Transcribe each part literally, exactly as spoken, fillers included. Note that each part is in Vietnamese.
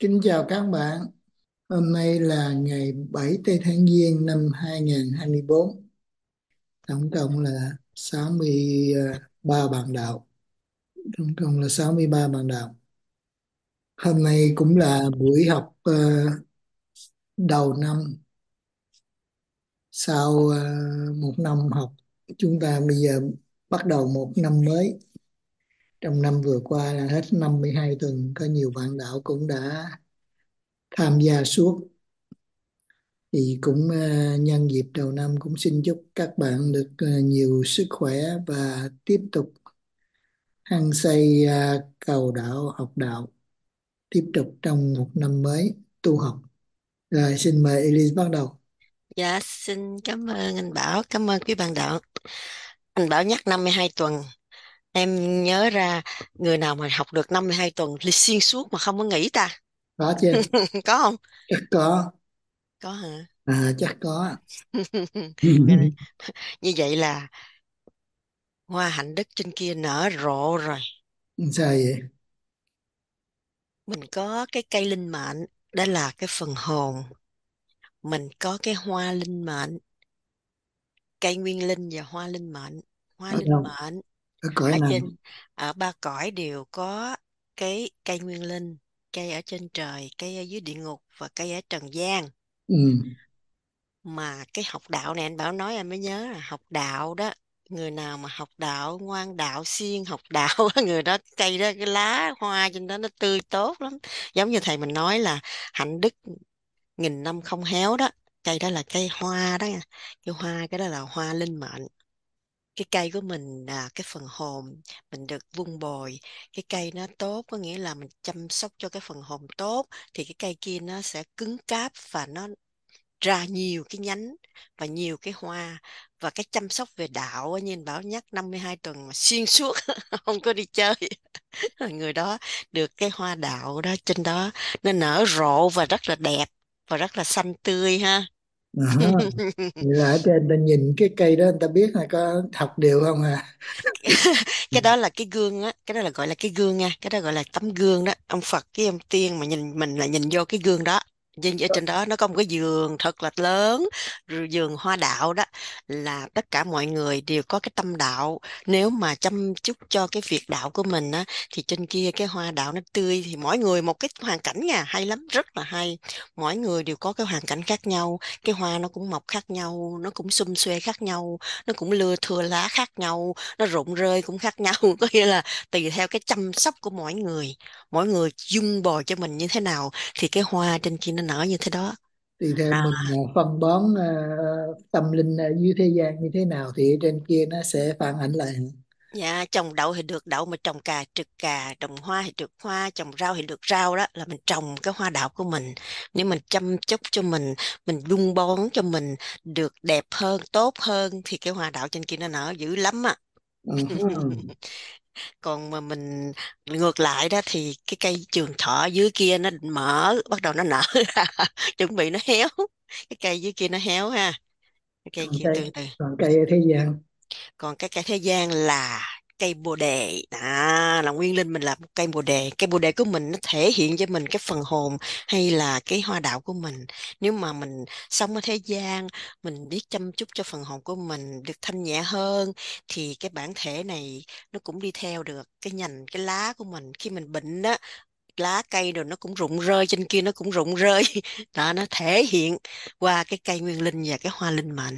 Kính chào các bạn. Hôm nay là ngày bảy tây tháng Giêng năm hai nghìn hai mươi bốn. Tổng cộng là sáu mươi ba bạn đạo. Tổng cộng là sáu mươi ba bạn đạo. Hôm nay cũng là buổi học ờ, đầu năm. Sau ờ, một năm học, chúng ta bây giờ bắt đầu một năm mới. Trong năm vừa qua là hết năm mươi hai tuần. Có nhiều bạn đạo cũng đã tham gia suốt. Thì cũng ờ, nhân dịp đầu năm cũng xin chúc các bạn được ờ, nhiều sức khỏe và tiếp tục hăng say ờ, cầu đạo, học đạo, tiếp tục trong một năm mới tu học. Rồi xin mời Elise bắt đầu. Dạ, xin cảm ơn anh Bảo, cảm ơn quý bạn đạo. Anh Bảo nhắc năm mươi hai tuần, em nhớ ra người nào mà học được năm mươi hai tuần li- xuyên suốt mà không có nghỉ ta. Có chứ? Có không? Chắc có. Có hả? À, chắc có. Như vậy là hoa hạnh đức trên kia nở rộ rồi. Sao vậy? Mình có cái cây linh mệnh, đó là cái phần hồn. Mình có cái hoa linh mệnh, cây nguyên linh và hoa linh mệnh. Hoa Ở linh đâu? mệnh Ở cõi ở nào? trên ở ba cõi đều có cái cây nguyên linh, cây ở trên trời, cây ở dưới địa ngục và cây ở trần gian. Ừ. Mà cái học đạo này anh Bảo nói em mới nhớ là học đạo đó, người nào mà học đạo ngoan đạo siêng học đạo người đó cây đó cái lá hoa trên đó nó tươi tốt lắm, giống như thầy mình nói là hạnh đức nghìn năm không héo đó. Cây đó là cây hoa đó nha, cây hoa, cái đó là hoa linh mệnh. Cái cây của mình là cái phần hồn, mình được vun bồi. Cái cây nó tốt có nghĩa là mình chăm sóc cho cái phần hồn tốt thì cái cây kia nó sẽ cứng cáp và nó ra nhiều cái nhánh và nhiều cái hoa. Và cái chăm sóc về đạo á, như anh Bảo nhắc năm mươi hai tuần mà xuyên suốt không có đi chơi người đó được cái hoa đạo đó trên đó, nó nở rộ và rất là đẹp và rất là xanh tươi ha. À, vậy là ở trên ta nhìn cái cây đó người ta biết là có học điều không à? Cái đó là cái gương á, cái đó là gọi là cái gương nha, cái đó gọi là tấm gương đó. Ông Phật với ông Tiên mà nhìn mình là nhìn vô cái gương đó. Trên ở trên đó nó có một cái vườn thật là lớn, rồi vườn hoa đạo đó, là tất cả mọi người đều có cái tâm đạo. Nếu mà chăm chút cho cái việc đạo của mình á thì trên kia cái hoa đạo nó tươi, thì mỗi người một cái hoàn cảnh nha, hay lắm, rất là hay. Mỗi người đều có cái hoàn cảnh khác nhau, cái hoa nó cũng mọc khác nhau, nó cũng sum xuê khác nhau, nó cũng lưa thưa lá khác nhau, nó rụng rơi cũng khác nhau có nghĩa là tùy theo cái chăm sóc của mỗi người, mỗi người dung bồi cho mình như thế nào thì cái hoa trên kia nó nở như thế đó. Tùy theo À, mình à, phân bón à, tâm linh ở dưới thế gian như thế nào thì ở trên kia nó sẽ phản ảnh lại. dạ, trồng đậu thì được đậu, mà trồng cà trđược cà, trồng hoa thì được hoa, trồng rau thì được rau, đó là mình trồng cái hoa đạo của mình. Nếu mình chăm chút cho mình mình dung bón cho mình được đẹp hơn, tốt hơn thì cái hoa đạo trên kia nó nở dữ lắm á. Ừ. Còn mà mình ngược lại đó thì cái cây trường thọ dưới kia nó định mở, bắt đầu nó nở ra chuẩn bị nó héo, cái cây dưới kia nó héo ha. Cái cây còn kia từ cây từ. còn cây ở thế gian. Còn cái cây thế gian là cây bồ đề, à, là nguyên linh mình là một cây bồ đề. Cây bồ đề của mình nó thể hiện cho mình cái phần hồn hay là cái hoa đạo của mình. Nếu mà mình sống ở thế gian, mình biết chăm chút cho phần hồn của mình được thanh nhẹ hơn thì cái bản thể này nó cũng đi theo được cái nhành cái lá của mình. Khi mình bệnh đó, lá cây rồi nó cũng rụng rơi, trên kia nó cũng rụng rơi đó, nó thể hiện qua cái cây nguyên linh và cái hoa linh mệnh.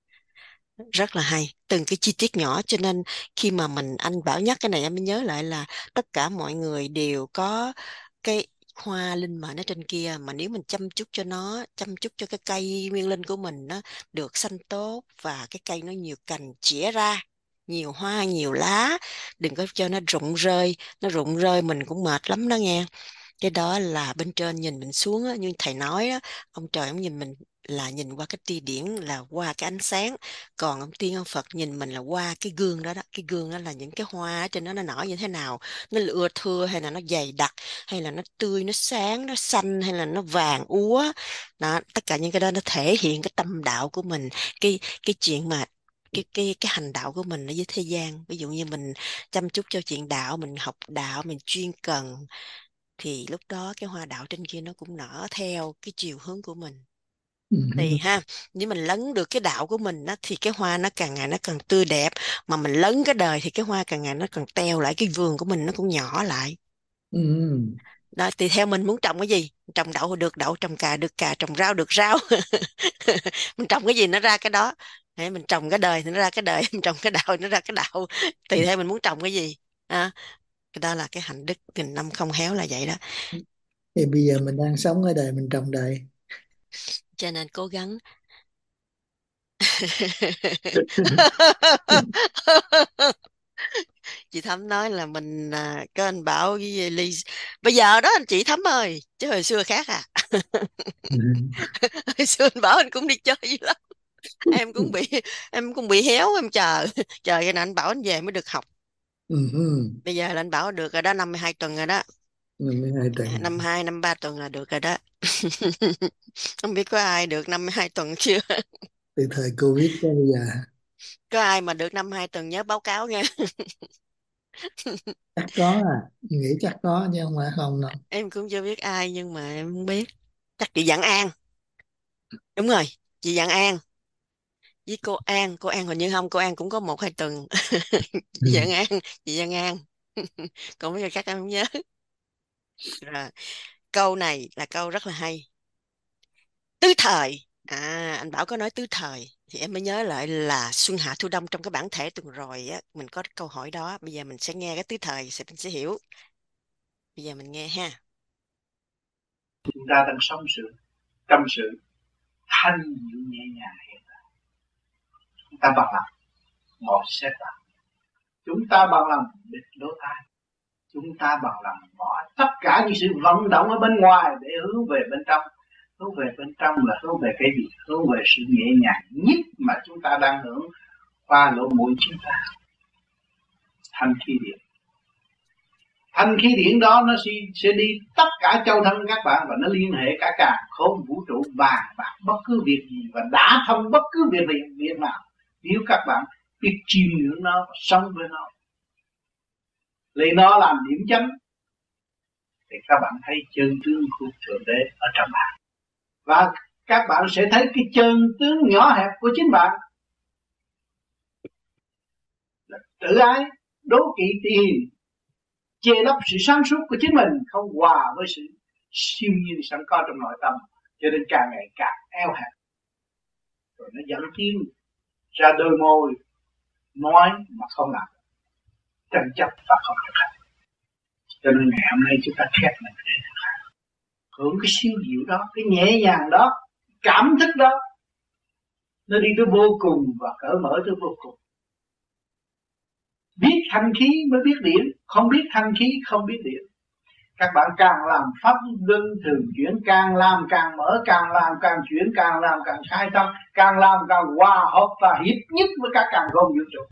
Rất là hay từng cái chi tiết nhỏ, cho nên khi mà mình anh Bảo nhắc cái này em mới nhớ lại là tất cả mọi người đều có cái hoa linh mệnh ở trên kia, mà nếu mình chăm chút cho nó, chăm chút cho cái cây nguyên linh của mình nó được xanh tốt và cái cây nó nhiều cành chĩa ra, nhiều hoa nhiều lá, đừng có cho nó rụng rơi. Nó rụng rơi mình cũng mệt lắm đó nghe. Cái đó là bên trên nhìn mình xuống á, như thầy nói á, ông trời ông nhìn mình là nhìn qua cái tia điển, là qua cái ánh sáng. Còn ông tiên ông Phật nhìn mình là qua cái gương đó đó. Cái gương đó là những cái hoa ở trên đó nó nở như thế nào, nó ưa thưa hay là nó dày đặc, hay là nó tươi, nó sáng, nó xanh, hay là nó vàng úa đó. Tất cả những cái đó nó thể hiện cái tâm đạo của mình, cái cái chuyện mà cái cái cái hành đạo của mình ở dưới thế gian. Ví dụ như mình chăm chút cho chuyện đạo, mình học đạo, mình chuyên cần thì lúc đó cái hoa đào trên kia nó cũng nở theo cái chiều hướng của mình. Thì Ừ. ha, nếu mình lấn được cái đạo của mình á, thì cái hoa nó càng ngày nó càng tươi đẹp, mà mình lấn cái đời thì cái hoa càng ngày nó càng teo lại, cái vườn của mình nó cũng nhỏ lại. Ừ. Đó, thì theo mình muốn trồng cái gì, trồng đậu được đậu, trồng cà được cà, trồng rau được rau. Mình trồng cái gì nó ra cái đó. Đấy, mình trồng cái đời thì nó ra cái đời, mình trồng cái đạo thì nó ra cái đạo, tùy theo mình muốn trồng cái gì. À, cái đó là cái hạnh đức nghìn năm không héo là vậy đó. Thì bây giờ mình đang sống ở đời, mình trồng đời. Cho nên cố gắng. Chị Thắm nói là mình à, có anh Bảo với Ly bây giờ đó anh chị Thắm ơi, chứ hồi xưa khác à. Hồi xưa anh Bảo anh cũng đi chơi dữ lắm, em cũng bị em cũng bị héo, em chờ chờ cho nên anh Bảo anh về mới được học. Ừ. Ừ. Bây giờ là anh Bảo được rồi đó, năm mươi hai tuần rồi đó. Năm mươi hai tuần. Năm hai năm ba tuần là được rồi đó. Không biết có ai được năm mươi hai tuần chưa. Từ thời Covid tới bây giờ Có ai mà được năm mươi hai tuần nhớ báo cáo nha. chắc có, à nghĩ chắc có chứ không phải không đâu. Em cũng chưa biết ai nhưng mà em không biết. Chắc chị Dặn An. Đúng rồi, chị Dặn An với cô An. Cô An hình như không, cô An cũng có một hai tuần. Ừ. Chị Dặn An, chị Dặn An. Còn bây giờ các em không nhớ. Rồi, câu này là câu rất là hay. Tứ thời. À, anh Bảo có nói tứ thời thì em mới nhớ lại là xuân hạ thu đông trong cái bản thể tuần rồi á, mình có câu hỏi đó. Bây giờ mình sẽ nghe cái tứ thời sẽ mình sẽ hiểu. Bây giờ mình nghe ha. Chúng ta đang sống sự tâm sự thanh nhẹ nhẹ nhàng hiện tại. Chúng ta bằng lòng ngồi xếp bằng, chúng ta bằng lòng bịt lỗ tai, chúng ta bằng lòng bỏ tất cả những sự vận động ở bên ngoài để hướng về bên trong. Hướng về bên trong là hướng về cái gì? Hướng về sự nhẹ nhàng nhất mà chúng ta đang hưởng qua lỗ mũi chúng ta. Thanh khí điện, thanh khí điện đó nó sẽ, sẽ đi tất cả châu thân các bạn, và nó liên hệ cả cả khôn vũ trụ vàng bạc bất cứ việc gì, và đã thông bất cứ việc việc, việc nào nếu các bạn biết chiêm ngưỡng nó và sống với nó, lấy nó làm điểm chấm, thì các bạn thấy chân tướng của thượng đế ở trong bạn, và các bạn sẽ thấy cái chân tướng nhỏ hẹp của chính bạn là tự ái, đố kỵ, tỳ hiềm, che lấp sự sáng suốt của chính mình, không hòa với sự siêu nhiên sẵn có trong nội tâm, cho nên càng ngày càng eo hẹp, rồi nó dẫn tiếng ra đôi môi nói mà không làm, tranh chấp và không thực hành. Cho nên ngày hôm nay chúng ta khép mình để thực hành, hưởng cái siêu diệu đó, cái nhẹ nhàng đó, cảm thức đó, nó đi tới vô cùng và cởi mở tới vô cùng. Biết thanh khí mới biết điển, không biết thanh khí không biết điển. Các bạn càng làm pháp luân thường chuyển, càng làm càng mở, càng làm càng chuyển, càng làm càng khai thông, càng làm càng hòa hợp và hiệp nhất với các càng khôn vũ trụ,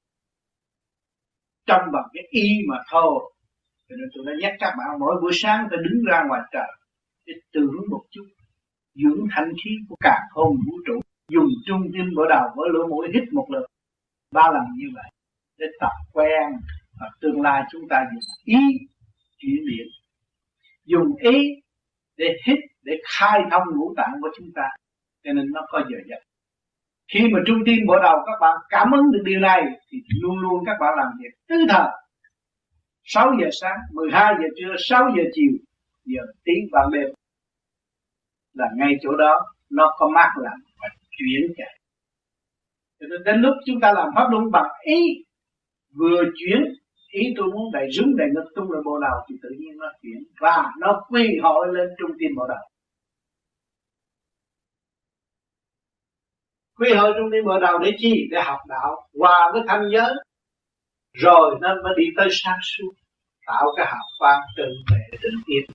trong bằng cái y mà thôi. Cho nên tôi đã nhắc các bạn mỗi buổi sáng phải đứng ra ngoài trời để tưởng một chút, dưỡng thanh khí của càng khôn vũ trụ, dùng trung tim bộ đầu với lỗ mũi hít một lượt ba lần như vậy để tập quen, và tương lai chúng ta dùng ý chuyển điện, dùng ý để hít, để khai thông ngũ tạng của chúng ta, cho nên nó có giờ giấc. Khi mà trung tim bộ đầu các bạn cảm ứng được điều này thì luôn luôn các bạn làm việc tứ thời. Sáu giờ sáng, mười hai giờ trưa, sáu giờ chiều, giờ tí vào đêm, là ngay chỗ đó nó có mát lạnh và chuyển chạy. Cho nên đến lúc chúng ta làm pháp luân bằng ý, vừa chuyển ý tôi muốn đầy rúng đầy ngực tung lên bộ đầu, thì tự nhiên nó chuyển và nó quy hội lên trung tim bộ đầu. Quy hội trung tim bộ đầu để chi? Để học đạo, hòa với thanh giới, rồi nó mới đi tới sáng suốt, tạo cái hào quang tự vệ tự tiến.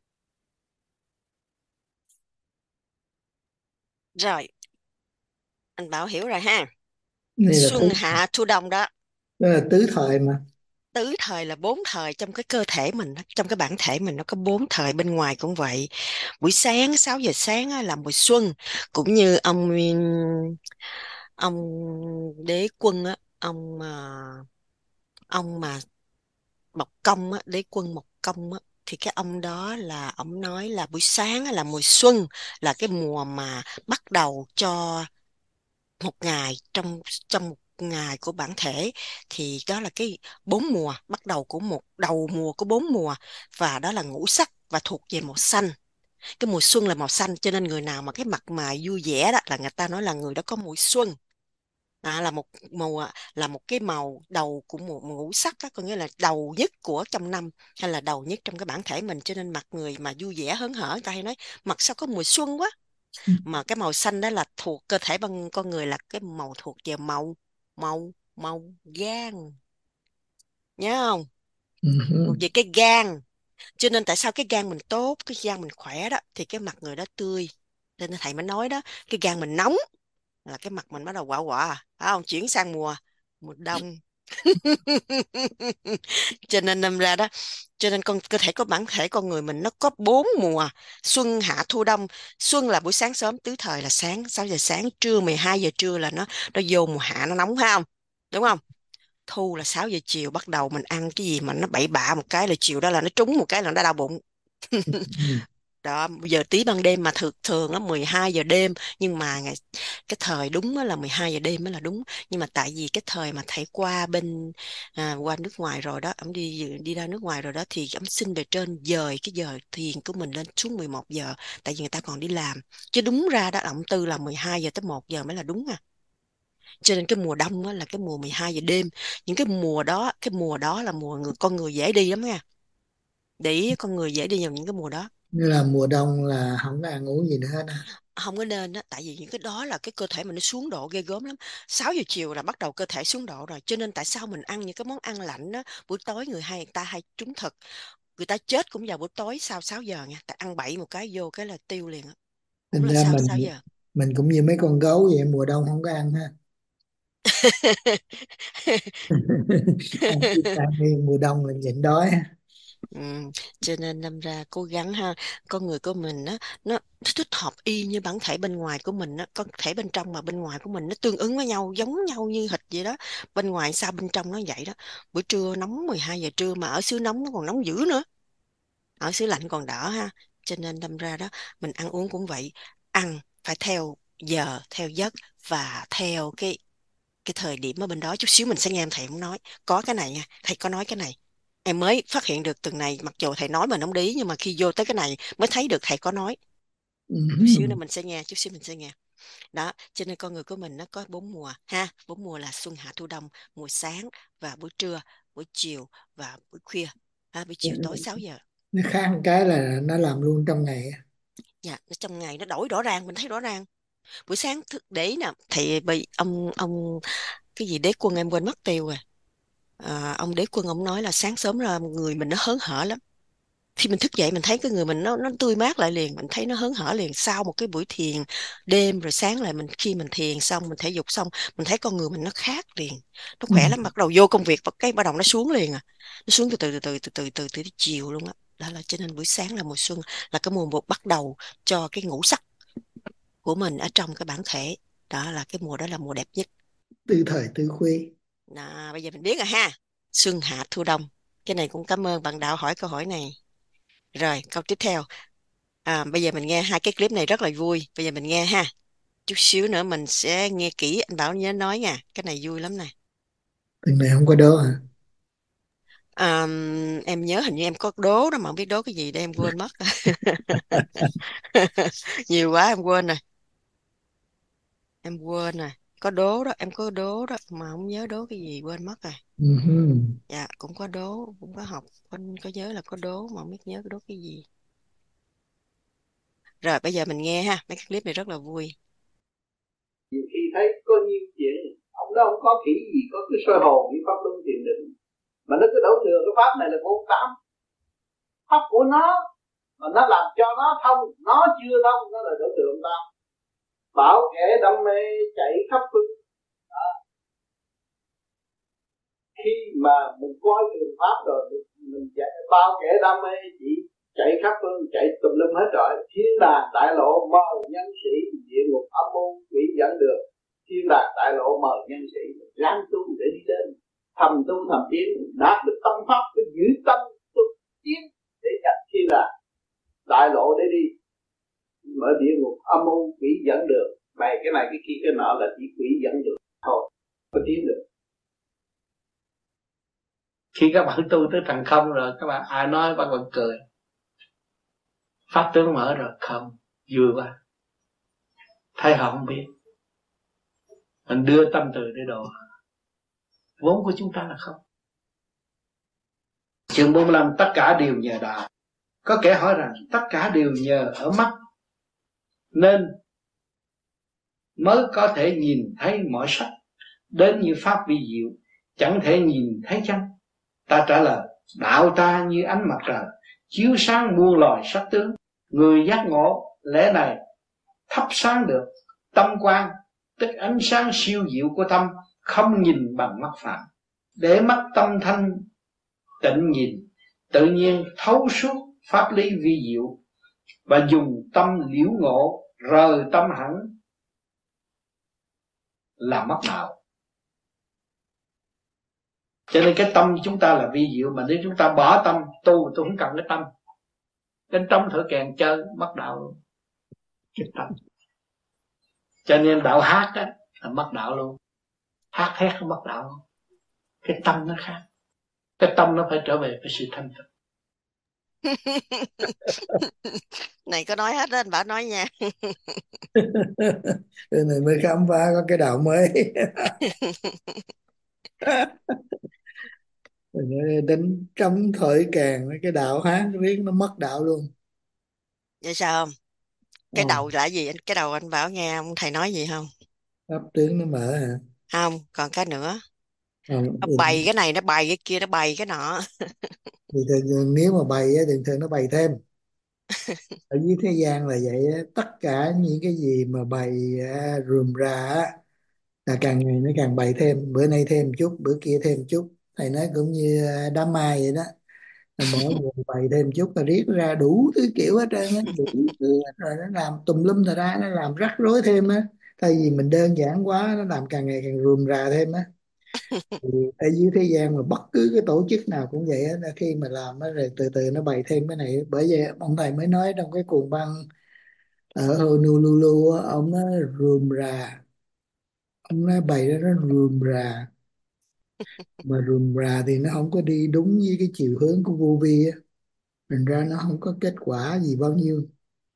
Rồi, anh Bảo hiểu rồi ha. Đây là tứ, Xuân hạ thu đông đó. đó là tứ thời mà. Tứ thời là bốn thời trong cái cơ thể mình đó, trong cái bản thể mình nó có bốn thời, bên ngoài cũng vậy. Buổi sáng sáu giờ sáng á, là mùa xuân, cũng như ông ông đế quân á, ông à, ông mà Mộc Công á, đế quân Mộc Công á, thì cái ông đó là ông nói là buổi sáng á, là mùa xuân, là cái mùa mà bắt đầu cho một ngày trong trong một ngày của bản thể, thì đó là cái bốn mùa bắt đầu của một đầu mùa của bốn mùa, và đó là ngũ sắc và thuộc về màu xanh. Cái mùa xuân là màu xanh, cho nên người nào mà cái mặt mà vui vẻ đó là người ta nói là người đó có mùa xuân. À, là một màu, là một cái màu đầu của một ngũ sắc á, có nghĩa là đầu nhất của trong năm, hay là đầu nhất trong cái bản thể mình, cho nên mặt người mà vui vẻ hớn hở, người ta hay nói mặt sao có mùa xuân quá. Mà cái màu xanh đó là thuộc cơ thể bằng con người, là cái màu thuộc về màu màu màu gan, nhớ không? Thuộc Ừ. về cái gan. Cho nên tại sao cái gan mình tốt, cái gan mình khỏe đó, thì cái mặt người đó tươi. Nên thầy mới nói đó, cái gan mình nóng là cái mặt mình bắt đầu quả quả, phải không? Chuyển sang mùa mùa đông. Cho nên đâm ra đó, cho nên con cơ thể có bản thể con người mình nó có bốn mùa: xuân hạ thu đông. Xuân là buổi sáng sớm, tứ thời là sáng sáu giờ sáng, trưa mười hai giờ trưa là nó nó vô mùa hạ, nó nóng, phải không? Đúng không? Thu là sáu giờ chiều, bắt đầu mình ăn cái gì mà nó bậy bạ một cái là chiều đó là nó trúng một cái là nó đau bụng. Ừ. Đó, giờ tí ban đêm mà thường thường á mười hai giờ đêm, nhưng mà ngày cái thời đúng á là mười hai giờ đêm mới là đúng. Nhưng mà tại vì cái thời mà thầy qua bên, à, qua nước ngoài rồi đó, ông đi đi ra nước ngoài rồi đó, thì ông xin về trên dời cái giờ thiền của mình lên xuống mười một giờ, tại vì người ta còn đi làm. Chứ đúng ra đó ông tư là mười hai giờ tới một giờ mới là đúng à. Cho nên cái mùa đông á là cái mùa mười hai giờ đêm. Những cái mùa đó, cái mùa đó là mùa người con người dễ đi lắm nha. Để ý con người dễ đi vào những cái mùa đó. Như là mùa đông là không có ăn uống gì nữa đó. Không có nên á, tại vì những cái đó là cái cơ thể mình nó xuống độ ghê gớm lắm. Sáu giờ chiều là bắt đầu cơ thể xuống độ rồi, cho nên tại sao mình ăn những cái món ăn lạnh đó buổi tối, người hay người ta hay trúng thực, người ta chết cũng vào buổi tối sau sáu giờ nha, tại ăn bậy một cái vô cái là tiêu liền á, cũng Thành là ra sau mình sáu giờ. mình cũng như mấy con gấu vậy, mùa đông không có ăn ha. Ăn ít ăn đi, mùa đông là nhịn đói ha. Ừ, cho nên đâm ra cố gắng ha. Con người của mình á, nó thích hợp y như bản thể bên ngoài của mình á, con thể bên trong mà bên ngoài của mình nó tương ứng với nhau, giống nhau như thịt vậy đó. Bên ngoài sao bên trong nó vậy đó. Buổi trưa nóng mười hai giờ trưa, mà ở xứ nóng nó còn nóng dữ nữa, ở xứ lạnh còn đỡ ha. Cho nên đâm ra đó, mình ăn uống cũng vậy, ăn phải theo giờ theo giấc, và theo cái cái thời điểm ở bên đó. Chút xíu mình sẽ nghe em thầy cũng nói có cái này nha, thầy có nói cái này, em mới phát hiện được từng này, mặc dù thầy nói mình không để ý, nhưng mà khi vô tới cái này mới thấy được thầy có nói. Chút xíu nữa Ừ. mình sẽ nghe, chút xíu mình sẽ nghe. Đó, cho nên con người của mình nó có bốn mùa ha. Bốn mùa là xuân hạ thu đông: mùa sáng và buổi trưa, buổi chiều và buổi khuya, ha, buổi chiều tối sáu giờ. Nó khác một cái là nó làm luôn trong ngày á. Dạ, nó trong ngày nó đổi rõ ràng, mình thấy rõ ràng. Buổi sáng thức để ý nè, thầy bị ông ông cái gì đế quân em quên mất tiêu rồi. À, ông đế quân ông nói là sáng sớm ra người mình nó hớn hở lắm. Khi mình thức dậy mình thấy cái người mình nó nó tươi mát lại liền, mình thấy nó hớn hở liền. Sau một cái buổi thiền đêm rồi sáng lại, mình khi mình thiền xong, mình thể dục xong, mình thấy con người mình nó khác liền, nó Ừ. khỏe lắm. Bắt đầu vô công việc, cái bắt đầu nó xuống liền à, nó xuống từ từ từ từ từ từ từ từ chiều luôn á. Đó là cho nên buổi sáng là mùa xuân, là cái mùa một bắt đầu cho cái ngũ sắc của mình ở trong cái bản thể. Đó là cái mùa đó là mùa đẹp nhất. Tư thời tư khuya. Đó, bây giờ mình biết rồi ha. Xuân hạ thu đông. Cái này cũng cảm ơn bạn Đạo hỏi câu hỏi này. Rồi câu tiếp theo. À, bây giờ mình nghe hai cái clip này rất là vui. Bây giờ mình nghe ha. Chút xíu nữa mình sẽ nghe kỹ, anh Bảo nhớ nói nha. Cái này vui lắm nè. Từng này không có đố hả? À, em nhớ hình như em có đố đó, mà không biết đố cái gì để em quên mất. Nhiều quá em quên rồi. Em quên rồi. Có đố đó, em có đố đó, mà không nhớ đố cái gì, quên mất rồi. Ừ. Dạ, cũng có đố, cũng có học, có, có nhớ là có đố, mà không biết nhớ đố cái gì. Rồi bây giờ mình nghe ha, mấy cái clip này rất là vui. Nhiều khi thấy có nhiều chuyện ông đó không có kỹ gì, có cái soi hồn với pháp luân thiền định, mà nó cứ đổ thừa cái pháp này là vô tám, pháp của nó, mà nó làm cho nó thông, nó chưa thông nó là đổ thừa ông ta. Bảo kẻ đam mê chạy khắp phương. À, khi mà mình coi đường pháp rồi, mình chạy, bao kẻ đam mê chỉ chạy khắp phương, chạy tùm lum hết rồi. Thiên đàng đại lộ mời nhân sĩ, địa ngục âm mưu quỷ dẫn đường. Thiên đàng đại lộ mời nhân sĩ ráng tu để đi đến, thầm tu thầm tiến, đạt được tâm pháp, cái giữ tâm tu tiến để nhận là đại lộ để đi, mở địa ngục âm u, quỷ dẫn đường, bày cái này cái kia cái nọ là chỉ quỷ dẫn đường thôi, có tiến được. Khi các bạn tu tới thành không rồi, các bạn ai nói các bạn cười, pháp tướng mở rồi, không vui quá, thấy họ không biết, mình đưa tâm từ để độ. Vốn của chúng ta là không. Chương bốn mươi lăm, tất cả đều nhờ đạo. Có kẻ hỏi rằng tất cả đều nhờ ở mắt nên mới có thể nhìn thấy mọi sắc, đến như pháp vi diệu chẳng thể nhìn thấy chăng? Ta trả lời, đạo ta như ánh mặt trời chiếu sáng muôn loài sắc tướng. Người giác ngộ lẽ này thắp sáng được tâm quan, tức ánh sáng siêu diệu của tâm, không nhìn bằng mắt phạm. Để mắt tâm thanh tịnh nhìn, tự nhiên thấu suốt pháp lý vi diệu, và dùng tâm liễu ngộ rời tâm hẳn là mất đạo. Cho nên cái tâm chúng ta là vi diệu, mà nếu chúng ta bỏ tâm tu, tôi không cần cái tâm, đến trong thở kèn chơi mất đạo luôn. Cái tâm. Cho nên đạo hát á là mất đạo luôn, hát thét không mất đạo luôn. Cái tâm nó khác, cái tâm nó phải trở về với sự thanh tịnh. Này có nói hết đó, anh Bảo nói nha. Cái này mới khám phá có cái đạo mới. Đánh trống thổi kèn, cái đạo hát riết nó mất đạo luôn. Vậy sao không? Cái Ồ, đầu là gì? Cái đầu anh Bảo nghe ông thầy nói gì không? pháp tướng nó mở hả? Không, còn cái nữa. Không, Nó thì, bày cái này, nó bày cái kia, nó bày cái nọ. thì thường, thường nếu mà bày á, thường thường nó bày thêm. Ở dưới thế gian là vậy á, tất cả những cái gì mà bày à, rườm rà á, là càng ngày nó càng bày thêm, bữa nay thêm chút, bữa kia thêm chút. Thầy nói cũng như à, đám ma vậy đó, là mỗi người bày thêm chút là riết ra đủ thứ kiểu hết trơn á, đủ thứ hết, rồi nó làm tùm lum, thời ra nó làm rắc rối thêm á. Thay vì mình đơn giản quá, nó làm càng ngày càng rườm rà thêm á. Thì ở dưới thế gian mà bất cứ cái tổ chức nào cũng vậy á, là khi mà làm á rồi từ từ nó bày thêm cái này. Bởi vậy ông thầy mới nói trong cái cuồng băng ở Honolulu á, ông nói rườm rà, ông nói bày ra nó rườm rà, mà rườm rà thì nó không có đi đúng với cái chiều hướng của vô vi á, thành ra nó không có kết quả gì bao nhiêu.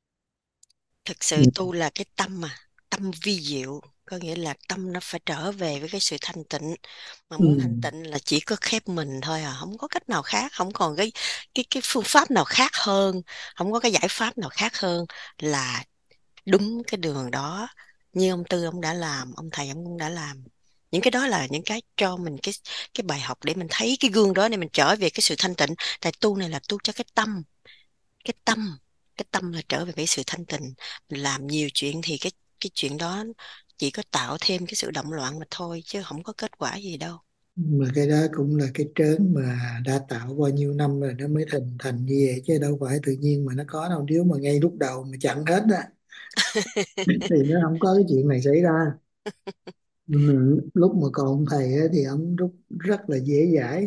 Thực Ừ. sự tu là cái tâm mà, tâm vi diệu, có nghĩa là tâm nó phải trở về với cái sự thanh tịnh. Mà Ừ. muốn thanh tịnh là chỉ có khép mình thôi à, không có cách nào khác, không còn cái cái cái phương pháp nào khác hơn, không có cái giải pháp nào khác hơn là đúng cái đường đó. Như ông Tư ông đã làm, ông thầy ông cũng đã làm. Những cái đó là những cái cho mình cái cái bài học để mình thấy cái gương đó, để mình trở về cái sự thanh tịnh. Tại tu này là tu cho cái tâm, cái tâm cái tâm là trở về cái sự thanh tịnh. Mình làm nhiều chuyện thì cái cái chuyện đó chỉ có tạo thêm cái sự động loạn mà thôi, chứ không có kết quả gì đâu. Mà cái đó cũng là cái trớn mà đã tạo bao nhiêu năm rồi nó mới thành thành như vậy, chứ đâu phải tự nhiên mà nó có đâu. Nếu mà ngay lúc đầu mà chặn hết á thì nó không có cái chuyện này xảy ra. Ừ, lúc mà còn ông thầy á, thì ông rất rất là dễ dãi.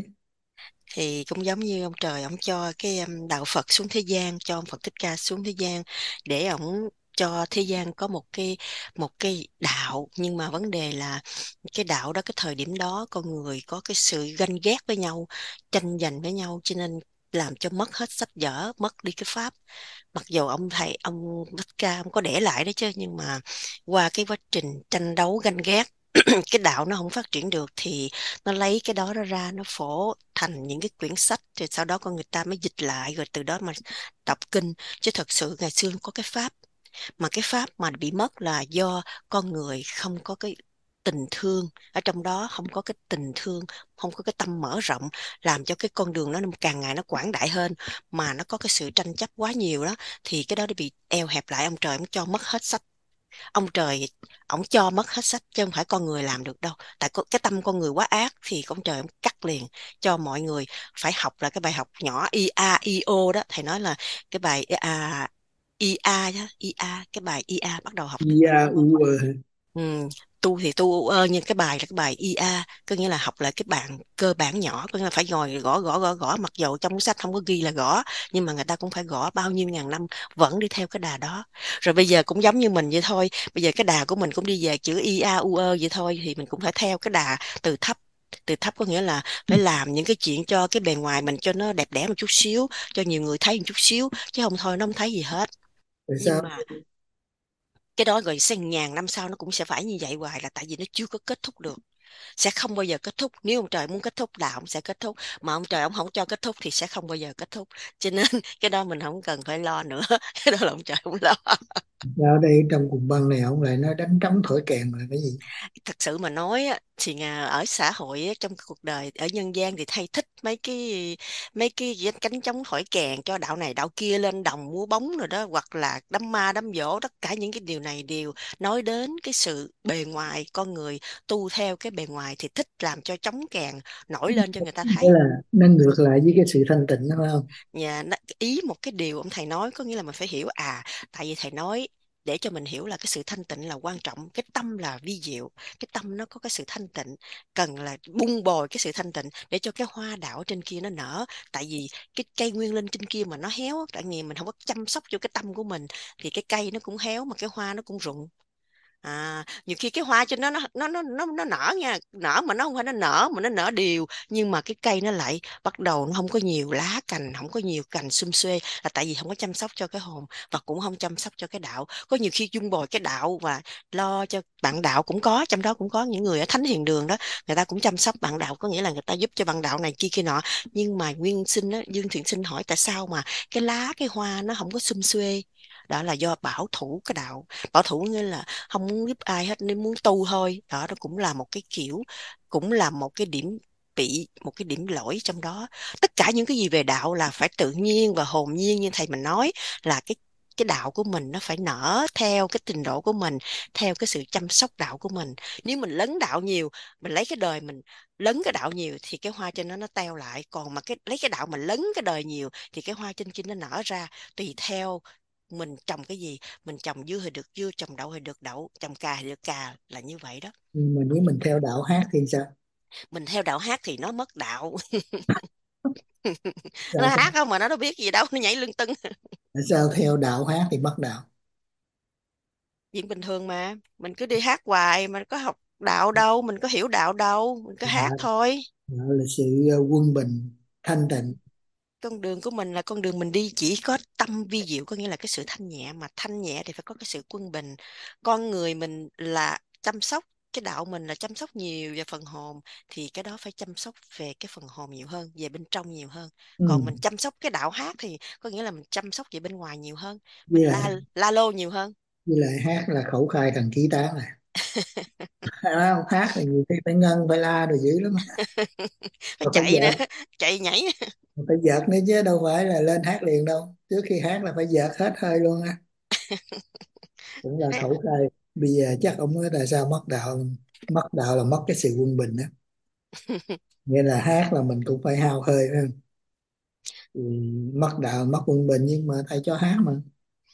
Thì cũng giống như ông trời, ông cho cái um, đạo Phật xuống thế gian, cho ông Phật Thích Ca xuống thế gian để ông cho thế gian có một cái một cái đạo. Nhưng mà vấn đề là cái đạo đó, cái thời điểm đó con người có cái sự ganh ghét với nhau, tranh giành với nhau, cho nên làm cho mất hết sách vở, mất đi cái pháp. Mặc dù ông thầy ông Thích Ca ông có để lại đó chứ, nhưng mà qua cái quá trình tranh đấu ganh ghét cái đạo nó không phát triển được, thì nó lấy cái đó nó ra, nó phổ thành những cái quyển sách, rồi sau đó con người ta mới dịch lại, rồi từ đó mà đọc kinh. Chứ thật sự ngày xưa có cái pháp, mà cái pháp mà bị mất là do con người không có cái tình thương ở trong đó, không có cái tình thương, không có cái tâm mở rộng, làm cho cái con đường nó càng ngày nó quảng đại hơn, mà nó có cái sự tranh chấp quá nhiều đó, thì cái đó nó bị eo hẹp lại. Ông trời ông cho mất hết sách, ông trời ổng cho mất hết sách, chứ không phải con người làm được đâu. Tại có- cái tâm con người quá ác thì ông trời ông cắt liền, cho mọi người phải học là cái bài học nhỏ i a i o đó. Thầy nói là cái bài à, i a đó, i a, cái bài i a bắt đầu học từ Ia từ đó. u Ừ, tu thì tu ơ nhưng cái bài là cái bài i a, có nghĩa là học lại cái bản cơ bản nhỏ, có nghĩa là phải ngồi gõ gõ gõ gõ, mặc dầu trong sách không có ghi là gõ, nhưng mà người ta cũng phải gõ bao nhiêu ngàn năm vẫn đi theo cái đà đó. Rồi bây giờ cũng giống như mình vậy thôi, bây giờ cái đà của mình cũng đi về chữ i a u ơ vậy thôi, thì mình cũng phải theo cái đà từ thấp. Từ thấp có nghĩa là phải làm những cái chuyện cho cái bề ngoài mình cho nó đẹp đẽ một chút xíu, cho nhiều người thấy một chút xíu, chứ không thôi nó không thấy gì hết. Tại sao? Nhưng mà cái đó rồi sẽ ngàn năm sau nó cũng sẽ phải như vậy hoài, là tại vì nó chưa có kết thúc được, sẽ không bao giờ kết thúc. Nếu ông trời muốn kết thúc là ông sẽ kết thúc, mà ông trời ông không cho kết thúc thì sẽ không bao giờ kết thúc. Cho nên cái đó mình không cần phải lo nữa. Cái đó là ông trời không lo. Ở đây trong cùng băng này ông lại nói đánh trống thổi kèn là cái gì? Thật sự mà nói á, thì à, ở xã hội á, trong cuộc đời ở nhân gian thì hay thích mấy cái mấy cái gì cánh trống thổi kèn cho đạo này đạo kia lên đồng múa bóng rồi đó, hoặc là đám ma đám dỗ, tất cả những cái điều này đều nói đến cái sự bề ngoài con người, tu theo cái bề ngoài thì thích làm cho trống kèn nổi lên cho người ta Thế thấy. là nó ngược lại với cái sự thanh tịnh đó phải không? Nhà nó- ý một cái điều ông thầy nói có nghĩa là mình phải hiểu, à tại vì thầy nói để cho mình hiểu là cái sự thanh tịnh là quan trọng, cái tâm là vi diệu, cái tâm nó có cái sự thanh tịnh, cần là bung bồi cái sự thanh tịnh để cho cái hoa đào ở trên kia nó nở. Tại vì cái cây nguyên linh trên kia mà nó héo, tại vì mình không có chăm sóc cho cái tâm của mình thì cái cây nó cũng héo mà cái hoa nó cũng rụng. À, nhiều khi cái hoa trên nó nó nó nó nó nó nở nha, nở mà nó không phải nó nở mà nó nở đều, nhưng mà cái cây nó lại bắt đầu nó không có nhiều lá cành, không có nhiều cành sum xuê, là tại vì không có chăm sóc cho cái hồn và cũng không chăm sóc cho cái đạo. Có nhiều khi dung bồi cái đạo và lo cho bạn đạo cũng có, trong đó cũng có những người ở thánh hiền đường đó, người ta cũng chăm sóc bạn đạo, có nghĩa là người ta giúp cho bạn đạo này kia kia nọ. Nhưng mà nguyên sinh á, Dương Thiện Sinh hỏi tại sao mà cái lá cái hoa nó không có sum xuê, đó là do bảo thủ cái đạo. Bảo thủ nghĩa là không muốn giúp ai hết nên muốn tu thôi, đó nó cũng là một cái kiểu, cũng là một cái điểm bị, một cái điểm lỗi trong đó. Tất cả những cái gì về đạo là phải tự nhiên và hồn nhiên, như thầy mình nói, là cái cái đạo của mình nó phải nở theo cái trình độ của mình, theo cái sự chăm sóc đạo của mình. Nếu mình lấn đạo nhiều, mình lấy cái đời mình lấn cái đạo nhiều thì cái hoa trên nó nó teo lại, còn mà cái lấy cái đạo mình lấn cái đời nhiều thì cái hoa trên kia nó nở ra. Tùy theo mình trồng cái gì, mình trồng dưa thì được dưa, trồng đậu thì được đậu, trồng cà thì được cà, là như vậy đó. Nhưng mà nếu mình theo đạo hát thì sao? Mình theo đạo hát thì nó mất đạo. Nó Tại hát không mà nó đâu biết gì đâu, nó nhảy lưng tưng. tại sao theo đạo hát thì mất đạo? Chuyện bình thường mà, mình cứ đi hát hoài, mình có học đạo đâu, mình có hiểu đạo đâu, mình cứ hát Đạo, thôi. đạo là sự ờ, quân bình, thanh tịnh. Con đường của mình là con đường mình đi chỉ có tâm vi diệu, có nghĩa là cái sự thanh nhẹ, mà thanh nhẹ thì phải có cái sự quân bình. Con người mình là chăm sóc, cái đạo mình là chăm sóc nhiều về phần hồn, thì cái đó phải chăm sóc về cái phần hồn nhiều hơn, về bên trong nhiều hơn. Ừ. Còn mình chăm sóc cái đạo hát thì có nghĩa là mình chăm sóc về bên ngoài nhiều hơn, mình Với lại la la lô nhiều hơn. với lại hát là khẩu khai thành chí tán à. À, không hát thì nhiều khi phải ngân phải la rồi dữ lắm. Phải Mà phải chạy nữa, vợt, chạy nhảy. mà phải vợt nữa chứ đâu phải là lên hát liền đâu. Trước khi hát là phải vợt hết hơi luôn á. Cũng là khẩu khai. Bây giờ chắc ông nói tại sao mất đạo. Mất đạo là mất cái sự quân bình á. Nghĩa là hát là mình cũng phải hao hơi phải không? Thì mất đạo mất quân bình nhưng mà thầy cho hát mà.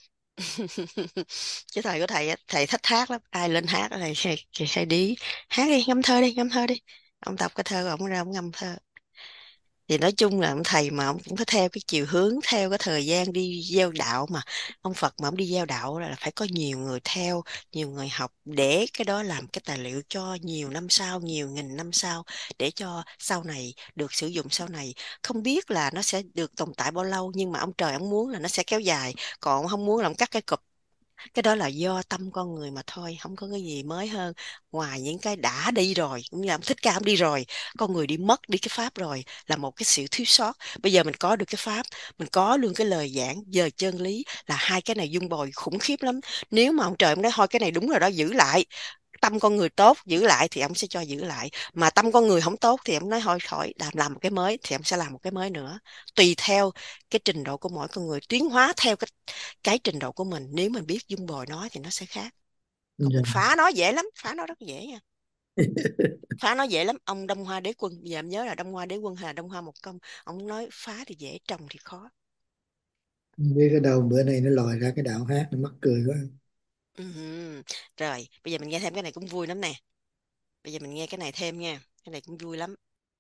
Chứ thầy của thầy á, thầy thích hát lắm, ai lên hát thầy thầy, thầy, thầy đi hát đi, ngâm thơ đi, ngâm thơ đi. Ông đọc cái thơ của ông ra ông ngâm thơ. Thì nói chung là ông thầy mà ông cũng phải theo cái chiều hướng, theo cái thời gian đi gieo đạo mà. Ông Phật mà ông đi gieo đạo là phải có nhiều người theo, nhiều người học, để cái đó làm cái tài liệu cho nhiều năm sau, nhiều nghìn năm sau, để cho sau này được sử dụng sau này. Không biết là nó sẽ được tồn tại bao lâu, nhưng mà ông trời ông muốn là nó sẽ kéo dài, còn ông không muốn là ông cắt cái cụp. Cái đó là do tâm con người mà thôi, không có cái gì mới hơn, ngoài những cái đã đi rồi, cũng như là ông Thích Ca ông đi rồi, con người đi mất đi cái pháp rồi, là một cái sự thiếu sót. Bây giờ mình có được cái pháp, mình có luôn cái lời giảng giờ chân lý, là hai cái này dung bồi khủng khiếp lắm. Nếu mà ông trời ông nói thôi cái này đúng rồi đó, giữ lại, tâm con người tốt giữ lại thì ông sẽ cho giữ lại, mà tâm con người không tốt thì ông nói thôi khỏi làm làm một cái mới thì ông sẽ làm một cái mới nữa. Tùy theo cái trình độ của mỗi con người, tiến hóa theo cái cái trình độ của mình, nếu mình biết dung bồi nó thì nó sẽ khác. Còn mình Rồi. phá nó dễ lắm, phá nó rất dễ nha. Phá nó dễ lắm. Ông Đông Hoa Đế Quân, bây giờ em nhớ là Đông Hoa Đế Quân hay là Đông Hoa Một Công, ông nói phá thì dễ, trồng thì khó. Không biết cái đầu bữa nay nó lòi ra cái đạo hát nó mắc cười quá. Ừm, Rồi, bây giờ mình nghe thêm cái này cũng vui lắm nè. Bây giờ mình nghe cái này thêm nha. Cái này cũng vui lắm.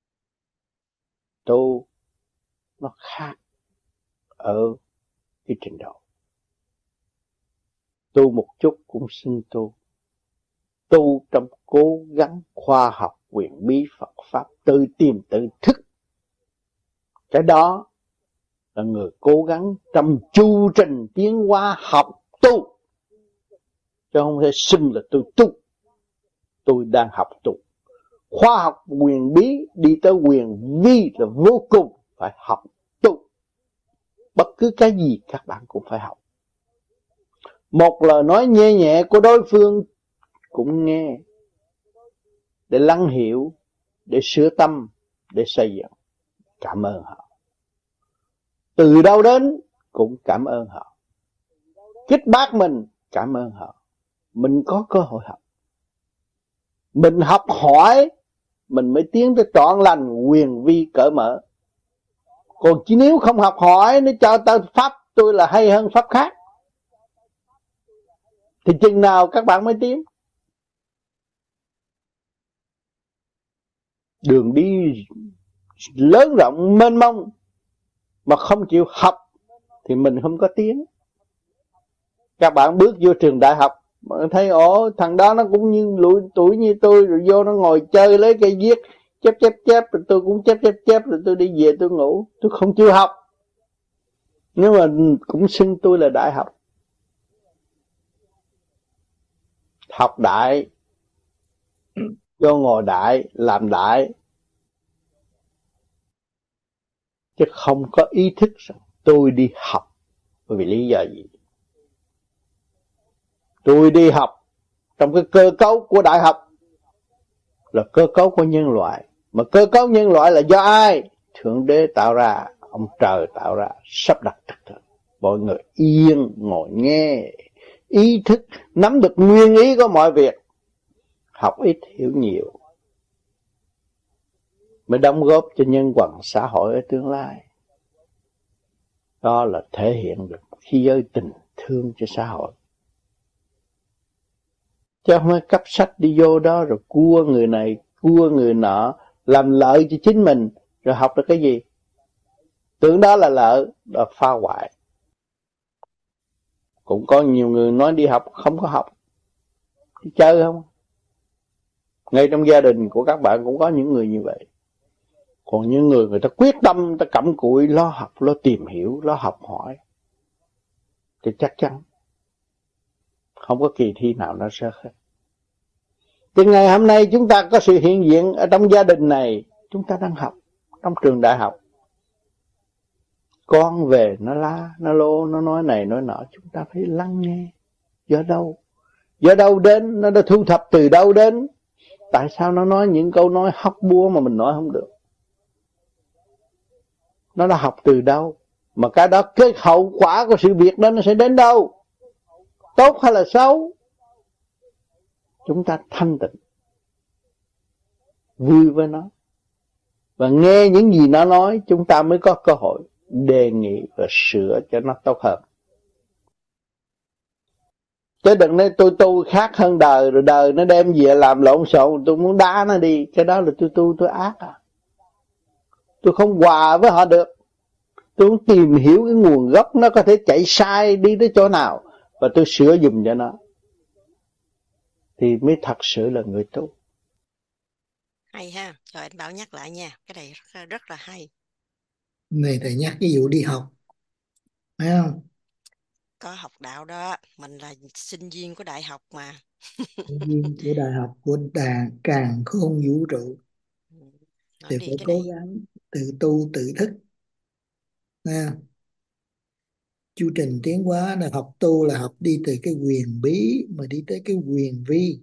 Tu nó khác ở cái trình độ. Tu một chút cũng xưng tu. Tu trong cố gắng khoa học quyền bí Phật Pháp, tự tìm tự thức. Cái đó là người cố gắng trong chu trình tiến hóa học tu. Chứ không thể xưng là tôi tu. Tôi đang học tu. Khoa học quyền bí đi tới quyền vi là vô cùng, phải học tu. Bất cứ cái gì các bạn cũng phải học. Một lời nói nhẹ nhẹ của đối phương cũng nghe, để lắng hiểu, để sửa tâm, để xây dựng. Cảm ơn họ. Từ đâu đến cũng cảm ơn họ. Kích bác mình, cảm ơn họ. Mình có cơ hội học. Mình học hỏi, mình mới tiến tới trọn lành quyền vi cởi mở. Còn chỉ nếu không học hỏi, nó cho ta pháp tôi là hay hơn pháp khác, thì chừng nào các bạn mới tiến? Đường đi lớn rộng mênh mông mà không chịu học thì mình không có tiến. Các bạn bước vô trường đại học mà thấy ồ thằng đó nó cũng như lụi tuổi như tôi, rồi vô nó ngồi chơi lấy cây viết chép chép chép, rồi tôi cũng chép chép chép, rồi tôi đi về tôi ngủ, tôi không chịu học. Nhưng mà cũng xưng tôi là đại học. Học đại, vô ngồi đại, làm đại, chứ không có ý thức rằng tôi đi học vì lý do gì. Tôi đi học trong cái cơ cấu của đại học là cơ cấu của nhân loại. Mà cơ cấu nhân loại là do ai? Thượng Đế tạo ra, ông trời tạo ra, sắp đặt trật tự. Mọi người yên ngồi nghe, ý thức nắm được nguyên ý của mọi việc, học ít hiểu nhiều, mới đóng góp cho nhân quần xã hội ở tương lai. Đó là thể hiện được khí giới tình thương cho xã hội. Chứ không phải cấp sách đi vô đó rồi cua người này, cua người nọ, làm lợi cho chính mình, rồi học được cái gì? Tưởng đó là lợi, đó phá hoại. Cũng có nhiều người nói đi học, không có học, đi chơi không? Ngay trong gia đình của các bạn cũng có những người như vậy. Còn những người người ta quyết tâm, người ta cặm cụi, lo học, lo tìm hiểu, lo học hỏi, thì chắc chắn không có kỳ thi nào nó rớt hết. Thì ngày hôm nay chúng ta có sự hiện diện ở trong gia đình này, chúng ta đang học trong trường đại học. Con về nó la, nó lô, nó nói này nói nọ, chúng ta phải lắng nghe. Do đâu? Do đâu đến? Nó đã thu thập từ đâu đến? Tại sao nó nói những câu nói hóc búa mà mình nói không được? Nó đã học từ đâu? Mà cái đó, cái hậu quả của sự việc đó nó sẽ đến đâu? Tốt hay là xấu? Chúng ta thanh tịnh, vui với nó, và nghe những gì nó nói, chúng ta mới có cơ hội đề nghị và sửa cho nó tốt hơn. Chứ đừng nói tôi tu khác hơn đời, rồi đời nó đem về làm lộn xộn, tôi muốn đá nó đi. Cái đó là tôi tu, tôi ác à. Tôi không hòa với họ được. Tôi muốn tìm hiểu cái nguồn gốc nó có thể chạy sai đi tới chỗ nào, và tôi sửa dùm cho nó, thì mới thật sự là người tu. Hay ha. Rồi anh Bảo nhắc lại nha. Cái này rất, rất là hay. Này thầy nhắc cái vụ đi học, phải không? Có học đạo đó. Mình là sinh viên của đại học mà. Sinh viên của đại học, của đàn càn khôn vũ trụ, Nói thì đi phải cái cố này. gắng tự tu tự thức. À, chu trình tiến hóa là học tu, là học đi từ cái quyền bí mà đi tới cái quyền vi.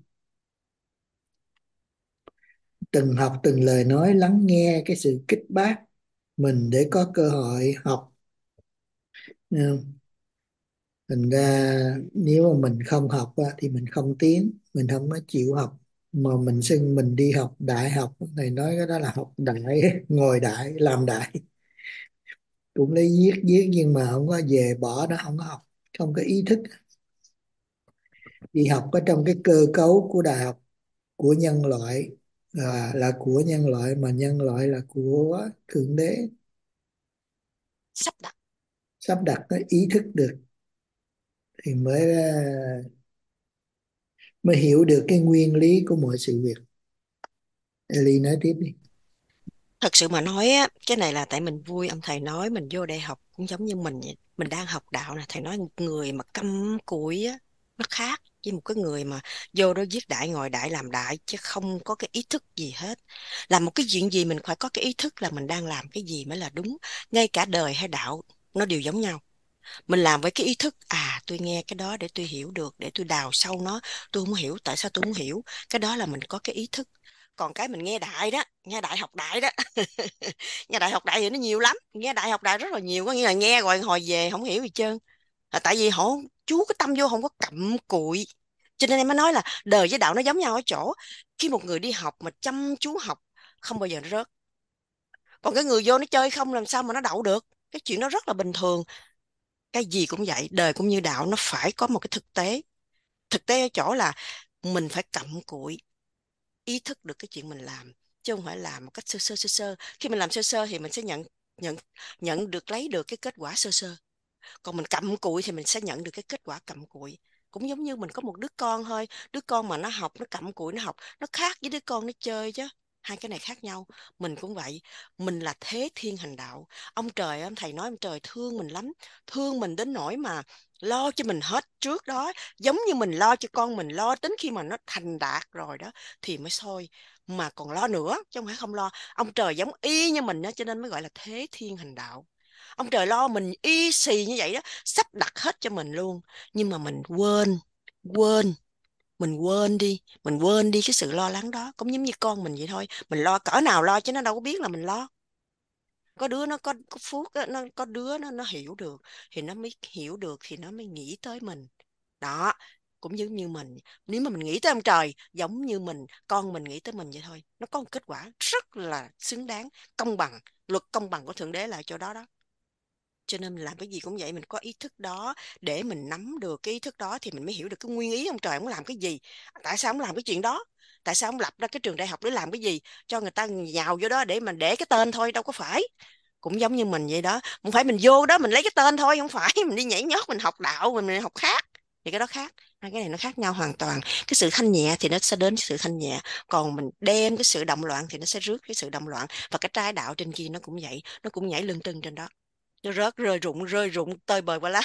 Từng học từng lời nói, lắng nghe cái sự kích bác mình để có cơ hội học. Ừ. Thành ra nếu mà mình không học á, thì mình không tiến, mình không có chịu học. Mà mình xưng mình đi học đại học, này nói cái đó là học đại, ngồi đại, làm đại. Cũng lấy viết viết nhưng mà không có về, bỏ đó, không có học, không có ý thức. đi học ở trong cái cơ cấu của đại học của nhân loại, là là của nhân loại, mà nhân loại là của thượng đế Sắp đặt. sắp đặt, nó ý thức được thì mới ờ, mới hiểu được cái nguyên lý của mọi sự việc. Ellie nói tiếp đi. Thật sự mà nói á, cái này là tại mình vui, ông thầy nói mình vô đại học cũng giống như mình vậy. Mình đang học đạo nè, thầy nói một người mà câm cụi á, nó khác với một cái người mà vô đó viết đại ngồi đại làm đại chứ không có cái ý thức gì hết. Làm một cái chuyện gì mình phải có cái ý thức là mình đang làm cái gì mới là đúng. Ngay cả đời hay đạo nó đều giống nhau. Mình làm với cái ý thức, à tôi nghe cái đó để tôi hiểu được, để tôi đào sâu nó. Tôi không hiểu tại sao tôi không hiểu, cái đó là mình có cái ý thức. Còn cái mình nghe đại đó, nghe đại học đại đó nghe đại học đại thì nó nhiều lắm, nghe đại học đại rất là nhiều, có nghĩa là nghe rồi hồi về không hiểu gì trơn. Là tại vì họ chú cái tâm vô không có cặm cụi. Cho nên em mới nói là đời với đạo nó giống nhau ở chỗ khi một người đi học mà chăm chú học không bao giờ nó rớt. Còn cái người vô nó chơi không làm sao mà nó đậu được, cái chuyện đó rất là bình thường. Cái gì cũng vậy, đời cũng như đạo, nó phải có một cái thực tế. Thực tế ở chỗ là mình phải cặm cụi, ý thức được cái chuyện mình làm, chứ không phải làm một cách sơ sơ sơ sơ. Khi mình làm sơ sơ thì mình sẽ nhận nhận nhận được, lấy được cái kết quả sơ sơ. Còn mình cặm cụi thì mình sẽ nhận được cái kết quả cặm cụi. Cũng giống như mình có một đứa con thôi, đứa con mà nó học, nó cặm cụi nó học, nó khác với đứa con nó chơi chứ. Hai cái này khác nhau. Mình cũng vậy, mình là thế thiên hành đạo. Ông trời, ông thầy nói ông trời thương mình lắm, thương mình đến nỗi mà lo cho mình hết trước đó, giống như mình lo cho con mình, lo đến khi mà nó thành đạt rồi đó thì mới thôi, mà còn lo nữa chứ không phải không lo. Ông trời giống y như mình đó, cho nên mới gọi là thế thiên hành đạo. Ông trời lo mình y xì như vậy đó, sắp đặt hết cho mình luôn. Nhưng mà mình quên, quên, mình quên đi, mình quên đi cái sự lo lắng đó. Cũng giống như con mình vậy thôi, mình lo cỡ nào lo chứ nó đâu có biết là mình lo. Có đứa nó có, có phước á, nó có đứa nó nó hiểu được thì nó mới hiểu được thì nó mới nghĩ tới mình. Đó, cũng giống như mình, nếu mà mình nghĩ tới ông trời giống như mình, con mình nghĩ tới mình vậy thôi, nó có một kết quả rất là xứng đáng, công bằng. Luật công bằng của thượng đế là ở chỗ đó đó. Cho nên mình làm cái gì cũng vậy, mình có ý thức đó, để mình nắm được cái ý thức đó thì mình mới hiểu được cái nguyên ý ông trời ông làm cái gì, tại sao ông làm cái chuyện đó, tại sao ông lập ra cái trường đại học để làm cái gì, cho người ta nhào vô đó để mà để cái tên thôi, đâu có phải. Cũng giống như mình vậy đó, không phải mình vô đó mình lấy cái tên thôi, không phải mình đi nhảy nhót mình học đạo mình, mình học khác, thì cái đó khác. Hai cái này nó khác nhau hoàn toàn. Cái sự thanh nhẹ thì nó sẽ đến sự thanh nhẹ, còn mình đem cái sự động loạn thì nó sẽ rước cái sự động loạn. Và cái trái đạo trên kia nó cũng vậy, nó cũng nhảy lưng tưng trên đó, nó rớt rơi rụng rơi rụng tơi bời qua lá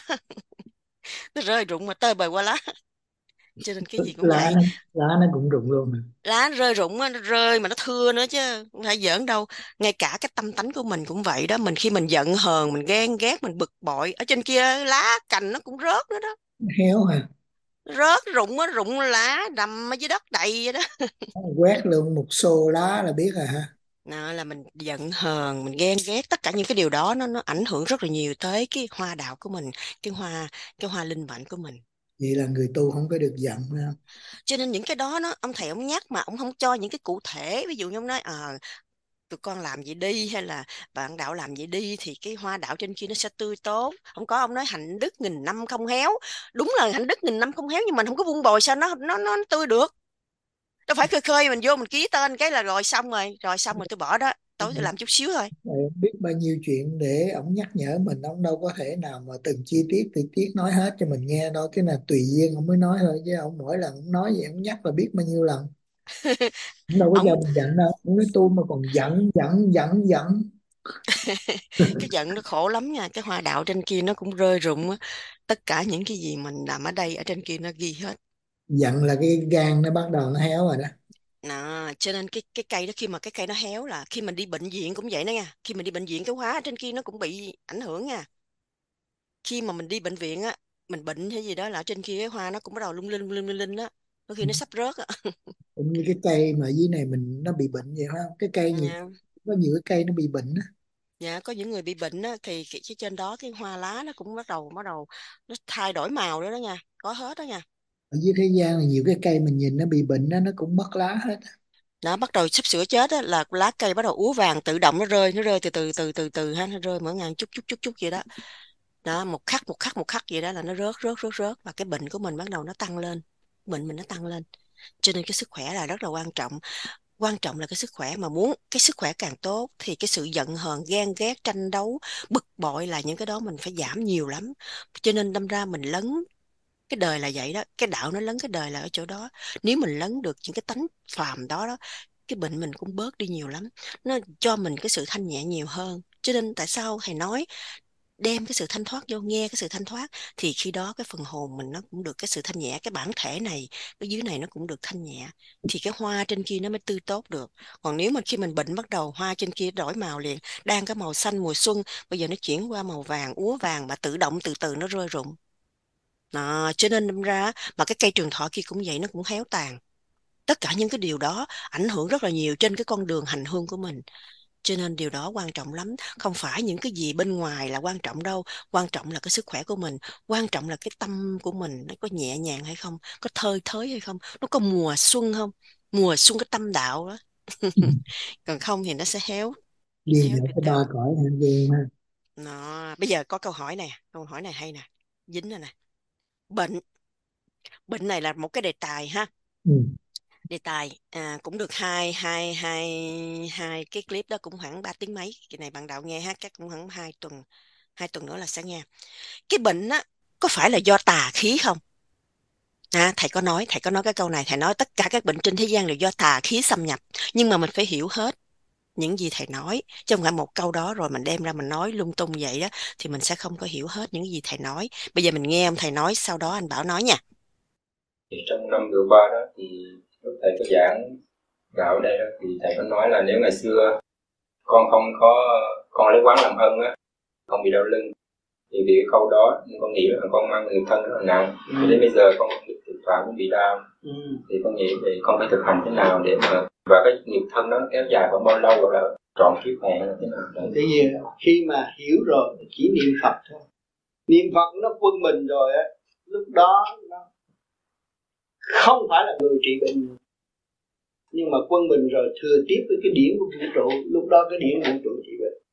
nó rơi rụng mà tơi bời qua lá. Cho nên cái gì cũng lá vậy, nó lá nó cũng rụng luôn mà. lá rơi rụng á, nó rơi mà nó thưa nữa chứ không phải giỡn đâu. Ngay cả cái tâm tánh của mình cũng vậy đó, mình khi mình giận hờn, mình ghen ghét, mình bực bội, ở trên kia lá cành nó cũng rớt nữa đó, Héo hả? rớt rụng á, rụng lá nằm ở dưới đất đầy vậy đó. Quét luôn một xô lá là biết rồi hả? Đó là mình giận hờn, mình ghen ghét, tất cả những cái điều đó nó nó ảnh hưởng rất là nhiều tới cái hoa đạo của mình, cái hoa cái hoa linh mệnh của mình. Vậy là người tu không có được giận phải không? Cho nên những cái đó nó ông thầy ông nhắc mà ông không cho những cái cụ thể, ví dụ như ông nói à, tụi con làm vậy đi, hay là bạn đạo làm vậy đi thì cái hoa đạo trên kia nó sẽ tươi tốt. Không có, ông nói hạnh đức nghìn năm không héo. Đúng là hạnh đức nghìn năm không héo, nhưng mình không có vun bồi sao nó nó nó tươi được. Đâu phải khơi khơi mình vô mình ký tên cái là rồi xong rồi, rồi xong rồi tôi bỏ đó, tối tôi làm chút xíu thôi. Thầy biết bao nhiêu chuyện để ổng nhắc nhở mình, ổng đâu có thể nào mà từng chi tiết chi tiết nói hết cho mình nghe đâu, cái là tùy duyên ổng mới nói thôi, chứ ổng mỗi lần ổng nói vậy ổng nhắc là biết bao nhiêu lần. Ổng đâu có cho Ông mình giận đâu, ổng nói tu mà còn giận giận giận giận. cái giận nó khổ lắm nha, cái hoa đạo trên kia nó cũng rơi rụng á. Tất cả những cái gì mình làm ở đây ở trên kia nó ghi hết. Giận là cái gan nó bắt đầu nó héo rồi đó. Đó, cho nên cái cái cây đó, khi mà cái cây nó héo là khi mình đi bệnh viện cũng vậy đó nha. Khi mình đi bệnh viện cái hóa ở trên kia nó cũng bị ảnh hưởng nha. Khi mà mình đi bệnh viện á, mình bệnh hay gì đó là ở trên kia cái hoa nó cũng bắt đầu lung linh lung linh lung linh đó. Có khi nó sắp rớt á. Cũng như cái cây mà dưới này mình nó bị bệnh vậy phải không? Cái cây nhiều, Dạ, có nhiều cái cây nó bị bệnh á. dạ, có những người bị bệnh á thì cái, cái trên đó cái hoa lá nó cũng bắt đầu bắt đầu nó thay đổi màu đó đó nha. Có hết đó nha. Ở dưới thế gian là nhiều cái cây mình nhìn nó bị bệnh đó, nó cũng mất lá hết. Đó, bắt đầu sắp sửa chết á là lá cây bắt đầu úa vàng tự động, nó rơi nó rơi từ từ từ từ từ ha, nó rơi mỗi ngày chút chút chút chút vậy đó. Đó, một khắc một khắc một khắc vậy đó là nó rớt rớt rớt rớt và cái bệnh của mình bắt đầu nó tăng lên. bệnh mình nó tăng lên. Cho nên cái sức khỏe là rất là quan trọng. Quan trọng là cái sức khỏe, mà muốn cái sức khỏe càng tốt thì cái sự giận hờn, ghen ghét, tranh đấu, bực bội là những cái đó mình phải giảm nhiều lắm. Cho nên đâm ra mình lấn cái đời là vậy đó, cái đạo nó lấn cái đời là ở chỗ đó. Nếu mình lấn được những cái tánh phàm đó đó, cái bệnh mình cũng bớt đi nhiều lắm. Nó cho mình cái sự thanh nhẹ nhiều hơn. Cho nên tại sao thầy nói đem cái sự thanh thoát vô, nghe cái sự thanh thoát, thì khi đó cái phần hồn mình nó cũng được cái sự thanh nhẹ, cái bản thể này cái dưới này nó cũng được thanh nhẹ, thì cái hoa trên kia nó mới tươi tốt được. Còn nếu mà khi mình bệnh bắt đầu hoa trên kia đổi màu liền, đang có màu xanh mùa xuân, bây giờ nó chuyển qua màu vàng, úa vàng, mà tự động từ từ nó rơi rụng. Đó, cho nên đâm ra mà cái cây trường thọ kia cũng vậy, nó cũng héo tàn. Tất cả những cái điều đó ảnh hưởng rất là nhiều trên cái con đường hành hương của mình. Cho nên điều đó quan trọng lắm. Không phải những cái gì bên ngoài là quan trọng đâu. Quan trọng là cái sức khỏe của mình. Quan trọng là cái tâm của mình nó có nhẹ nhàng hay không, có thơi thới hay không, nó có mùa xuân không, mùa xuân cái tâm đạo đó. Còn không thì nó sẽ héo, Đi héo vào từ cái ba từ. cõi hàng dương ha. Nó bây giờ có câu hỏi nè, câu hỏi này hay nè, dính rồi nè. Bệnh bệnh này là một cái đề tài ha. Ừ. Đề tài à, cũng được hai hai hai hai cái clip đó cũng khoảng ba tiếng mấy. Cái này bạn đạo nghe ha, chắc cũng khoảng hai tuần hai tuần nữa là sẽ nghe. Cái bệnh á có phải là do tà khí không? À, thầy có nói thầy có nói cái câu này, thầy nói tất cả các bệnh trên thế gian đều do tà khí xâm nhập, nhưng mà mình phải hiểu hết những gì thầy nói, chứ không phải một câu đó rồi mình đem ra mình nói lung tung vậy đó, thì mình sẽ không có hiểu hết những gì thầy nói. Bây giờ mình nghe ông thầy nói, sau đó anh Bảo nói nha. Thì trong năm vừa qua đó thì lúc thầy có giảng đạo ở đây đó, thì thầy có nói là nếu ngày xưa con không có con lấy quán làm ân á, con bị đau lưng, thì vì cái câu đó con nghĩ là con mang người thân rất là nặng. Ừ. Cho đến bây giờ con bị thực phạm cũng bị đau. Ừ. Thì con nghĩ thì con phải thực hành thế nào để mà, và cái nghiệp thân đó kéo dài khoảng bao lâu, gọi là trọn kiếp hẹn là thế nào đấy. Thế gì khi mà hiểu rồi chỉ niệm Phật thôi, niệm Phật nó quân mình rồi á, lúc đó nó không phải là người trị bệnh, nhưng mà quân mình rồi thừa tiếp với cái điển của vũ trụ, lúc đó cái điển vũ trụ trị bệnh.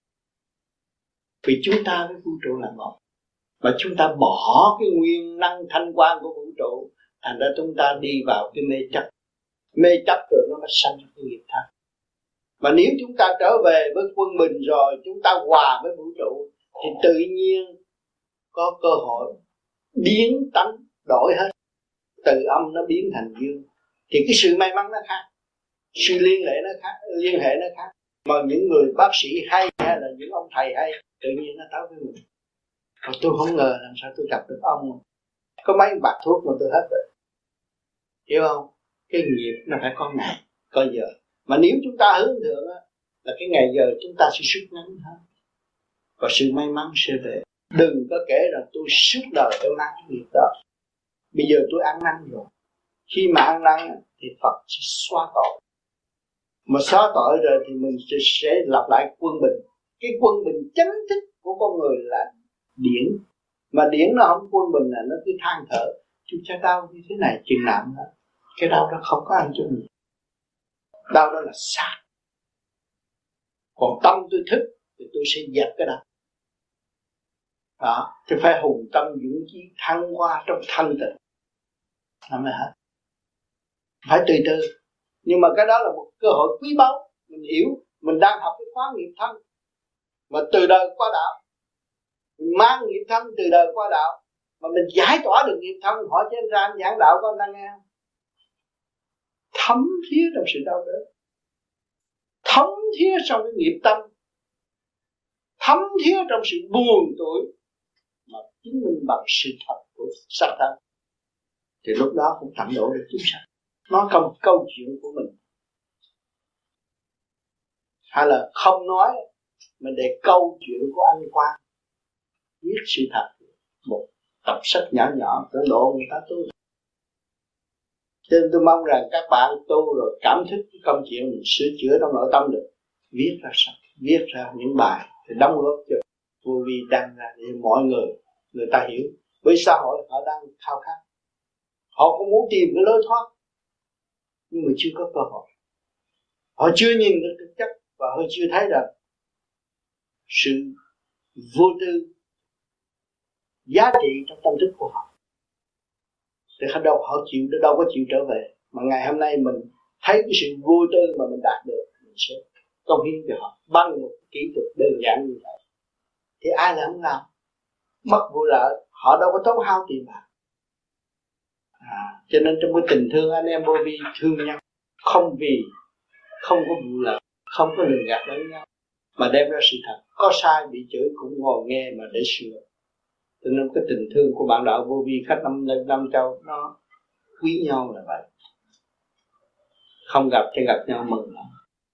Vì chúng ta với vũ trụ là một, mà chúng ta bỏ cái nguyên năng thanh quan của vũ trụ, thành ra chúng ta đi vào cái mê chấp, mê chấp rồi nó mới sanh cái nghiệp thân. Mà nếu chúng ta trở về với quân bình rồi, chúng ta hòa với vũ trụ, thì tự nhiên có cơ hội biến tánh đổi hết, từ âm nó biến thành dương, thì cái sự may mắn nó khác, sự liên hệ nó khác, liên hệ nó khác. Mà những người bác sĩ hay hay là những ông thầy hay, tự nhiên nó tới với mình. Còn tôi không ngờ làm sao tôi gặp được ông, có mấy bạc thuốc mà tôi hết rồi, hiểu không? Cái nghiệp nó phải có ngày, có giờ. Mà nếu chúng ta hướng thượng á, là cái ngày giờ chúng ta sẽ rút ngắn hơn, và sự may mắn sẽ về. Đừng có kể rằng tôi suốt đời tôi mang cái nghiệp đó. Bây giờ tôi ăn năn rồi, khi mà ăn năn thì Phật sẽ xóa tội. Mà xóa tội rồi thì mình sẽ, sẽ lặp lại quân bình. Cái quân bình chánh thức của con người là điển. Mà điển nó không quân bình là nó cứ than thở, chú cha đau như thế này chừng nào nữa. Cái đau đó không có ăn cho mình. Đau đó là sát. Còn tâm tôi thức thì tôi sẽ dẹp cái đó. Đó, tôi phải hùng tâm dũng chí thăng hoa trong thanh tịnh. Làm mới hết. Phải từ từ. Nhưng mà cái đó là một cơ hội quý báu. Mình hiểu, mình đang học cái khóa nghiệp thân. Mà từ đời qua đạo, mình mang nghiệp thân từ đời qua đạo, mà mình giải tỏa được nghiệp thân. Hỏi trên ra anh giảng đạo có anh đang nghe không? Thấm thía trong sự đau đớn, thấm thía trong cái nghiệp tâm, thấm thía trong sự buồn tuổi, mà chứng minh bằng sự thật của xác thân, thì lúc đó cũng tận độ được chúng sanh. Nói câu câu chuyện của mình, hay là không nói, mình để câu chuyện của anh Quang viết sự thật, một tập sách nhỏ nhỏ để độ người ta tu. Cho nên tôi mong rằng các bạn tu rồi cảm thức cái công chuyện mình sửa chữa trong nội tâm được, viết ra sách, viết ra những bài thì đóng góp cho vô vi đăng ra để mọi người người ta hiểu. Với xã hội họ đang khao khát, họ cũng muốn tìm cái lối thoát, nhưng mà chưa có cơ hội. Họ chưa nhìn được thực chất, và họ chưa thấy rằng sự vô tư giá trị trong tâm thức của họ. thì họ đâu họ chịu, đâu có chịu trở về. Mà ngày hôm nay mình thấy cái sự vô tư mà mình đạt được, mình sẽ công hiến cho họ bằng một kỹ thuật đơn giản như vậy. Thì ai là không làm? Mất vụ lợi, họ đâu có tốn hao tiền bạc. À, cho nên trong cái tình thương anh em vô vi thương nhau, không vì không có vụ lợi, không có lường gạt lẫn nhau, mà đem ra sự thật. Có sai bị chửi cũng ngồi nghe mà để sửa. Cho nên cái tình thương của bạn đạo vô vi khách năm lên năm châu nó quý nhau là vậy. Không gặp thì gặp nhau mừng lắm.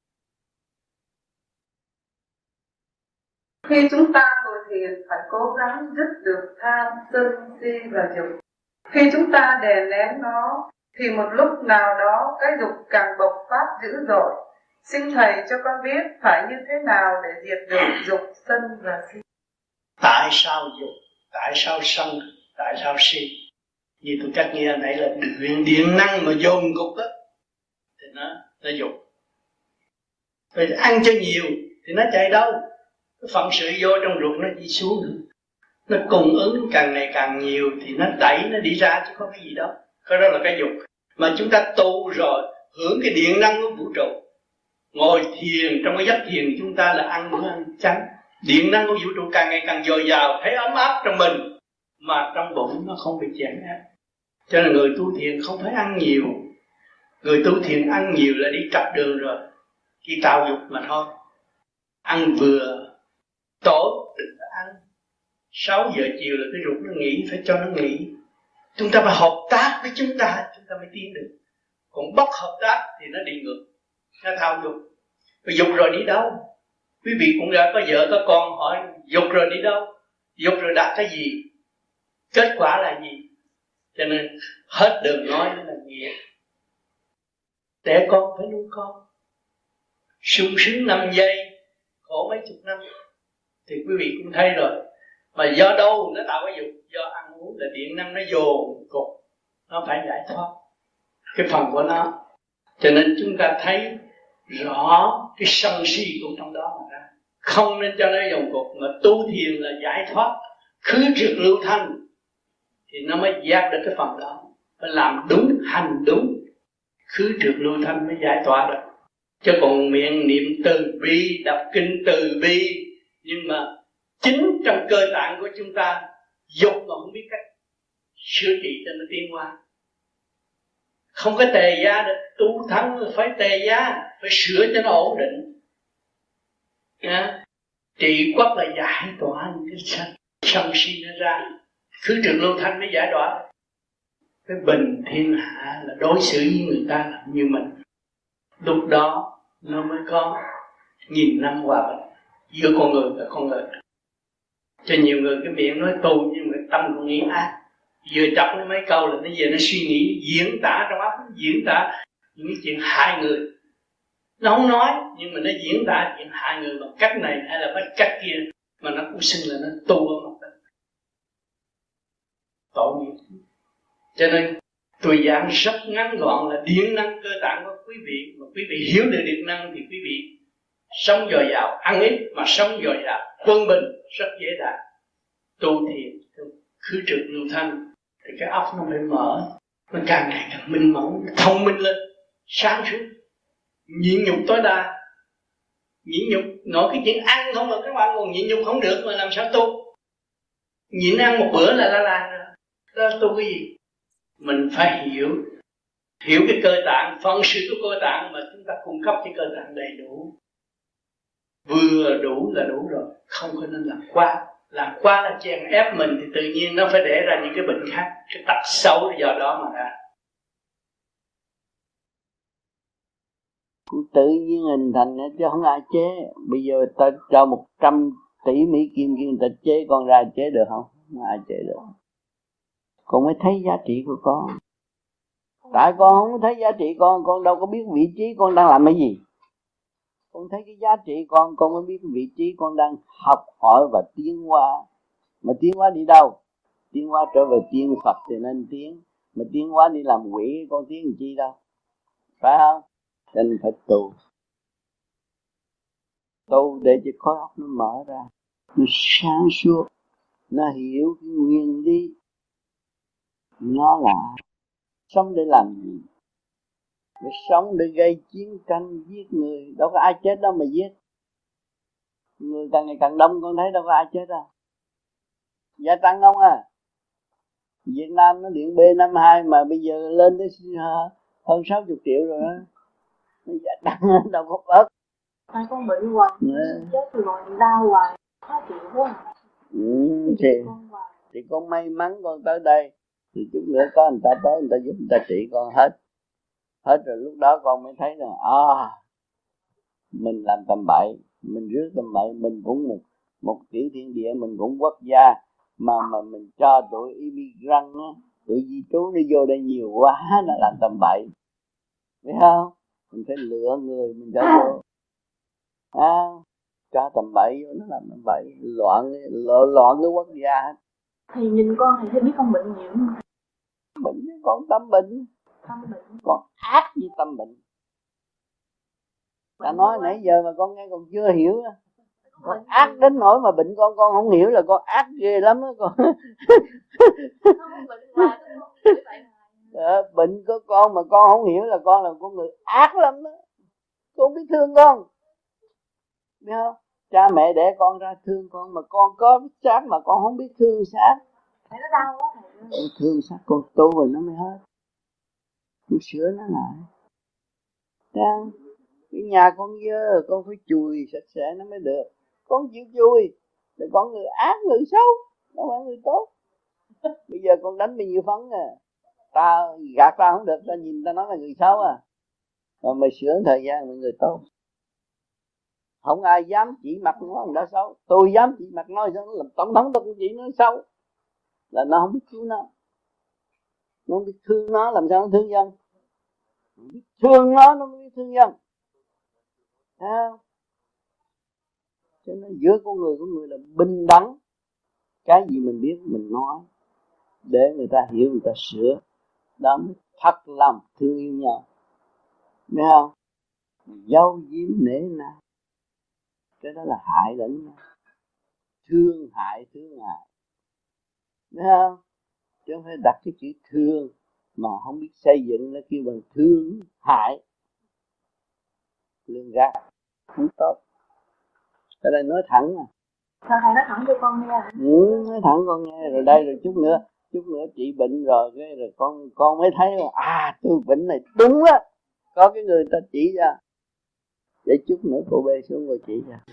Khi chúng ta ngồi thiền phải cố gắng dứt được tham, sân, si và dục. Khi chúng ta đè nén nó thì một lúc nào đó cái dục càng bộc phát dữ dội. Xin Thầy cho con biết phải như thế nào để diệt được dục, sân và si. Tại sao dục? Tại sao sân? Tại sao si? Như tôi cách nghe nãy là điện điện năng mà dồn cục đó thì nó nó dục. Rồi ăn cho nhiều thì nó chạy đâu? Cái phận sự vô trong ruột nó đi xuống nữa. Nó cung ứng càng ngày càng nhiều thì nó đẩy nó đi ra chứ có cái gì đó. Cái đó là cái dục. Mà chúng ta tu rồi hưởng cái điện năng của vũ trụ. Ngồi thiền trong cái giấc thiền chúng ta là ăn bữa ăn chánh. Điện năng của vũ trụ càng ngày càng dồi dào, thấy ấm áp trong mình mà trong bụng nó không bị chèn ép. Cho nên người tu thiền không phải ăn nhiều. Người tu thiền ăn nhiều là đi trật đường rồi, đi tạo dục mà thôi. Ăn vừa tối đừng có ăn. Sáu giờ chiều là cái ruột nó nghỉ, phải cho nó nghỉ. Chúng ta phải hợp tác với chúng ta, chúng ta mới tiến được. Còn bất hợp tác thì nó đi ngược, nó thao dục. Rồi dục rồi đi đâu? Quý vị cũng đã có vợ có con hỏi dục rồi đi đâu? Dục rồi đạt cái gì? Kết quả là gì? Cho nên hết đường nói là nghĩa. Để con phải nuôi con, sung sướng năm giây, khổ mấy chục năm. Thì quý vị cũng thấy rồi. Mà do đâu nó tạo cái dục? Do ăn uống là điện năng nó dồn cục, nó phải giải thoát cái phần của nó. Cho nên chúng ta thấy rõ cái sân si cũng trong đó mà ra. Không nên cho nó dồn cục, mà tu thiền là giải thoát, khứ trượt lưu thanh thì nó mới giác được cái phần đó. Phải làm đúng, hành đúng, khứ trượt lưu thanh mới giải tỏa được. Chứ còn miệng niệm từ bi, đọc kinh từ bi, nhưng mà chính trong cơ tạng của chúng ta dục mà không biết cách sửa trị cho nó tiến qua. Không có tề giá được, tu thắng phải tề giá, phải sửa cho nó ổn định. À, trị quốc là giải tỏa những cái sân, sân si nó ra, khứ trượt lưu thanh mới giải tỏa. Cái bình thiên hạ là đối xử với người ta là như mình. Lúc đó nó mới có nghìn năm hòa bình giữa con người và con người. Cho nhiều người cái miệng nói tu nhưng mà tâm cũng nghĩ ác. Vừa chọc nó mấy câu là nó về nó suy nghĩ, diễn tả trong óc, diễn tả những cái chuyện hại người. Nó không nói nhưng mà nó diễn tả chuyện hại người bằng cách này hay là bằng cách kia, mà nó cũng xưng là nó tu ở mặt đất. Tội nghiệp. Cho nên tôi giảng rất ngắn gọn là điện năng cơ tạng của quý vị. Mà quý vị hiểu được điện năng thì quý vị sống dồi dào, ăn ít mà sống dồi dào, quân bình rất dễ đạt. Tu thiền khứ trượt lưu thanh thì cái óc nó mới mở, nó càng ngày càng minh mẫn, thông minh lên, sáng suốt, nhịn nhục tối đa. Nhịn nhục nói cái chuyện ăn không mà các bạn còn nhịn nhục không được mà làm sao tu? Nhịn ăn một bữa là la làng rồi, đó tu cái gì? Mình phải hiểu hiểu cái cơ tạng, phân sự của cơ tạng mà chúng ta cung cấp cho cơ tạng đầy đủ. Vừa đủ là đủ rồi, không có nên làm quá. Làm quá là chèn ép mình thì tự nhiên nó phải để ra những cái bệnh khác. Cái tật xấu do đó mà ra. Cũng tự nhiên hình thành chứ không ai chế. Bây giờ ta cho một trăm tỷ Mỹ Kim kia người ta chế con ra chế được không? Không ai chế được. Con mới thấy giá trị của con. Tại con không thấy giá trị con, con đâu có biết vị trí con đang làm cái gì. Con thấy cái giá trị con, con mới biết cái vị trí con đang học hỏi và tiến hóa. Mà tiến hóa đi đâu? Tiến hóa trở về tiên Phật thì nên tiến. Mà tiến hóa đi làm quỷ, con tiến làm chi đâu? Phải không? Nên phải tu. Tu để cho khối óc nó mở ra, nó sáng suốt, nó hiểu cái nguyên lý. Nó là sống để làm gì? Phải sống để gây chiến tranh, giết người. Đâu có ai chết đâu mà giết. Người càng ngày càng đông, con thấy đâu có ai chết đâu. Gia tăng không à? Việt Nam nó điện B năm mươi hai mà bây giờ lên tới hơn sáu mươi triệu rồi đó. Nó gia tăng đâu có bớt. Hai con bệnh hoài, yeah. Chết rồi còn đau hoài, khó chịu quá. Ừ, thì, thì con may mắn con tới đây. Thì chút nữa có người ta tới, người ta giúp người ta trị con hết. Hết rồi lúc đó con mới thấy là à, mình làm tầm bậy, mình rước tầm bậy, mình cũng một một tiểu thiên địa, mình cũng quốc gia mà mà mình cho tụi immigrant á, tụi di trú nó vô đây nhiều quá, nó làm tầm bậy, biết không? Mình phải lựa người mình cho vô, à, cho tầm bậy vô nó làm tầm bậy, loạn loạn, loạn cái quốc gia hết. Thì nhìn con thì thấy biết con bệnh nhiều mà. Bệnh con tâm bệnh. Tâm bệnh. Con ác với tâm bệnh. Ta nói nãy giờ mà con nghe còn chưa hiểu. Con ác đến nỗi mà bệnh con con không hiểu là con ác ghê lắm á con. Ờ, bệnh của con mà con không hiểu là con là con người ác lắm đó. Con không biết thương con. Biết không? Cha mẹ đẻ con ra thương con mà con có biết xác mà con không biết thương xác. Thầy nó đau quá thầy. Con thương xác con tu rồi nó mới hết. Con sửa nó lại. Đang cái nhà con dơ, con phải chùi sạch sẽ nó mới được. Con chịu chùi, thì con người ác, người xấu, đâu phải người tốt. Bây giờ con đánh bao nhiêu phấn à, ta gạt ta không được, ta nhìn ta nói là người xấu à. Mà mày sửa thời gian là người tốt. Không ai dám chỉ mặt nó người đó xấu. Tôi dám chỉ mặt nó xấu, làm tổng thống tôi cũng chỉ nó xấu. Là nó không biết cứu nó. Nó không biết thương nó, làm sao nó thương dân. Thương nó, nó mới biết thương dân. Thấy không? Cho nên giữa con người con người là bình đẳng. Cái gì mình biết mình nói để người ta hiểu, người ta sửa. Đó mới thật lòng thương yêu nhau. Biết không? Dấu diếm nể nào. Cái đó là hại lẫn nhau. Thương hại thương hại. Biết không? Chứ không phải đặt cái chữ thương mà không biết xây dựng nó kêu bằng thương hại. Lương gạt không tốt. Cái đây nói thẳng à. Sao thầy nói thẳng cho con nghe? Ừ, nói thẳng con nghe. Rồi đây rồi chút nữa, chút nữa chị bệnh rồi cái rồi con con mới thấy là à tôi bệnh này đúng á. Có cái người ta chỉ ra. Để chút nữa cô bê xuống rồi chỉ ra.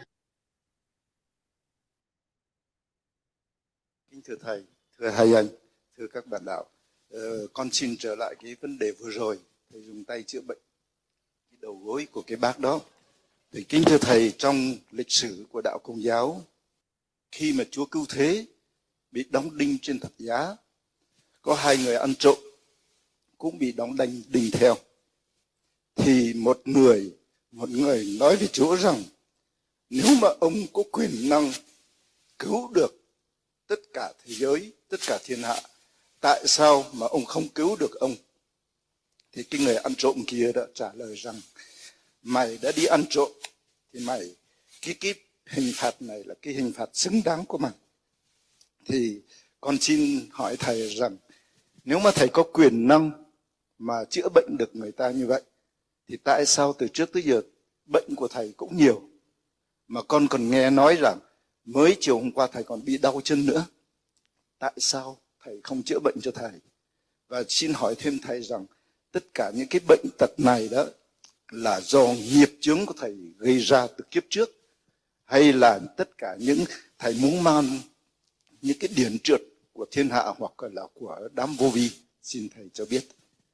Kính thưa thầy, thưa hai anh, thưa các bạn đạo, ờ, con xin trở lại cái vấn đề vừa rồi, thầy dùng tay chữa bệnh, cái đầu gối của cái bác đó. Thì kính thưa thầy, trong lịch sử của đạo Công giáo, khi mà Chúa Cứu Thế bị đóng đinh trên thập giá, có hai người ăn trộm cũng bị đóng đinh đinh theo. Thì một người, một người nói với Chúa rằng nếu mà ông có quyền năng cứu được tất cả thế giới, tất cả thiên hạ, tại sao mà ông không cứu được ông? Thì cái người ăn trộm kia đã trả lời rằng mày đã đi ăn trộm thì mày cái cái hình phạt này là cái hình phạt xứng đáng của mày. Thì con xin hỏi thầy rằng nếu mà thầy có quyền năng mà chữa bệnh được người ta như vậy thì tại sao từ trước tới giờ bệnh của thầy cũng nhiều, mà con còn nghe nói rằng mới chiều hôm qua thầy còn bị đau chân nữa, tại sao thầy không chữa bệnh cho thầy? Và xin hỏi thêm thầy rằng tất cả những cái bệnh tật này đó là do nghiệp chướng của thầy gây ra từ kiếp trước, hay là tất cả những thầy muốn mang những cái điển trượt của thiên hạ hoặc là của đám vô vi? Xin thầy cho biết.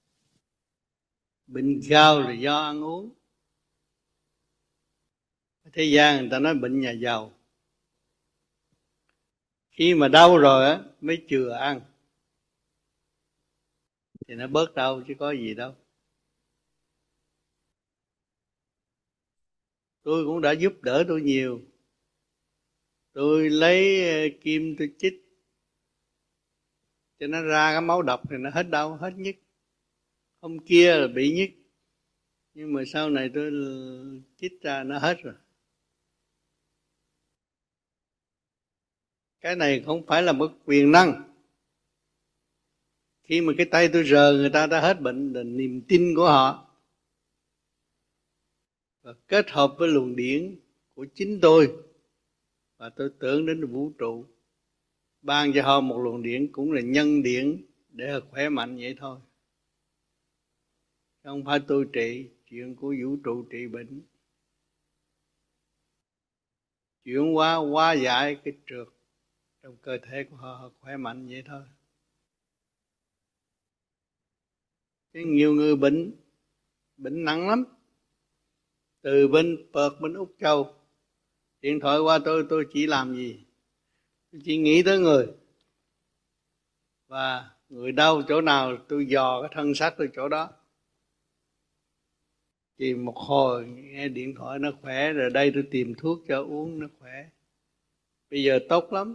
Bệnh cao là do ăn uống. Thế gian người ta nói bệnh nhà giàu. Khi mà đau rồi á mới chừa ăn thì nó bớt đau chứ có gì đâu. Tôi cũng đã giúp đỡ tôi nhiều. Tôi lấy kim tôi chích cho nó ra cái máu độc thì nó hết đau, hết nhức. Hôm kia là bị nhức, nhưng mà sau này tôi chích ra nó hết rồi. Cái này không phải là một quyền năng. Khi mà cái tay tôi rờ người ta đã hết bệnh là niềm tin của họ. Và kết hợp với luồng điển của chính tôi, và tôi tưởng đến vũ trụ ban cho họ một luồng điển cũng là nhân điển để họ khỏe mạnh vậy thôi. Không phải tôi trị, chuyện của vũ trụ trị bệnh. Chuyển hóa hóa giải cái trượt trong cơ thể của họ, họ khỏe mạnh vậy thôi. Chứ nhiều người bệnh, bệnh nặng lắm. Từ bên Perth, bên Úc Châu, điện thoại qua tôi, tôi chỉ làm gì? Tôi chỉ nghĩ tới người. Và người đau chỗ nào tôi dò cái thân xác tôi chỗ đó. Thì một hồi nghe điện thoại nó khỏe, rồi đây tôi tìm thuốc cho uống nó khỏe. Bây giờ tốt lắm.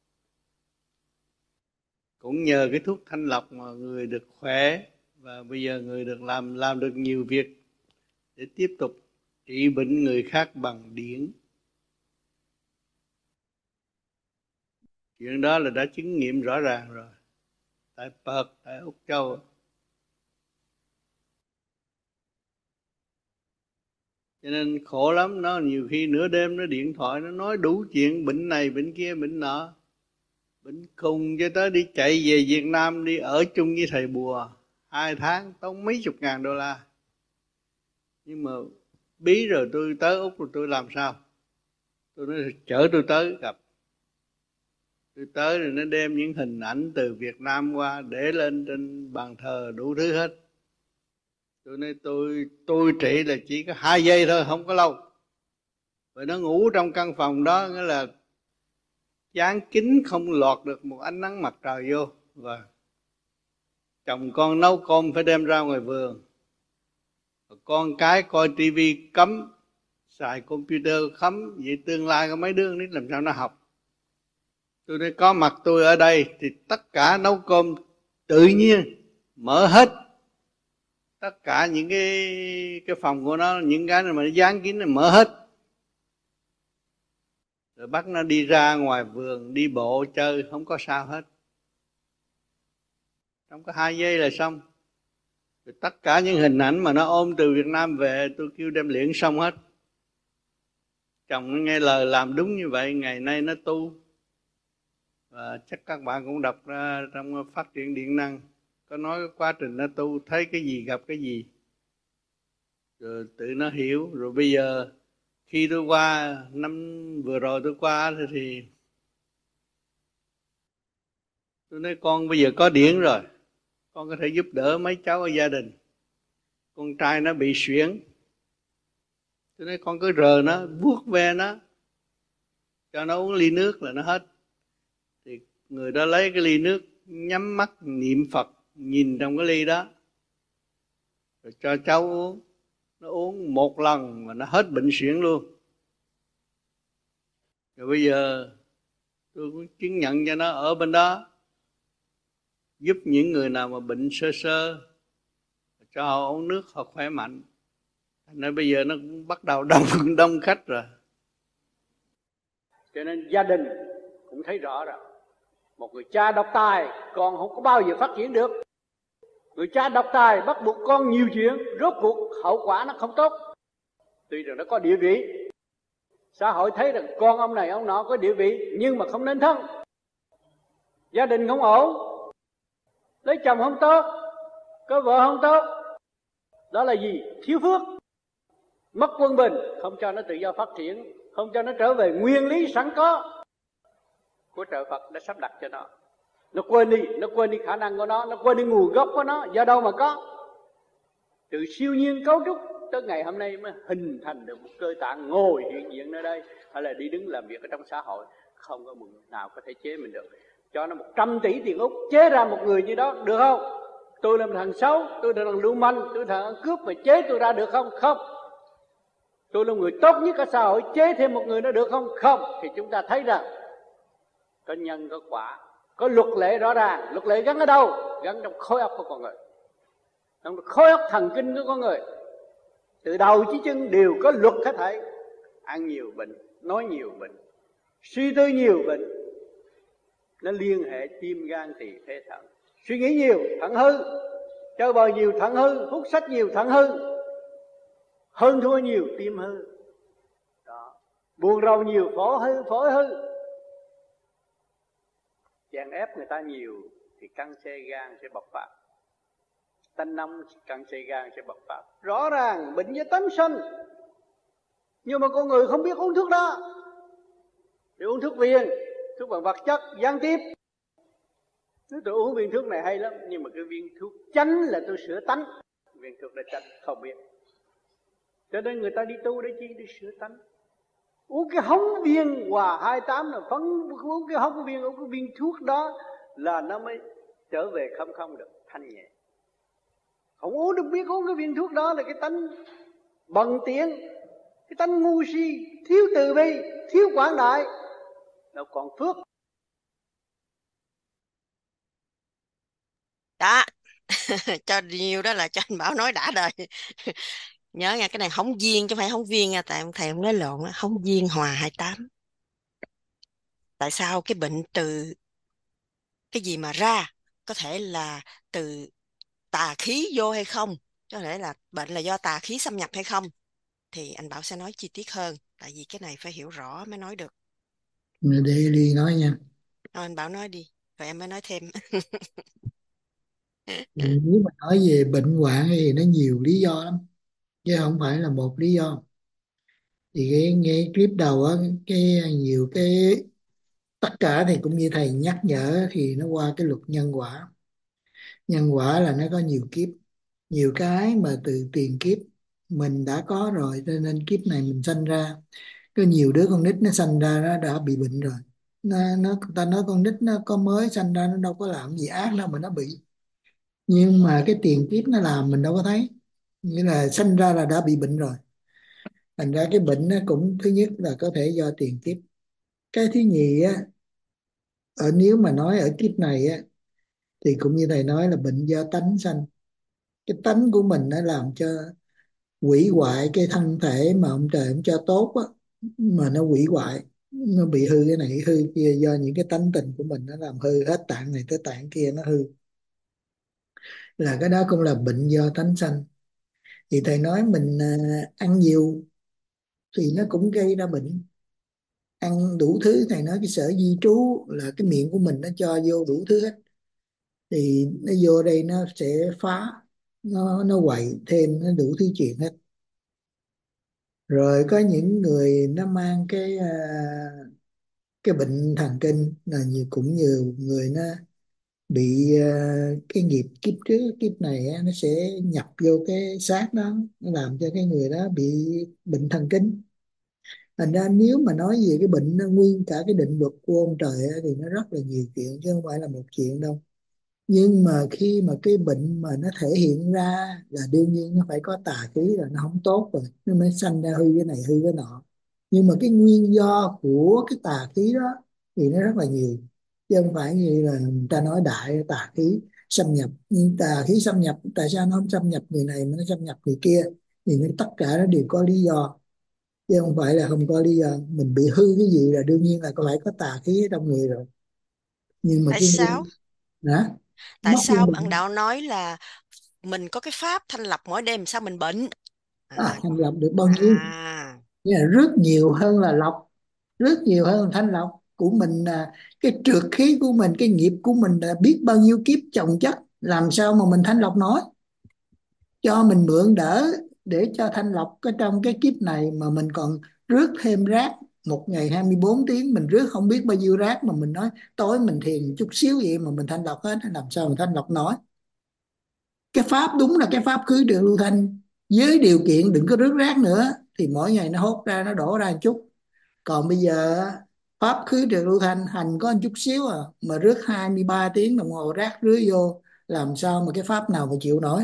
Cũng nhờ cái thuốc thanh lọc mà người được khỏe. Và bây giờ người được làm làm được nhiều việc để tiếp tục trị bệnh người khác bằng điển. Chuyện đó là đã chứng nghiệm rõ ràng rồi. Tại Perth, tại Úc Châu. Cho nên khổ lắm. Nó nhiều khi nửa đêm nó điện thoại, nó nói đủ chuyện bệnh này, bệnh kia, bệnh nọ. Bệnh khùng cho tới đi chạy về Việt Nam, đi ở chung với thầy bùa hai tháng tốn mấy chục ngàn đô la. Nhưng mà bí rồi tôi tới Úc rồi tôi làm sao? Tôi nói chở tôi tới gặp. Tôi tới rồi nó đem những hình ảnh từ Việt Nam qua để lên trên bàn thờ đủ thứ hết. Tôi nói tôi tôi trị là chỉ có hai giây thôi, không có lâu. Và nó ngủ trong căn phòng đó, nghĩa là dán kính không lọt được một ánh nắng mặt trời vô. Và chồng con nấu cơm phải đem ra ngoài vườn. Và con cái coi tivi cấm, xài computer cấm, vậy tương lai có mấy đứa nít làm sao nó học. Tôi nói có mặt tôi ở đây thì tất cả nấu cơm tự nhiên mở hết. Tất cả những cái cái phòng của nó, những cái mà nó dán kín nó mở hết. Rồi bắt nó đi ra ngoài vườn, đi bộ chơi, không có sao hết. Trong có hai giây là xong. Rồi tất cả những hình ảnh mà nó ôm từ Việt Nam về, tôi kêu đem luyện xong hết. Chồng nó nghe lời làm đúng như vậy, ngày nay nó tu. Và chắc các bạn cũng đọc ra trong Phát triển Điện năng, có nói cái quá trình nó tu, thấy cái gì gặp cái gì. Rồi tự nó hiểu. Rồi bây giờ khi tôi qua, năm vừa rồi tôi qua thì, thì tôi nói con bây giờ có điển rồi, con có thể giúp đỡ mấy cháu ở gia đình. Con trai nó bị suyễn, tôi nói con cứ rờ nó, vuốt ve nó, cho nó uống ly nước là nó hết. Thì người đó lấy cái ly nước, nhắm mắt niệm Phật, nhìn trong cái ly đó, rồi cho cháu uống. Nó uống một lần mà nó hết bệnh suyễn luôn. Rồi bây giờ tôi cũng chứng nhận cho nó ở bên đó, giúp những người nào mà bệnh sơ sơ, cho họ uống nước họ khỏe mạnh. Nên bây giờ nó cũng bắt đầu đông đông khách rồi. Cho nên gia đình cũng thấy rõ rồi. Một người cha độc tài con không có bao giờ phát triển được. Người cha độc tài bắt buộc con nhiều chuyện, rốt cuộc hậu quả nó không tốt. Tuy rằng nó có địa vị, xã hội thấy rằng con ông này ông nọ có địa vị, nhưng mà không nên thân. Gia đình không ổn, lấy chồng không tốt, có vợ không tốt. Đó là gì? Thiếu phước, mất quân bình, không cho nó tự do phát triển, không cho nó trở về nguyên lý sẵn có của trời Phật đã sắp đặt cho nó. Nó quên đi, nó quên đi khả năng của nó, nó quên đi nguồn gốc của nó, do đâu mà có. Từ siêu nhiên cấu trúc tới ngày hôm nay mới hình thành được một cơ tạng ngồi hiện diện ở đây, hay là đi đứng làm việc ở trong xã hội. Không có một người nào có thể chế mình được. Cho nó một trăm tỷ tiền Úc chế ra một người như đó, được không? Tôi là một thằng xấu, tôi là thằng lưu manh, tôi là thằng cướp, mà chế tôi ra được không? Không. Tôi là người tốt nhất ở xã hội, chế thêm một người nữa được không? Không. Thì chúng ta thấy rằng có nhân có quả, có luật lệ rõ ràng. Luật lệ gắn ở đâu? Gắn trong khối óc của con người, trong khối óc thần kinh của con người. Từ đầu chí chân đều có luật hết thảy. Ăn nhiều bệnh, nói nhiều bệnh, suy tư nhiều bệnh. Nó liên hệ tim gan tỳ phế thận. Suy nghĩ nhiều thận hư, chơi bời nhiều thận hư, hút sách nhiều thận hư, hơn thua nhiều tim hư. Đó. Buồn rầu nhiều phổi hư, phổi hư. Chèn ép người ta nhiều thì căng xe gan sẽ bộc phát, tánh nóng căng xe gan sẽ bộc phát. Rõ ràng bệnh do tánh sanh, nhưng mà con người không biết uống thuốc đó, thì uống thuốc viên, thuốc bằng vật chất gián tiếp. Nếu tôi uống viên thuốc này hay lắm, nhưng mà cái viên thuốc chánh là tôi sửa tánh, viên thuốc đã chánh không biết. Cho nên người ta đi tu để chi? Để sửa tánh. Uống cái hống viên hòa hai tám là phấn, uống cái hống viên, uống cái viên thuốc đó là nó mới trở về không không được, thanh nhẹ. Không uống được, biết uống cái viên thuốc đó là cái tánh bần tiện, cái tánh ngu si, thiếu từ bi, thiếu quảng đại, đâu còn phước. Đó. Cho nhiều đó là cho anh Bảo nói đã đời. Nhớ nha, cái này hóng viên chứ không phải hóng viên nha, tại thầy không nói lộn á, hóng viên hòa hai tám. Tại sao cái bệnh từ cái gì mà ra? Có thể là từ tà khí vô hay không? Có thể là bệnh là do tà khí xâm nhập hay không? Thì anh Bảo sẽ nói chi tiết hơn, tại vì cái này phải hiểu rõ mới nói được. Để Ly nói nha. Thôi anh Bảo nói đi, rồi em mới nói thêm. Nếu mà nói về bệnh hoạn thì nó nhiều lý do lắm, chứ không phải là một lý do. Thì cái nghe clip đầu á, cái nhiều cái tất cả thì cũng như thầy nhắc nhở thì nó qua cái luật nhân quả. Nhân quả là nó có nhiều kiếp, nhiều cái mà từ tiền kiếp mình đã có rồi, cho nên kiếp này mình sanh ra. Có nhiều đứa con nít nó sanh ra nó đã bị bệnh rồi. Nó, nó ta nói con nít nó có mới sanh ra nó đâu có làm gì ác đâu mà nó bị, nhưng mà cái tiền kiếp nó làm mình đâu có thấy, nghĩa là sanh ra là đã bị bệnh rồi. Thành ra cái bệnh nó cũng thứ nhất là có thể do tiền kiếp. Cái thứ nhì á, ở nếu mà nói ở kiếp này á thì cũng như thầy nói là bệnh do tánh sanh. Cái tánh của mình nó làm cho hủy hoại cái thân thể mà ông trời ông cho tốt á, mà nó hủy hoại, nó bị hư cái này hư cái kia do những cái tánh tình của mình nó làm hư hết, tạng này tới tạng kia nó hư, là cái đó cũng là bệnh do tánh sanh. Thì thầy nói mình à, ăn nhiều thì nó cũng gây ra bệnh. Ăn đủ thứ, thầy nói cái sở di trú là cái miệng của mình nó cho vô đủ thứ hết, thì nó vô đây nó sẽ phá, nó nó quậy thêm, nó đủ thứ chuyện hết. Rồi có những người nó mang cái à, cái bệnh thần kinh là nhiều, cũng nhiều người nó bị à, cái nghiệp kiếp trước kiếp này á, nó sẽ nhập vô cái xác đó, nó làm cho cái người đó bị bệnh thần kinh. Thành ra nếu mà nói về cái bệnh nó nguyên cả cái định luật của ông trời á, thì nó rất là nhiều chuyện chứ không phải là một chuyện đâu. Nhưng mà khi mà cái bệnh mà nó thể hiện ra là đương nhiên nó phải có tà khí, là nó không tốt rồi, nó mới sanh ra hư cái này hư cái nọ. Nhưng mà cái nguyên do của cái tà khí đó thì nó rất là nhiều, chứ không phải như là người ta nói đại tà khí xâm nhập. Nhưng tà khí xâm nhập tại sao nó không xâm nhập người này mà nó xâm nhập người kia, thì nó, tất cả nó đều có lý do, chứ không phải là không có lý do. Mình bị hư cái gì là đương nhiên là có phải có tà khí ở trong người rồi. Nhưng mà Tại cái sao? đó Tại mất sao luôn bạn mình. Đạo nói là mình có cái pháp thanh lọc mỗi đêm, sao mình bệnh? À, À, thanh lọc được bao nhiêu? à. Nghĩa là rất nhiều hơn là lọc, rất nhiều hơn là thanh lọc của mình. Là cái trượt khí của mình, cái nghiệp của mình đã biết bao nhiêu kiếp chồng chất, làm sao mà mình thanh lọc nổi. Cho mình mượn đỡ để cho thanh lọc cái trong cái kiếp này mà mình còn rước thêm rác. Một ngày hai mươi bốn tiếng mình rước không biết bao nhiêu rác, mà mình nói tối mình thiền chút xíu vậy mà mình thanh lọc hết, làm sao mình thanh lọc nổi. Cái pháp đúng là cái pháp khứ trừ lưu thanh, với điều kiện đừng có rước rác nữa, thì mỗi ngày nó hốt ra, nó đổ ra một chút. Còn bây giờ pháp khứ trừ lưu thanh hành có một chút xíu à, mà rước hai mươi ba tiếng đồng hồ rác rưới vô, làm sao mà cái pháp nào mà chịu nổi.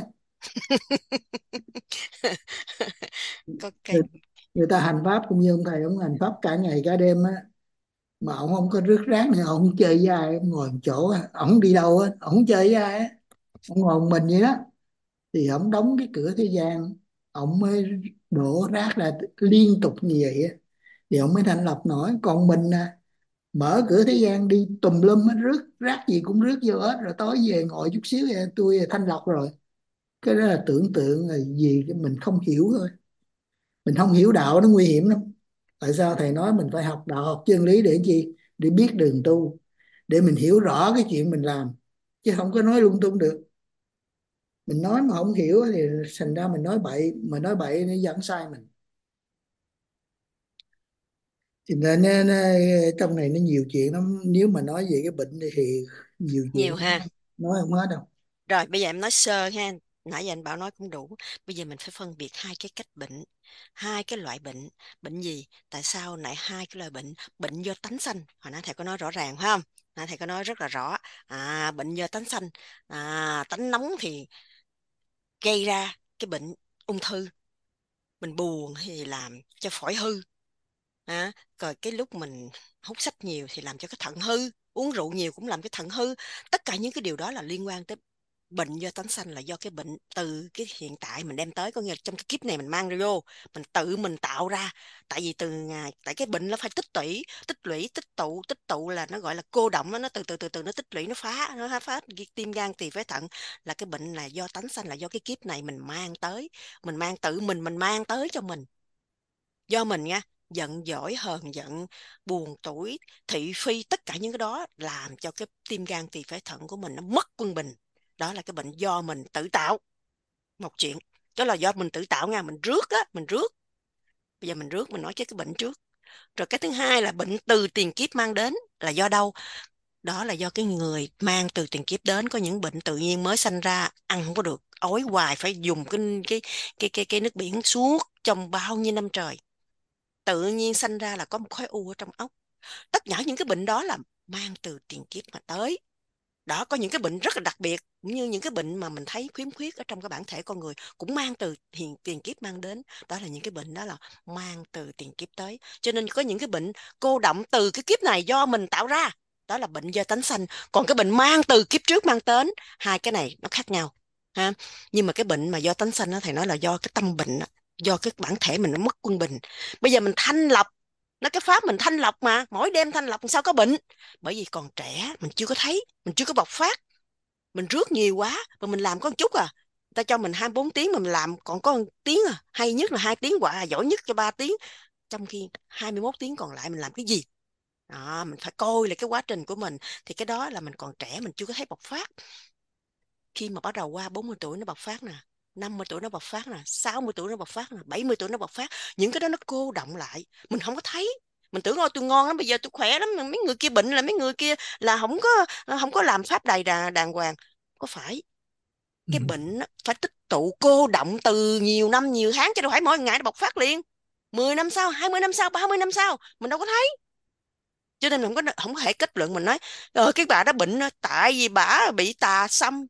Có người, cái người ta hành pháp cũng như ông thầy, ông hành pháp cả ngày cả đêm á, mà ông không có rước rác nữa, ông không chơi với ai, ông ngồi một chỗ á, ông không đi đâu á, ông không chơi với ai á, ông ngồi một mình vậy đó. Thì ông đóng cái cửa thế gian, ông mới đổ rác ra liên tục như vậy á, thì ông mới thanh lọc nổi. Còn mình à, mở cửa thế gian đi tùm lum hết, rước rác gì cũng rước vô hết, rồi tối về ngồi chút xíu vậy, tôi thanh lọc rồi. Cái đó là tưởng tượng là gì cái mình không hiểu thôi. Mình không hiểu đạo nó nguy hiểm lắm. Tại sao thầy nói mình phải học đạo, học chân lý để chi? Để biết đường tu, để mình hiểu rõ cái chuyện mình làm, chứ không có nói lung tung được. Mình nói mà không hiểu thì thành ra mình nói bậy, mà nói bậy nó dẫn sai mình. Thì nên nó, nó, trong này nó nhiều chuyện lắm, nếu mà nói về cái bệnh này thì nhiều chuyện Nhiều ha. nói không hết đâu. Rồi bây giờ em nói sơ ha, nãy giờ anh Bảo nói cũng đủ. Bây giờ mình phải phân biệt hai cái cách bệnh, hai cái loại bệnh. Bệnh gì? Tại sao lại hai cái loại bệnh? Bệnh do tánh sanh, hồi nãy thầy có nói rõ ràng phải không? Nãy thầy có nói rất là rõ. À, bệnh do tánh sanh, à, tánh nóng thì gây ra cái bệnh ung thư. Mình buồn thì làm cho phổi hư. À, rồi cái lúc mình hút sách nhiều thì làm cho cái thận hư, uống rượu nhiều cũng làm cái thận hư. Tất cả những cái điều đó là liên quan tới bệnh do tánh sanh, là do cái bệnh từ cái hiện tại mình đem tới, có nghĩa là trong cái kiếp này mình mang ra vô, mình tự mình tạo ra. Tại vì từ ngày tại cái bệnh nó phải tích tủy, tích lũy, tích tụ, tích tụ là nó gọi là cô động, nó từ từ từ từ nó tích lũy, nó phá, nó phá tim gan tỳ phế thận. Là cái bệnh là do tánh sanh, là do cái kiếp này mình mang tới, mình mang tự mình mình mang tới cho mình, do mình nha. Giận dỗi, hờn giận, buồn tủi, thị phi, tất cả những cái đó làm cho cái tim gan tỳ phế thận của mình nó mất quân bình. Đó là cái bệnh do mình tự tạo. Một chuyện đó là do mình tự tạo nha, mình rước á, mình rước. Bây giờ mình rước, mình nói cái cái bệnh trước. Rồi cái thứ hai là bệnh từ tiền kiếp mang đến, là do đâu? Đó là do cái người mang từ tiền kiếp đến. Có những bệnh tự nhiên mới sanh ra ăn không có được, ói hoài, phải dùng cái cái cái cái, cái nước biển suốt trong bao nhiêu năm trời. Tự nhiên sanh ra là có một khối u ở trong óc. Tất cả những cái bệnh đó là mang từ tiền kiếp mà tới. Đó, có những cái bệnh rất là đặc biệt, cũng như những cái bệnh mà mình thấy khiếm khuyết ở trong cái bản thể con người cũng mang từ tiền, tiền kiếp mang đến. Đó là những cái bệnh đó là mang từ tiền kiếp tới. Cho nên có những cái bệnh cô động từ cái kiếp này do mình tạo ra, đó là bệnh do tánh sanh. Còn cái bệnh mang từ kiếp trước mang đến, hai cái này nó khác nhau ha. Nhưng mà cái bệnh mà do tánh sanh đó, thầy nói là do cái tâm bệnh đó, do cái bản thể mình nó mất quân bình. Bây giờ mình thanh lọc, nó cái pháp mình thanh lọc mà, mỗi đêm thanh lọc sao có bệnh? Bởi vì còn trẻ, mình chưa có thấy, mình chưa có bộc phát, mình rước nhiều quá mà mình làm có một chút à. Người ta cho mình hai mươi bốn tiếng mà mình làm còn có một tiếng à, hay nhất là hai tiếng, quả giỏi nhất cho ba tiếng, trong khi hai mươi mốt tiếng còn lại mình làm cái gì? Đó, mình phải coi lại cái quá trình của mình. Thì cái đó là mình còn trẻ, mình chưa có thấy bộc phát. Khi mà bắt đầu qua bốn mươi tuổi nó bộc phát nè, năm mươi tuổi nó bộc phát nè, sáu mươi tuổi nó bộc phát nè, bảy mươi tuổi nó bộc phát. Những cái đó nó cô động lại, mình không có thấy. Mình tưởng ôi tôi ngon lắm, bây giờ tôi khỏe lắm, mấy người kia bệnh là mấy người kia là không có không có làm pháp đầy đà, đàng hoàng. Có phải Ừ. cái bệnh phải tích tụ cô động từ nhiều năm nhiều tháng, chứ đâu phải mỗi ngày nó bộc phát liền. Mười năm sau, hai mươi năm sau, ba mươi năm sau mình đâu có thấy. Cho nên mình không có không có thể kết luận mình nói ờ cái bà đó bệnh tại vì bà bị tà xâm.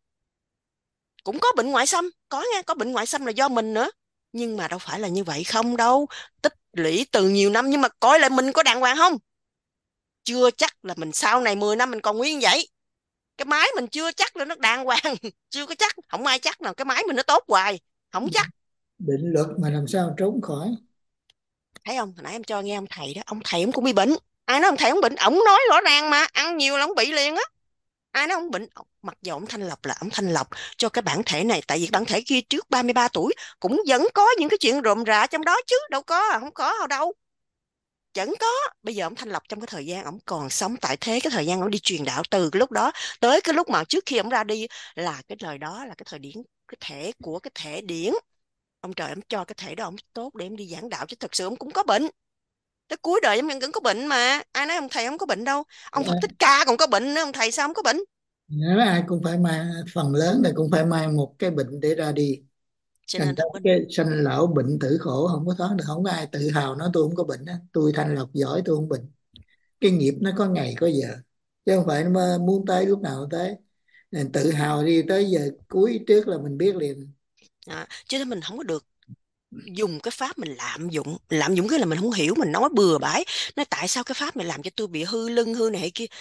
Cũng có bệnh ngoại xâm, có nha, có bệnh ngoại xâm là do mình nữa. Nhưng mà đâu phải là như vậy không đâu. Tích lũy từ nhiều năm, nhưng mà coi lại mình có đàng hoàng không? Chưa chắc là mình sau này mười năm mình còn nguyên vậy. Cái máy mình chưa chắc là nó đàng hoàng. Chưa có chắc, không ai chắc nào cái máy mình nó tốt hoài. Không chắc. Định luật mà làm sao trốn khỏi. Thấy không? Hồi nãy em cho nghe ông thầy đó. Ông thầy ông cũng bị bệnh. Ai nói ông thầy ông bệnh? Ông nói rõ ràng mà. Ăn nhiều là ông bị liền á. Ai nói ông bệnh? Mặc dù ông thanh lọc là ông thanh lọc cho cái bản thể này. Tại vì bản thể kia trước ba mươi ba tuổi cũng vẫn có những cái chuyện rộm rà trong đó chứ. Đâu có, không có ở đâu. Vẫn có. Bây giờ ông thanh lọc trong cái thời gian ông còn sống tại thế, cái thời gian ông đi truyền đạo từ cái lúc đó tới cái lúc mà trước khi ông ra đi, là cái lời đó là cái thời điểm, cái thể của cái thể điển. Ông trời ông cho cái thể đó ông tốt để ông đi giảng đạo, chứ thật sự ông cũng có bệnh. Tới cuối đời ông vẫn có bệnh mà. Ai nói ông thầy không có bệnh đâu. Ông Phật Thích Ca còn có bệnh nữa, ông thầy sao không có bệnh? Nếu ai cũng phải mang, phần lớn là cũng phải mang một cái bệnh để ra đi. Cho Thành nên ra không có. cái sanh lão bệnh tử khổ không có thoát được. Không có ai tự hào nói tôi không có bệnh á, tôi thanh lọc giỏi tôi không bệnh. Cái nghiệp nó có ngày có giờ, chứ không phải nó muốn tới lúc nào tới. Nên tự hào đi tới giờ cuối trước là mình biết liền. À, chứ nên mình không có được dùng cái pháp mình lạm dụng. Lạm dụng cái là mình không hiểu, mình nói bừa bãi, nói tại sao cái pháp này làm cho tôi bị hư lưng hư này hay kia.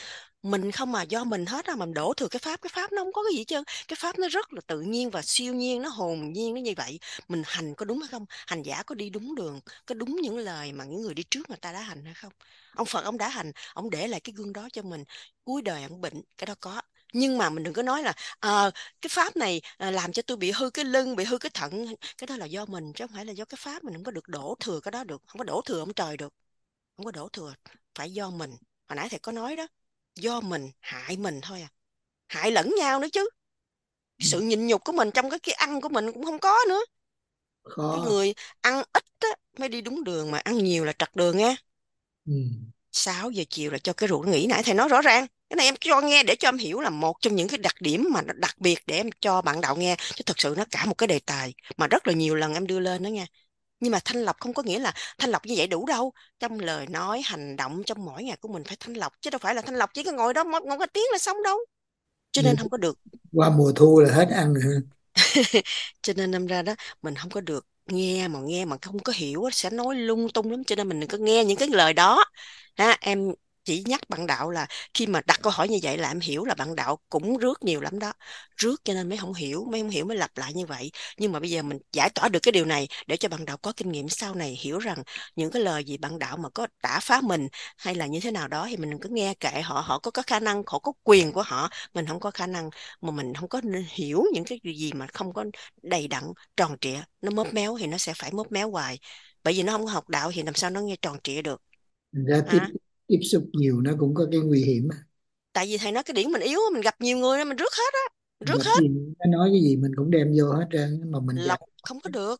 mình không mà do mình hết á, mà mình đổ thừa cái pháp. Cái pháp nó không có cái gì hết trơn. Cái pháp nó rất là tự nhiên và siêu nhiên, nó hồn nhiên, nó như vậy. Mình hành có đúng hay không? Hành giả có đi đúng đường, có đúng những lời mà những người đi trước người ta đã hành hay không? Ông Phật ông đã hành, ông để lại cái gương đó cho mình. Cuối đời ông bệnh, cái đó có. Nhưng mà mình đừng có nói là ờ, cái pháp này à, làm cho tôi bị hư cái lưng, bị hư cái thận. Cái đó là do mình chứ không phải là do cái pháp. Mình không có được đổ thừa cái đó được, không có đổ thừa ông trời được, không có đổ thừa. Phải do mình. Hồi nãy thầy có nói đó, do mình hại mình thôi à, hại lẫn nhau nữa chứ. Sự nhịn nhục của mình trong cái cái ăn của mình cũng không có nữa. Cái Khó. người ăn ít á mới đi đúng đường, mà ăn nhiều là trật đường nha. Ừ. Sáu giờ chiều là cho cái rượu nghỉ, nãy thầy nói rõ ràng. Cái này em cho nghe để cho em hiểu là một trong những cái đặc điểm mà nó đặc biệt để em cho bạn đạo nghe, chứ thật sự nó cả một cái đề tài mà rất là nhiều lần em đưa lên đó nha. Nhưng mà thanh lọc không có nghĩa là thanh lọc như vậy đủ đâu. Trong lời nói, hành động, trong mỗi ngày của mình phải thanh lọc, chứ đâu phải là thanh lọc chỉ có ngồi đó một, một cái tiếng là xong đâu. Cho Nhưng nên không có được. qua mùa thu là hết ăn rồi. Cho nên đâm ra đó, mình không có được nghe mà nghe mà không có hiểu á, sẽ nói lung tung lắm. Cho nên mình đừng có nghe những cái lời đó ha. Em chỉ nhắc bạn đạo là khi mà đặt câu hỏi như vậy là em hiểu là bạn đạo cũng rước nhiều lắm đó. Rước cho nên mới không hiểu, mới không hiểu mới lặp lại như vậy. Nhưng mà bây giờ mình giải tỏa được cái điều này để cho bạn đạo có kinh nghiệm sau này, hiểu rằng những cái lời gì bạn đạo mà có đả phá mình hay là như thế nào đó thì mình đừng có nghe, kệ họ. Họ có, có khả năng, họ có quyền của họ, mình không có khả năng. Mà mình không có hiểu những cái gì mà không có đầy đặn tròn trịa, nó móp méo thì nó sẽ phải móp méo hoài. Bởi vì nó không có học đạo thì làm sao nó nghe tròn trịa được. Thành ra tiếp Hả? tiếp xúc nhiều nó cũng có cái nguy hiểm. Tại vì thầy nói cái điển mình yếu, mình gặp nhiều người nên mình rước hết á, rước Gặp hết. gì nó nói cái gì mình cũng đem vô hết trơn, mà mình Lọc dạy. không có được.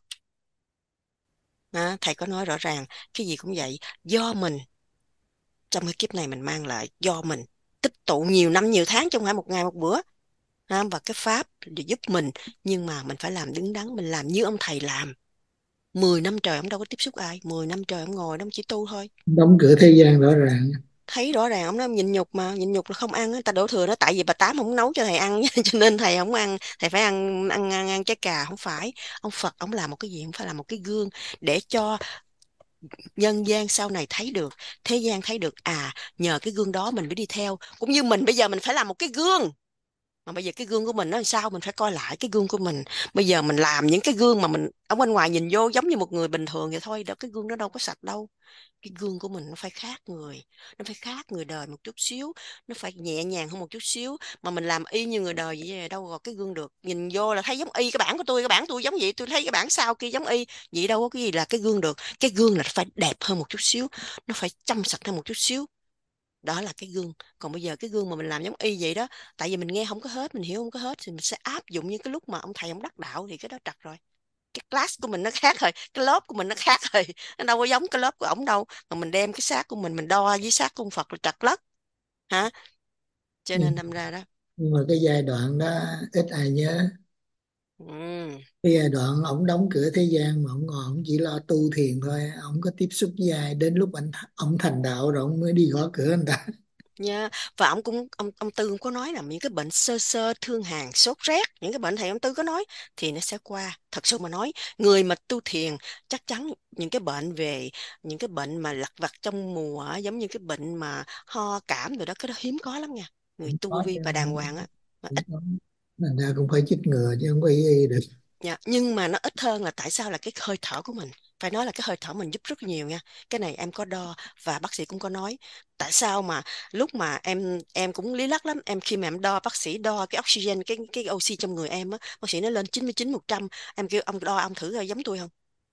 Hả? Thầy có nói rõ ràng, cái gì cũng vậy, do mình. Trong cái kiếp này mình mang lại do mình, tích tụ nhiều năm nhiều tháng chứ không phải một ngày một bữa. Hả? Và cái pháp để giúp mình, nhưng mà mình phải làm đứng đắn, mình làm như ông thầy làm. Mười năm trời ông đâu có tiếp xúc ai, mười năm trời ông ngồi đó ông chỉ tu thôi. Đóng cửa thế gian rõ ràng. Thấy rõ ràng ông nói nhịn nhục, mà nhịn nhục là không ăn á. Ta đổ thừa nó tại vì bà Tám không nấu cho thầy ăn cho nên thầy không ăn. Thầy phải ăn ăn ăn, ăn trái cà. Không phải, ông Phật ông làm một cái gì, không phải làm một cái gương để cho nhân gian sau này thấy được, thế gian thấy được. À, nhờ cái gương đó mình mới đi theo, cũng như mình bây giờ mình phải làm một cái gương. Mà bây giờ cái gương của mình nó làm sao, mình phải coi lại cái gương của mình. Bây giờ mình làm những cái gương mà mình ở bên ngoài nhìn vô giống như một người bình thường vậy thôi đó, cái gương đó đâu có sạch đâu. Cái gương của mình nó phải khác người, nó phải khác người đời một chút xíu, nó phải nhẹ nhàng hơn một chút xíu. Mà mình làm y như người đời vậy đâu có cái gương được. Nhìn vô là thấy giống y cái bản của tôi, cái bản tôi giống vậy, tôi thấy cái bản sau kia giống y vậy, đâu có cái gì là cái gương được. Cái gương là phải đẹp hơn một chút xíu, nó phải trong sạch hơn một chút xíu, đó là cái gương. Còn bây giờ cái gương mà mình làm giống y vậy đó, tại vì mình nghe không có hết, mình hiểu không có hết, thì mình sẽ áp dụng như cái lúc mà ông thầy ông đắc đạo thì cái đó trật rồi. Cái class của mình nó khác rồi, cái lớp của mình nó khác rồi, nó đâu có giống cái lớp của ổng đâu. Mà mình đem cái xác của mình mình đo với xác của ông Phật là trật lất. Hả? Cho nhưng, nên đâm ra đó. nhưng mà cái giai đoạn đó ít ai nhớ. Ừ. Cái giai đoạn ổng đóng cửa thế gian mà ổng ngồi ổng chỉ lo tu thiền thôi, ổng có tiếp xúc với ai, đến lúc anh ổng thành đạo rồi ổng mới đi gõ cửa anh ta. Nha. Và ông cũng ông ông Tư cũng có nói là những cái bệnh sơ sơ thương hàn sốt rét, những cái bệnh thầy ông Tư có nói thì nó sẽ qua. Thật sự mà nói, người mà tu thiền chắc chắn những cái bệnh về những cái bệnh mà lặt vặt trong mùa á, giống như cái bệnh mà ho cảm rồi đó, cái đó hiếm có lắm nha. Người Cũng tu có vi chứ, và đàng hoàng á, mà cũng ít. có. Thành ra cũng phải chích ngừa chứ không có y y được. Dạ, nhưng mà nó ít hơn là tại sao, là cái hơi thở của mình. Phải nói là cái hơi thở mình giúp rất nhiều nha. Cái này em có đo và bác sĩ cũng có nói. Tại sao mà lúc mà em em cũng lý lắc lắm, em khi mà em đo, bác sĩ đo cái oxygen, cái cái oxy trong người em á, bác sĩ nó lên chín mươi chín một trăm. Em kêu ông đo ông thử coi giống tôi không.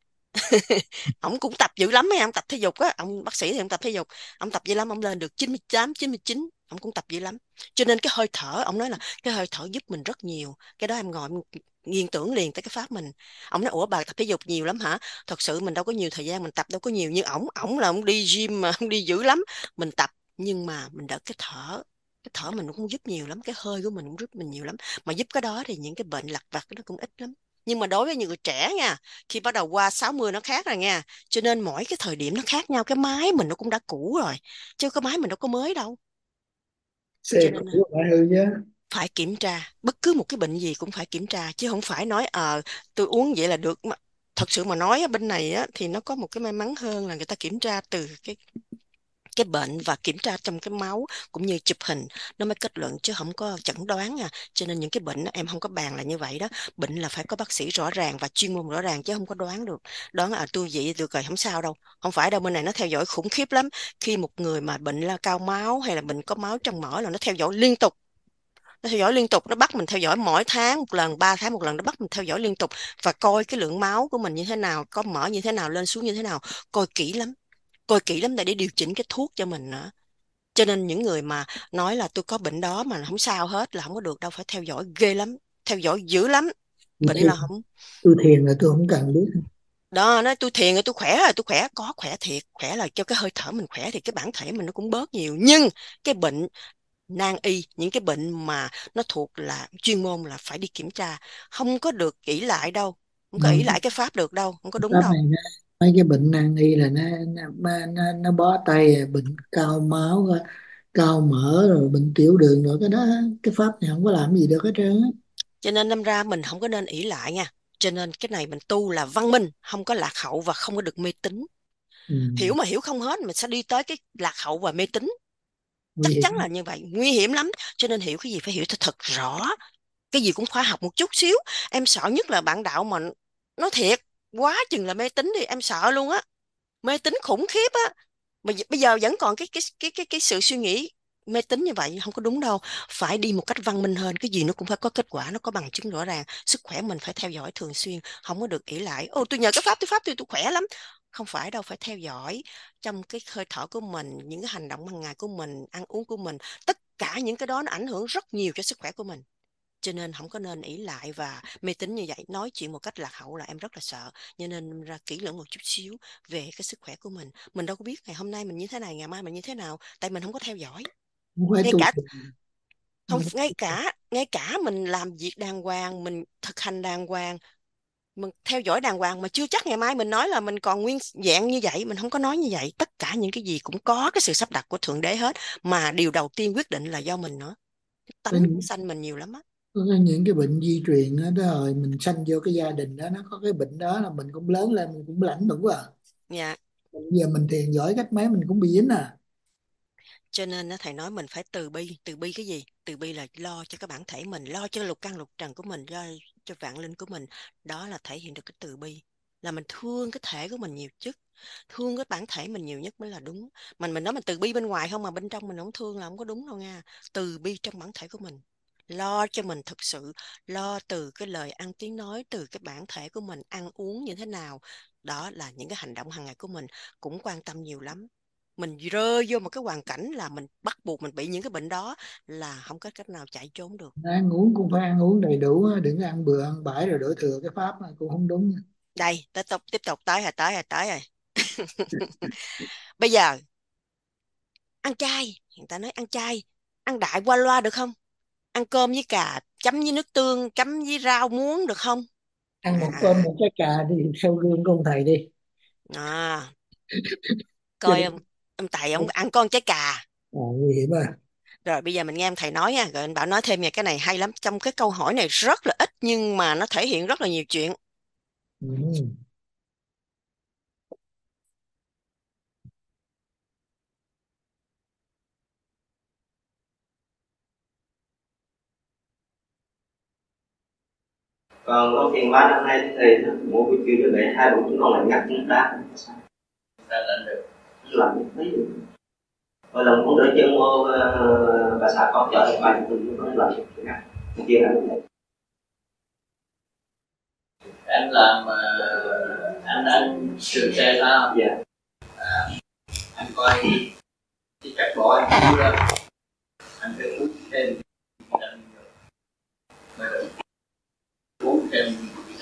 Ông cũng tập dữ lắm, mấy ông tập thể dục á, ông bác sĩ thì ông tập thể dục, ông tập dữ lắm, ông lên được chín mươi tám chín mươi chín, ông cũng tập dữ lắm. Cho nên cái hơi thở, ông nói là cái hơi thở giúp mình rất nhiều. Cái đó em ngồi em nghiền tưởng liền tới cái pháp mình. Ông nói ủa bà tập thể dục nhiều lắm hả? Thật sự mình đâu có nhiều thời gian, mình tập đâu có nhiều như ổng. Ổng là ông đi gym mà ông đi dữ lắm. Mình tập nhưng mà mình đỡ cái thở, cái thở mình cũng giúp nhiều lắm, cái hơi của mình cũng giúp mình nhiều lắm. Mà giúp cái đó thì những cái bệnh lặt vặt nó cũng ít lắm. Nhưng mà đối với những người trẻ nha, khi bắt đầu qua sáu mươi nó khác rồi nha. Cho nên mỗi cái thời điểm nó khác nhau, cái máy mình nó cũng đã cũ rồi, chứ cái máy mình đâu có mới đâu. Cho Xe nên cũ phải hư chứ. phải kiểm tra, bất cứ một cái bệnh gì cũng phải kiểm tra, chứ không phải nói ờ tôi uống vậy là được. Mà thật sự mà nói bên này á, thì nó có một cái may mắn hơn là người ta kiểm tra từ cái cái bệnh và kiểm tra trong cái máu cũng như chụp hình nó mới kết luận chứ không có chẩn đoán à. Cho nên những cái bệnh đó, em không có bàn là như vậy đó. Bệnh là phải có bác sĩ rõ ràng và chuyên môn rõ ràng chứ không có đoán được. Đoán à tôi vậy tôi cười không sao đâu. Không phải đâu, bên này nó theo dõi khủng khiếp lắm. Khi một người mà bệnh là cao máu hay là bệnh có máu trong mỡ là nó theo dõi liên tục. Nó theo dõi liên tục, nó bắt mình theo dõi mỗi tháng một lần, ba tháng một lần, nó bắt mình theo dõi liên tục và coi cái lượng máu của mình như thế nào, có mỡ như thế nào, lên xuống như thế nào, coi kỹ lắm, coi kỹ lắm để điều chỉnh cái thuốc cho mình nữa. Cho nên những người mà nói là tôi có bệnh đó mà không sao hết là không có được đâu, phải theo dõi ghê lắm, theo dõi dữ lắm. Tôi Bệnh là thiền, không. tôi thiền là tôi không cần biết. Đó, nói tôi thiền rồi tôi khỏe rồi, tôi khỏe, có khỏe thiệt, khỏe là cho cái hơi thở mình khỏe thì cái bản thể mình nó cũng bớt nhiều. Nhưng cái bệnh nan y, những cái bệnh mà nó thuộc là chuyên môn là phải đi kiểm tra, không có được ỷ lại đâu, không có ỷ Mà lại cái pháp được đâu, không có đúng pháp đâu. này nó, mấy cái bệnh nan y là nó nó nó, nó, nó bó tay à, bệnh cao máu á, cao mỡ rồi bệnh tiểu đường rồi cái đó, cái pháp này không có làm gì được hết trơn á. Cho nên đâm ra mình không có nên ỷ lại nha. Cho nên cái này mình tu là văn minh, không có lạc hậu và không có được mê tín. Ừ, Hiểu mà hiểu không hết mình sẽ đi tới cái lạc hậu và mê tín. nguy Chắc chắn hiểm. là như vậy, nguy hiểm lắm. Cho nên hiểu cái gì phải hiểu thật, thật rõ. Cái gì cũng khoa học một chút xíu. Em sợ nhất là bạn đạo mà nói thiệt quá chừng là mê tín thì em sợ luôn á. Mê tín khủng khiếp á. Mà bây giờ vẫn còn cái cái cái cái cái sự suy nghĩ mê tín như vậy không có đúng đâu. Phải đi một cách văn minh hơn, cái gì nó cũng phải có kết quả, nó có bằng chứng rõ ràng. Sức khỏe mình phải theo dõi thường xuyên, không có được ỷ lại ô tôi nhờ cái pháp tôi pháp tôi tôi khỏe lắm. Không phải đâu, phải theo dõi trong cái hơi thở của mình, những cái hành động hàng ngày của mình, ăn uống của mình, tất cả những cái đó nó ảnh hưởng rất nhiều cho sức khỏe của mình. Cho nên không có nên ỷ lại và mê tín như vậy. Nói chuyện một cách lạc hậu là em rất là sợ. Cho nên ra kỹ lưỡng một chút xíu về cái sức khỏe của mình. Mình đâu có biết ngày hôm nay mình như thế này, ngày mai mình như thế nào, tại mình không có theo dõi. Không phải Ngay tu cả thiền. không ngay cả ngay cả mình làm việc đàng hoàng, mình thực hành đàng hoàng, mình theo dõi đàng hoàng mà chưa chắc ngày mai mình nói là mình còn nguyên dạng như vậy. Mình không có nói như vậy. Tất cả những cái gì cũng có cái sự sắp đặt của Thượng Đế hết, mà điều đầu tiên quyết định là do mình nữa. Có Tánh những, sanh mình nhiều lắm á. có những cái bệnh di truyền đó, đó rồi mình sanh vô cái gia đình đó nó có cái bệnh đó là mình cũng lớn lên mình cũng lãnh đủ à. Dạ. Bây giờ mình thiền giỏi cách mấy mình cũng bị dính à. Cho nên á, thầy nói mình phải từ bi. Từ bi cái gì? Từ bi là lo cho cái bản thể mình, lo cho lục căn lục trần của mình, lo cho vạn linh của mình. Đó là thể hiện được cái từ bi. Là mình thương cái thể của mình nhiều nhất, thương cái bản thể mình nhiều nhất mới là đúng. Mình mình nói mình từ bi bên ngoài không mà bên trong mình không thương là không có đúng đâu nha. Từ bi trong bản thể của mình, lo cho mình thực sự, lo từ cái lời ăn tiếng nói, từ cái bản thể của mình ăn uống như thế nào. Đó là những cái hành động hàng ngày của mình cũng quan tâm nhiều lắm. Mình rơi vô một cái hoàn cảnh là mình bắt buộc mình bị những cái bệnh đó là không có cách nào chạy trốn được. Ăn uống cũng phải ăn uống đầy đủ á, đừng có ăn bừa ăn bãi rồi đổ thừa cái pháp này cũng không đúng nha. Đây tiếp tục tiếp tục tới rồi tới rồi tới rồi bây giờ ăn chay, người ta nói ăn chay, ăn đại qua loa được không? Ăn cơm với cà chấm với nước tương, chấm với rau muống được không? Ăn một cơm À, một cái cà đi sau gương con thầy đi. à Cho coi nên ông ông thầy ông ăn con trái cà. à, nguy hiểm à. Rồi bây giờ mình nghe ông thầy nói nha, rồi anh bảo nói thêm nha, cái này hay lắm, trong cái câu hỏi này rất là ít nhưng mà nó thể hiện rất là nhiều chuyện. Ừ. Còn có tiền ba năm nay thì mỗi buổi chiều để hai buổi chúng con lại nhắc chúng ta ta làm được làm được mấy điều rồi lần cũng đỡ chân mua bà xã con chở lại bài chúng con làm được cái này kia là như vậy. Anh làm uh, anh anh sửa xe sao? Dạ. À, anh coi cái cách bỏ anh mua ra anh phải uống thêm uống thêm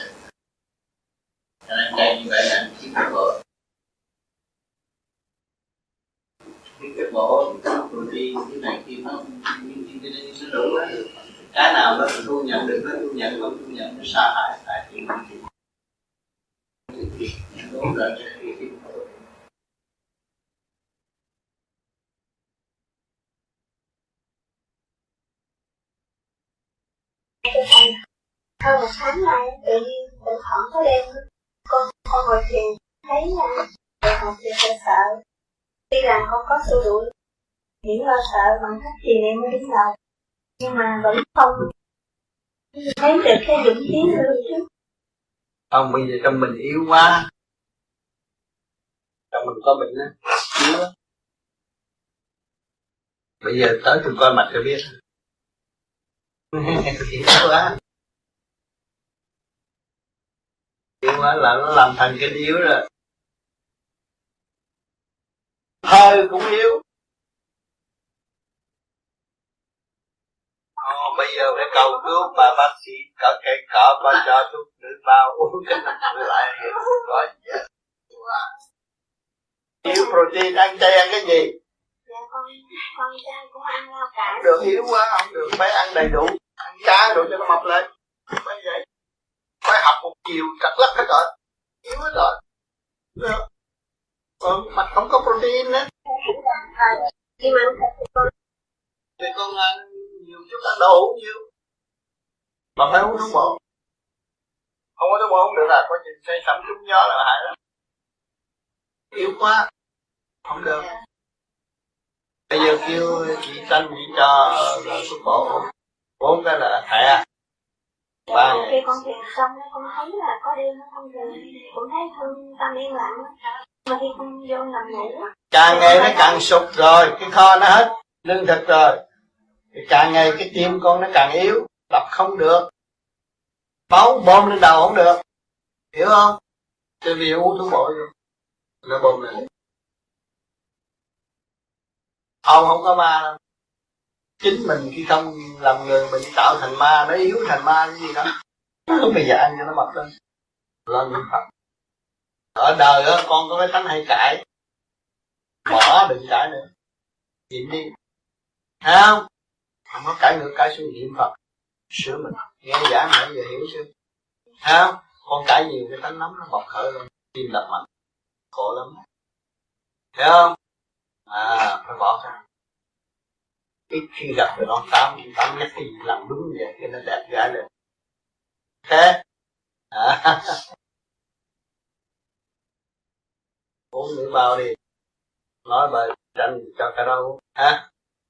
anh chay như vậy là anh kiếm cái bộ cái bộ rồi đi cái này kia nó nó đủ á, cái nào nó thu nhận được nó thu nhận, không thu nhận nó sa hại tại chuyện đúng rồi. Hơn một tháng nay tự nhiên tự thoảng có đêm con con ngồi thiền thấy đại học thì hơi sợ Tuy rằng con có xua đuổi những lo sợ bằng cách thì em mới đứng đầu, nhưng mà vẫn không thấy được cái dũng tiến hơn trước. Không, bây giờ trong mình yếu quá, trong mình có bệnh á, yếu á. Bây giờ tới tôi coi mặt cho biết. Yếu quá, yếu quá là nó làm thành cái yếu rồi. Hơi cũng yếu. Ồ, bây giờ phải cầu cứu bà bác sĩ có cây cỏ có cho thuốc nữ bao uống cái này lại có gì hết. Yếu protein ăn chay ăn cái gì? Dạ con con chay cũng ăn rau cải. Được, yếu quá không được, phải ăn đầy đủ, ăn cá đủ cho nó mập lên. Phải vậy. Phải học một chiều trật lắc hết rồi, yếu hết rồi. Được. Còn mặt không có protein nữa. Nhưng mà con thì con ăn nhiều chút, ăn đậu hũ nhiều. Mà phải uống thuốc bổ. Không có thuốc bổ không được là có chuyện say sẩm trúng gió là hại lắm. Yếu quá, không được. Bây giờ kêu chị Tranh chị cho thuốc bổ, uống cái là thẻ. Ba khi con thiền xong con thấy là có đêm nó không về, cũng thấy thân tâm yên lặng. Mà khi con vô nằm ngủ, càng ngày nó càng sụt rồi, cái kho nó hết lương thực rồi, thì càng ngày cái tim con nó càng yếu, đập không được, máu bơm lên đầu không được, hiểu không? Tại vì uống thuốc bổ rồi nó bơm lên. Ông không có ma đâu, chính mình khi không làm người mình tạo thành ma, nó yếu thành ma cái gì đó. Bây giờ ăn cho nó mập lên, lên niệm Phật. Ở đời đó, con có cái tánh hay cãi, bỏ đừng cãi nữa, nhịn đi, thấy không? Không có cãi nữa, cãi xuống niệm Phật, sửa mình. Nghe giảng nãy giờ hiểu chưa? Thấy không? Con cãi nhiều cái tánh nóng nó bộc khởi lên, tim đập mạnh, khổ lắm, thấy không? À, phải bỏ ra. Ít khi gặp rồi nó tám, tám nhắc cái gì làm đúng vậy, cái nó đẹp gái lên. Thế, à. Uống nữ bao đi, nói bài Tranh cho cả đâu, ha?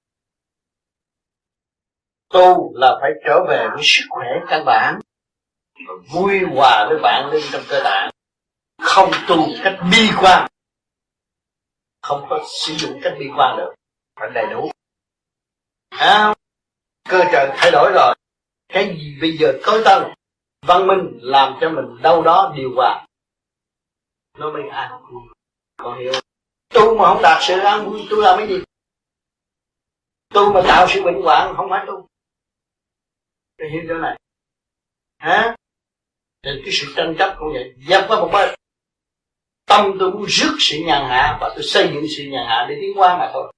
Tu là phải trở về với sức khỏe căn bản, vui hòa với bạn linh trong cơ tạng, không tu cách bi quan, không có sử dụng cách bi quan được, phải đầy đủ. À, cơ trời thay đổi rồi, cái gì bây giờ tối tân, văn minh làm cho mình đâu đó điều hòa, nó mới an vui. Con hiểu, tu mà không đạt sự an vui, tu làm cái gì? Tu mà tạo sự bệnh hoạn không phải tu. Để hiểu chỗ này, hả? Nên cái sự tranh chấp cũng vậy, dẹp qua một bên. Tâm tôi muốn rước sự nhàn hạ và tôi xây dựng sự nhàn hạ để tiến qua mà thôi.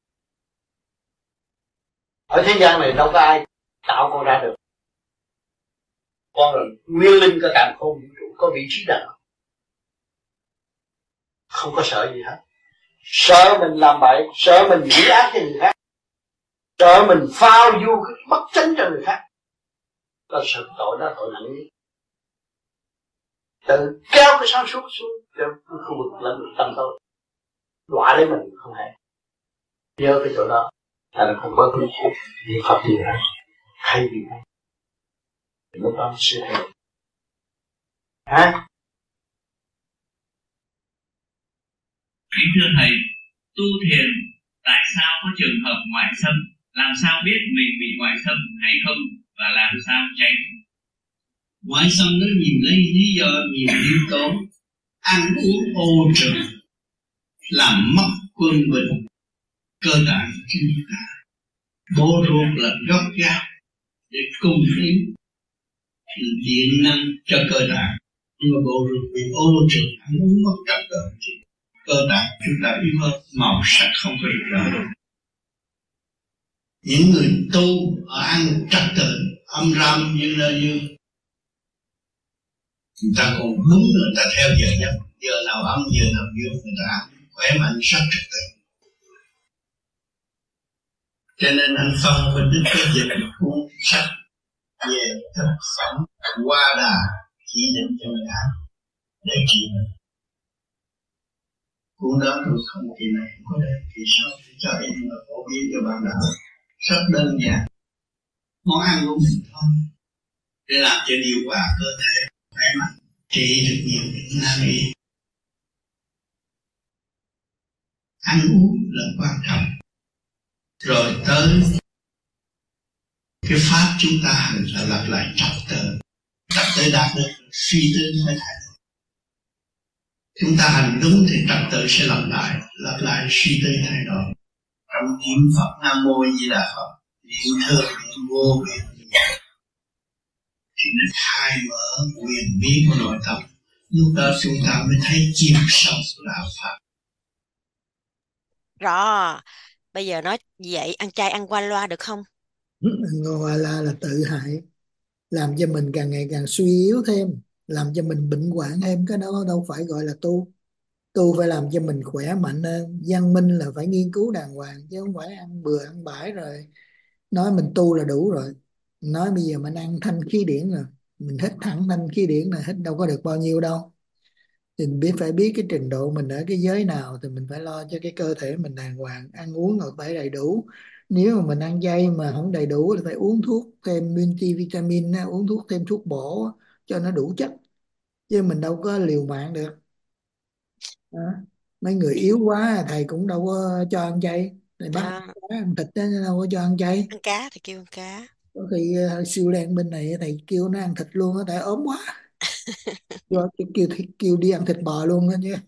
Ở thế gian này đâu có ai tạo con ra được. Con là nguyên linh của càn khôn vũ trụ, có vị trí nào không có sợ gì hết. Sợ mình làm bậy, sợ mình nghĩ ác cho người khác, sợ mình phao du bất chánh cho người khác. Đó sợ tội đó, tội nặng nhất. Tự kéo cái sáng suốt xuống cho cái khu vực lẫn tâm tôi, đọa lấy mình không hề. Nhớ cái chỗ đó là nó không có cái gì Phật gì hết, hay gì hết. Lúc đó sẽ hay. Hả? Kính thưa Thầy, tu thiền tại sao có trường hợp ngoại xâm? Làm sao biết mình bị ngoại xâm hay không và làm sao tránh? Ngoại xâm nó nhìn lấy lý do nhiều yếu tố, ăn uống ô trừ, làm mất quân bình, cơ tạng chúng ta. Bộ ruột là gốc gác để cung ứng điện năng cho cơ tạng, nhưng mà bộ ruột bị ô trừ, ăn uống mất trật tự, cơ tạng chúng ta yếu hơn, màu sắc không có được rõ. Những người tu ở ăn trật tự âm ram như là như người ta còn đúng, người ta theo giờ giấc, giờ nào âm giờ nào dương, người ta ăn khỏe mạnh rất trật tự. Cho nên anh phân minh đức cái dịch cuốn sách về thực phẩm qua đà chỉ định cho người ăn để trị mình. Cuốn đó tôi không kỳ này không có đây thì sao để cho em và phổ biến cho bạn đạo. Rất đơn giản, món ăn của mình thôi, để làm cho điều hòa cơ thể khỏe mạnh, trị được nhiều bệnh nan y. Ăn uống là quan trọng. Rồi tới cái pháp chúng ta hành là lặp lại trật tự, trật tự đạt được suy tư phải thay đổi. Chúng ta hành đúng thì trật tự sẽ lặp lại, lặp lại suy tư thay đổi. Trong niệm Phật Nam Mô Di Đà Phật, niệm thơ niệm vô biên thì nó khai mở quyền bí của nội tâm. Lúc đó chúng ta mới thấy chiêm sâu của đạo Pháp. Rõ. Bây giờ nói vậy ăn chay ăn qua loa được không? Gọi là là tự hại, làm cho mình càng ngày càng suy yếu thêm, làm cho mình bệnh hoạn thêm. Cái đó đâu phải gọi là tu. Tu phải làm cho mình khỏe mạnh hơn. Văn minh là phải nghiên cứu đàng hoàng, chứ không phải ăn bừa ăn bãi rồi nói mình tu là đủ rồi. Nói bây giờ mình ăn thanh khí điển rồi, mình hít thẳng thanh khí điển là hít đâu có được bao nhiêu đâu. Thì mình biết phải biết cái trình độ mình ở cái giới nào, thì mình phải lo cho cái cơ thể mình đàng hoàng, ăn uống rồi phải đầy đủ. Nếu mà mình ăn chay mà không đầy đủ thì phải uống thuốc thêm multivitamin á, uống thuốc thêm thuốc bổ á, cho nó đủ chất, chứ mình đâu có liều mạng được đó. Mấy người yếu quá thầy cũng đâu có cho ăn chay, thầy bắt À, cá, ăn thịt đó, đâu có cho ăn chay. ăn cá thì kêu ăn cá. Có khi uh, siêu đen bên này thầy kêu nó ăn thịt luôn á, tại ốm quá. Kêu, kêu, kêu, kêu đi ăn thịt bò luôn á chứ.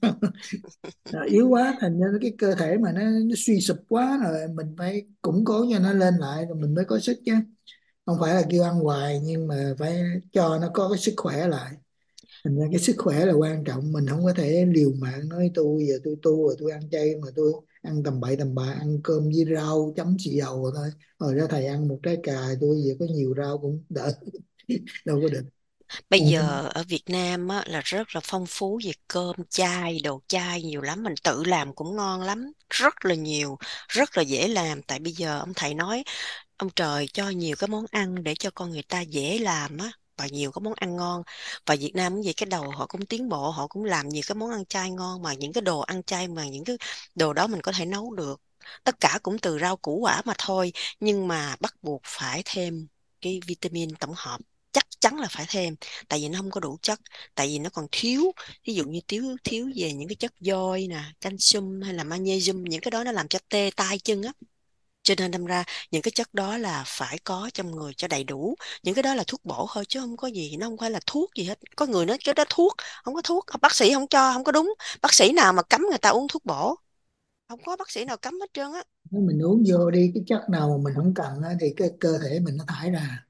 Nó yếu quá thành ra cái cơ thể mà nó, nó suy sụp quá rồi, mình phải củng cố cho nó lên lại rồi mình mới có sức chứ. Không phải là kêu ăn hoài, nhưng mà phải cho nó có cái sức khỏe lại. Thành ra cái sức khỏe là quan trọng. Mình không có thể liều mạng nói tôi giờ tôi tu rồi tôi ăn chay mà tôi ăn tầm bậy tầm bạ, ăn cơm với rau chấm xì dầu rồi thôi. Rồi ra thầy ăn một trái cà, tôi giờ có nhiều rau cũng đỡ. Đâu có được. Bây Ừ. giờ ở Việt Nam á, là rất là phong phú về cơm chay, đồ chay nhiều lắm, mình tự làm cũng ngon lắm, rất là nhiều, rất là dễ làm. Tại bây giờ ông thầy nói ông trời cho nhiều cái món ăn để cho con người ta dễ làm á, và nhiều cái món ăn ngon. Và Việt Nam cũng vậy, cái đầu họ cũng tiến bộ, họ cũng làm nhiều cái món ăn chay ngon, mà những cái đồ ăn chay mà những cái đồ đó mình có thể nấu được. Tất cả cũng từ rau củ quả mà thôi, nhưng mà bắt buộc phải thêm cái vitamin tổng hợp, chắc chắn là phải thêm, tại vì nó không có đủ chất, tại vì nó còn thiếu, ví dụ như thiếu thiếu về những cái chất vôi nè, calcium hay là magnesium, những cái đó nó làm cho tê tay chân á. Cho nên đâm ra những cái chất đó là phải có trong người cho đầy đủ. Những cái đó là thuốc bổ thôi chứ không có gì, nó không phải là thuốc gì hết. Có người nói cái đó thuốc, không có thuốc, bác sĩ không cho, không có đúng. Bác sĩ nào mà cấm người ta uống thuốc bổ? Không có bác sĩ nào cấm hết trơn á. Nếu mình uống vô đi cái chất nào mà mình không cần á, thì cái cơ thể mình nó thải ra.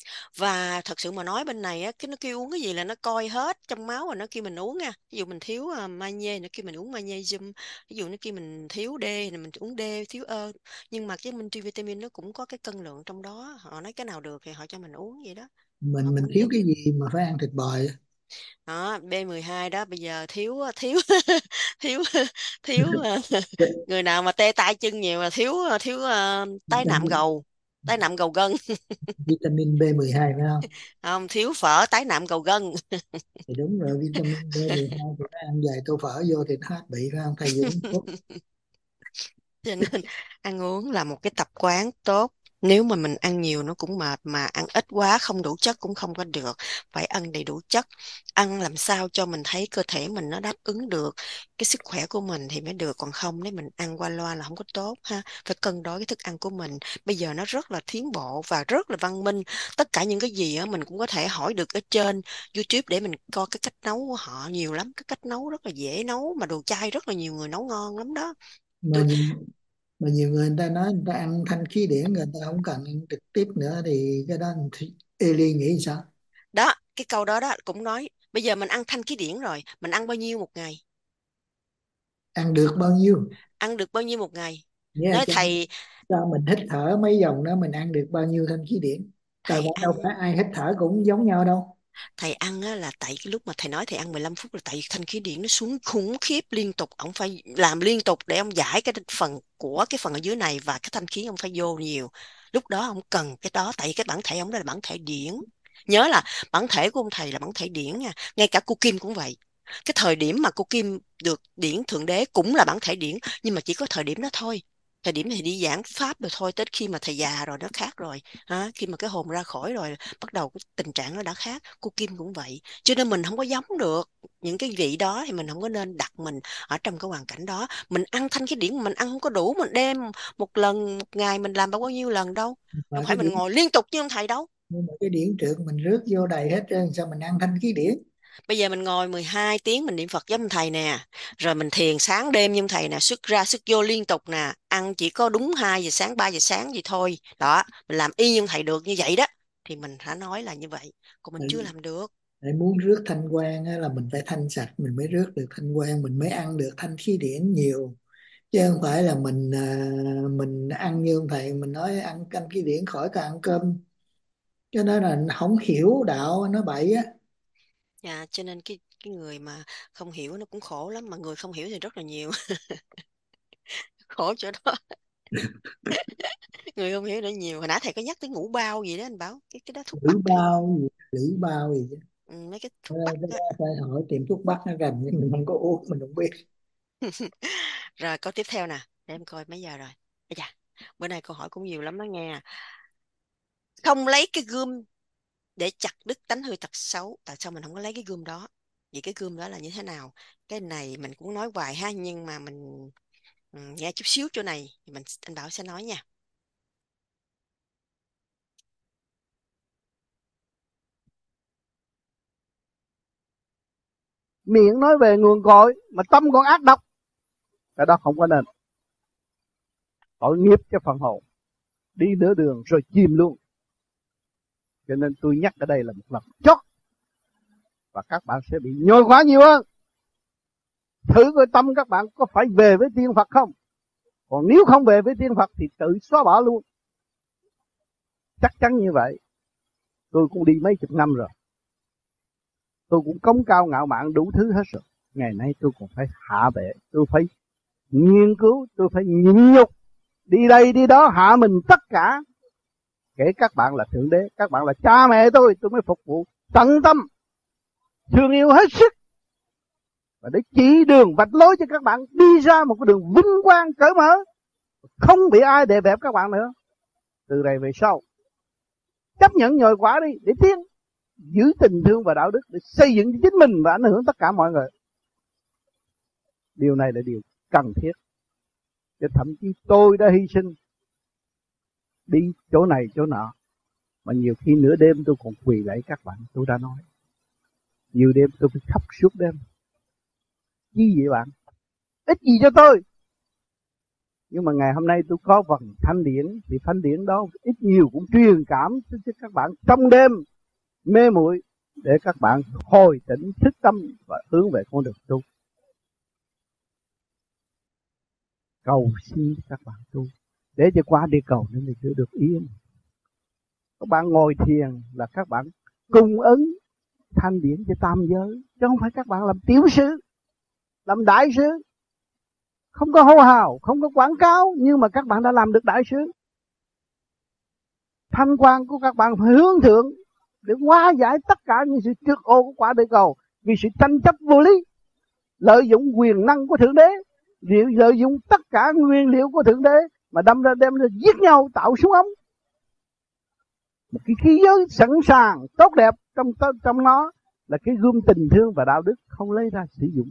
Và thật sự mà nói bên này á, cái nó kêu uống cái gì là nó coi hết trong máu rồi nó kêu mình uống nha. Ví dụ mình thiếu uh, magie, nó kêu mình uống magnesium. Ví dụ nó kêu mình thiếu D thì mình uống D, thiếu ơ. Nhưng mà cái multivitamin nó cũng có cái cân lượng trong đó. Họ nói cái nào được thì họ cho mình uống vậy đó. Họ Mình mình cũng thiếu vậy. cái gì mà phải ăn thịt bò vậy? Đó, B mười hai đó bây giờ thiếu thiếu thiếu thiếu uh, người nào mà tê tay chân nhiều là thiếu thiếu uh, tái nạm vitamin, gầu, tái nạm gầu gân. vitamin B mười hai phải không? Không, thiếu phở tái nạm gầu gân. Thì đúng rồi, vitamin B mười hai thì nó ăn vài tô phở vô thì nó hết bị phải không? Thầy Dũng thuốc. Cho nên ăn uống là một cái tập quán tốt. Nếu mà mình ăn nhiều nó cũng mệt, mà ăn ít quá không đủ chất cũng không có được. Phải ăn đầy đủ chất. Ăn làm sao cho mình thấy cơ thể mình nó đáp ứng được cái sức khỏe của mình thì mới được. Còn không nếu mình ăn qua loa là không có tốt ha. Phải cân đối cái thức ăn của mình. Bây giờ nó rất là tiến bộ và rất là văn minh. Tất cả những cái gì á, mình cũng có thể hỏi được ở trên YouTube để mình coi cái cách nấu của họ nhiều lắm. Cái cách nấu rất là dễ nấu, mà đồ chay rất là nhiều người nấu ngon lắm đó. Mà Tôi nhiều, mà nhiều người người ta nói người ta ăn thanh khí điển, người ta không cần ăn trực tiếp nữa, thì cái đó thì Eli nghĩ sao? đó, cái câu đó đó cũng nói bây giờ mình ăn thanh khí điển rồi, mình ăn bao nhiêu một ngày? Ăn được bao nhiêu? Ăn được bao nhiêu một ngày? Nha, Nói cho, thầy cho mình hít thở mấy vòng đó mình ăn được bao nhiêu thanh khí điển? Tại thầy vậy đâu ăn phải ai hít thở cũng giống nhau đâu. thầy ăn á, là tại cái lúc mà thầy nói thầy ăn mười lăm phút là tại vì thanh khí điển nó xuống khủng khiếp liên tục, ông phải làm liên tục để ông giải cái phần của cái phần ở dưới này, và cái thanh khí ông phải vô nhiều. Lúc đó ông cần cái đó, tại vì cái bản thể ông đó là bản thể điển. Nhớ là bản thể của ông thầy là bản thể điển nha, ngay cả cô Kim cũng vậy. Cái thời điểm mà cô Kim được điển Thượng Đế cũng là bản thể điển, nhưng mà chỉ có thời điểm đó thôi. Thời điểm thì đi giảng pháp rồi thôi, tới khi mà thầy già rồi nó khác rồi. Ha? Khi mà cái hồn ra khỏi rồi, bắt đầu cái tình trạng nó đã khác. Cô Kim cũng vậy. Cho nên mình không có giống được những cái vị đó, thì mình không có nên đặt mình ở trong cái hoàn cảnh đó. Mình ăn thanh cái điển, mình ăn không có đủ, mình đem một lần một ngày mình làm bao nhiêu lần đâu. Mà Đâu cái phải mình điển, ngồi liên tục như ông thầy đâu. nhưng mà cái điển trượt mình rước vô đầy hết trơn, sao mình ăn thanh khí điển? Bây giờ mình ngồi mười hai tiếng mình niệm Phật giống thầy nè, rồi mình thiền sáng đêm như thầy nè, xuất ra xuất vô liên tục nè, ăn chỉ có đúng hai giờ sáng, ba giờ sáng vậy thôi. Đó, mình làm y như thầy được như vậy đó, thì mình đã nói là như vậy, còn mình chưa làm được. Để muốn rước thanh quan á, là mình phải thanh sạch mình mới rước được thanh quan, mình mới ăn được thanh khí điển nhiều, chứ không phải là mình à, mình ăn như ông thầy mình nói ăn canh khí điển khỏi cả ăn cơm, cho nên là không hiểu đạo nó bậy á. Dạ, cho nên cái cái người mà không hiểu nó cũng khổ lắm, mà người không hiểu thì rất là nhiều. Khổ chỗ đó. Người không hiểu nữa nhiều. Hồi nãy thầy có nhắc tới ngũ bao gì đó anh Bảo, cái cái đó thuốc bắc Lưỡi hay bao gì, lưỡi bao gì chứ. ừ, mấy cái Cái thuốc đó- bắc cái á. đó phải hỏi tiệm thuốc bắc nó rành, nhưng mình không có uống mình không biết. Rồi câu tiếp theo nè, để em coi mấy giờ rồi. Ây da, bữa nay câu hỏi cũng nhiều lắm đó nghe. Không lấy cái gươm để chặt đứt tánh hư tật xấu, tại sao mình không có lấy cái gươm đó? Vậy cái gươm đó là như thế nào? Cái này mình cũng nói hoài ha, nhưng mà mình ừ, nghe chút xíu chỗ này thì mình anh Bảo sẽ nói nha. Miệng nói về nguồn cội mà tâm còn ác độc, cái đó không có nên. Tội nghiệp cho phần hồn, đi nửa đường rồi chìm luôn. Cho nên tôi nhắc ở đây là một lần chót, và các bạn sẽ bị nhồi quá nhiều hơn. Thử coi tâm các bạn có phải về với tiên Phật không. Còn nếu không về với tiên Phật thì tự xóa bỏ luôn. Chắc chắn như vậy. Tôi cũng đi mấy chục năm rồi, tôi cũng cống cao ngạo mạn đủ thứ hết rồi. Ngày nay tôi còn phải hạ bệ, tôi phải nghiên cứu, tôi phải nhịn nhục, đi đây đi đó hạ mình tất cả. Kể các bạn là Thượng Đế, các bạn là cha mẹ tôi, tôi mới phục vụ tận tâm, thương yêu hết sức, và để chỉ đường vạch lối cho các bạn đi ra một cái đường vinh quang cởi mở, không bị ai đè bẹp các bạn nữa. Từ đây về sau chấp nhận nhồi quả đi để tiến, giữ tình thương và đạo đức để xây dựng cho chính mình và ảnh hưởng tất cả mọi người. Điều này là điều cần thiết. Chứ thậm chí tôi đã hy sinh đi chỗ này chỗ nọ, mà nhiều khi nửa đêm tôi còn quỳ lạy các bạn. Tôi đã nói nhiều đêm tôi phải khóc suốt đêm. Chi vậy bạn? Ích gì cho tôi? Nhưng mà ngày hôm nay tôi có phần thanh điển, thì thanh điển đó ít nhiều cũng truyền cảm cho các bạn trong đêm mê muội, để các bạn hồi tỉnh thức tâm và hướng về con đường tu. Cầu xin các bạn tu để cho qua địa cầu nên mình được yên. Các bạn ngồi thiền là các bạn cung ứng thanh điển cho tam giới, chứ không phải các bạn làm tiểu sứ, làm đại sứ. Không có hô hào, không có quảng cáo, nhưng mà các bạn đã làm được đại sứ. Thanh quan của các bạn phải hướng thượng để hóa giải tất cả những sự trược ô của quả địa cầu, vì sự tranh chấp vô lý, lợi dụng quyền năng của Thượng Đế, lợi dụng tất cả nguyên liệu của Thượng Đế mà đâm ra đem ra giết nhau, tạo súng ống. Một cái khí giới sẵn sàng tốt đẹp trong trong nó là cái gươm tình thương và đạo đức, không lấy ra sử dụng,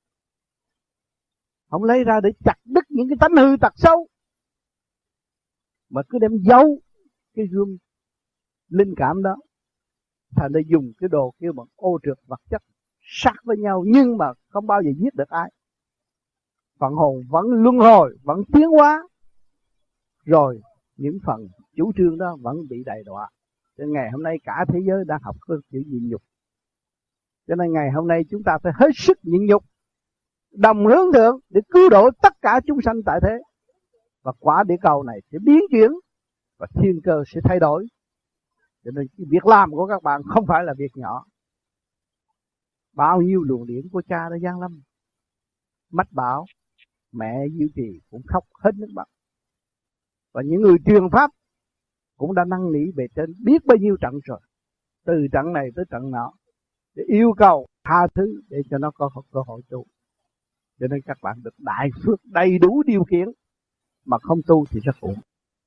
không lấy ra để chặt đứt những cái tánh hư tật xấu, mà cứ đem giấu cái gươm linh cảm đó. Thành ra dùng cái đồ kêu bằng ô trượt vật chất sát với nhau, nhưng mà không bao giờ giết được ai. Phần hồn vẫn luân hồi, vẫn tiến hóa, rồi những phần chủ trương đó vẫn bị đầy đọa. Cho nên ngày hôm nay cả thế giới đang học cái chữ nhịn nhục. Cho nên ngày hôm nay chúng ta phải hết sức nhịn nhục, đồng hướng thượng để cứu độ tất cả chúng sanh tại thế. Và quả địa cầu này sẽ biến chuyển và thiên cơ sẽ thay đổi. Cho nên cái việc làm của các bạn không phải là việc nhỏ. Bao nhiêu luồng điển của cha đã giáng lâm, mách bảo, mẹ Diệu Trì cũng khóc hết nước mắt. Và những người truyền pháp cũng đã năn nỉ bề trên biết bao nhiêu trận rồi, từ trận này tới trận nọ. để yêu cầu tha thứ để cho nó có cơ hội tu. Cho nên các bạn được đại phước đầy đủ điều kiện, mà không tu thì rất uổng.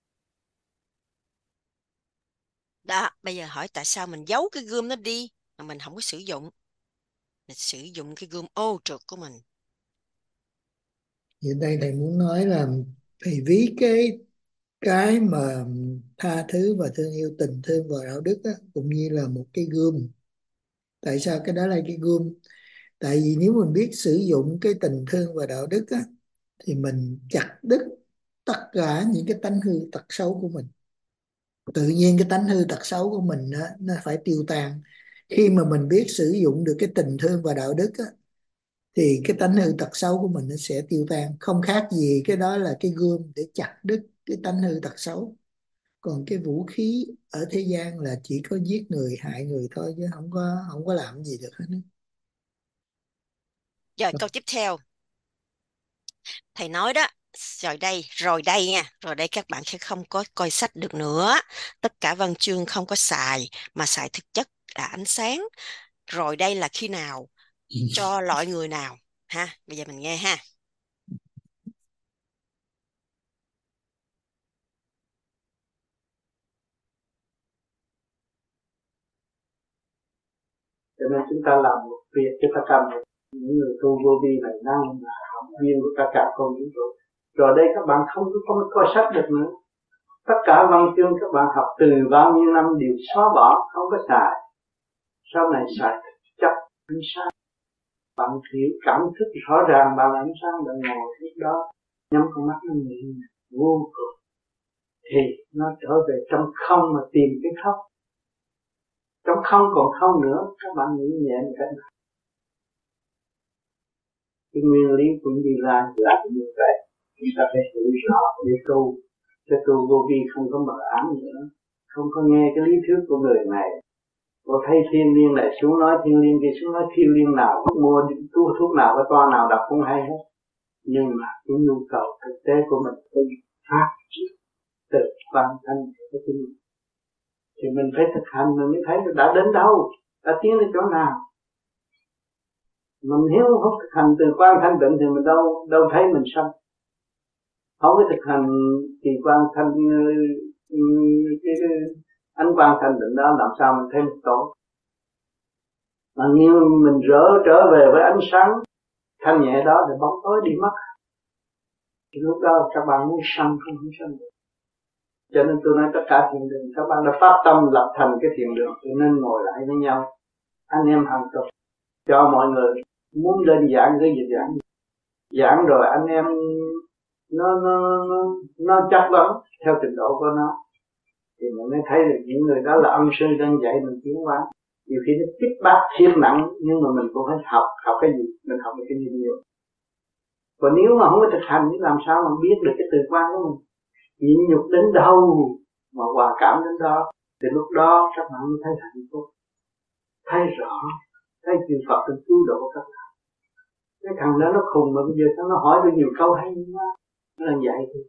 Đó, bây giờ hỏi tại sao mình giấu cái gươm nó đi mà mình không có sử dụng. Mình sử dụng cái gươm ô trượt của mình. Hiện đây thầy muốn nói là thầy ví cái cái mà tha thứ và thương yêu, tình thương và đạo đức á, cũng như là một cái gươm. Tại sao cái đó là cái gươm? Tại vì nếu mình biết sử dụng cái tình thương và đạo đức á, thì mình chặt đứt tất cả những cái tánh hư tật xấu của mình. Tự nhiên cái tánh hư tật xấu của mình á, nó phải tiêu tan. Khi mà mình biết sử dụng được cái tình thương và đạo đức á, thì cái tánh hư tật xấu của mình nó sẽ tiêu tan. Không khác gì cái đó là cái gươm để chặt đứt cái tánh hư tật xấu. Còn cái vũ khí ở thế gian là chỉ có giết người hại người thôi, chứ không có không có làm gì được hết. Rồi câu tiếp theo. Thầy nói đó, rồi đây, rồi đây nha, rồi đây các bạn sẽ không có coi sách được nữa. Tất cả văn chương không có xài, mà xài thực chất là ánh sáng. Rồi đây là khi nào, cho loại người nào, ha? Bây giờ mình nghe ha. Cho nên chúng ta làm một việc cho tất cả những người tu vô vi này năng là học viên của tất cả con vũ trụ. Rồi đây các bạn không có không coi sách được nữa. Tất cả văn chương các bạn học từ bao nhiêu năm đều xóa bỏ, không có xài. Sau này xài chất ánh sáng. Bạn hiểu cảm thức rõ ràng bạn là ánh sáng, bạn ngồi lúc đó nhắm con mắt nó nhìn vô cùng, thì nó trở về trong không mà tìm cái khóc. Trong không còn không nữa, các bạn nghĩ nhẹ một cách nào. Cái nguyên lý của Như Lai là như vậy. Chúng ta phải hiểu rõ để tu. Cho tu vô vi không có mờ ám nữa. Không có nghe cái lý thuyết của người này. Cô thấy thiên liên này xuống nói thiên liên kia xuống nói thiên liên nào, mua thuốc, thuốc nào, cái toa nào đọc cũng hay hết. Nhưng mà cái nhu cầu thực tế của mình phải phát triển từ quan thân của chính mình. Thì mình phải thực hành mình mới thấy đã đến đâu, đã tiến đến chỗ nào. Mình nếu không thực hành từ quan thanh tịnh thì mình đâu đâu thấy mình sanh. Không có thực hành thì quan thanh cái, cái ánh quan thanh tịnh đó làm sao mình thấy mình tốt. Mà như mình rỡ trở về với ánh sáng thanh nhẹ đó thì bóng tối đi mất. Thì lúc đó các bạn muốn sanh không muốn sanh được. Cho nên tôi nói tất cả thiền đường các bạn đã phát tâm lập thành cái thiền đường, cho nên ngồi lại với nhau anh em hàng chục cho mọi người muốn lên giảng cái gì giảng giảng rồi anh em nó nó nó, nó chắc lắm theo trình độ của nó thì mình mới thấy được những người đó là ân sư đang dạy mình tiến hóa. Nhiều khi nó kích bác thiên nặng nhưng mà mình cũng phải học học cái gì mình học được cái gì nhiều. Còn nếu mà không có thực hành thì làm sao mà biết được cái từ quan của mình. Nhịn nhục đến đâu mà hòa cảm đến đó thì lúc đó các bạn mới thấy hạnh phúc, thấy rõ, thấy chư Phật được cứu độ các bạn. Cái thằng đó nó khùng mà bây giờ nó hỏi được nhiều câu hay quá, nó là vậy thôi.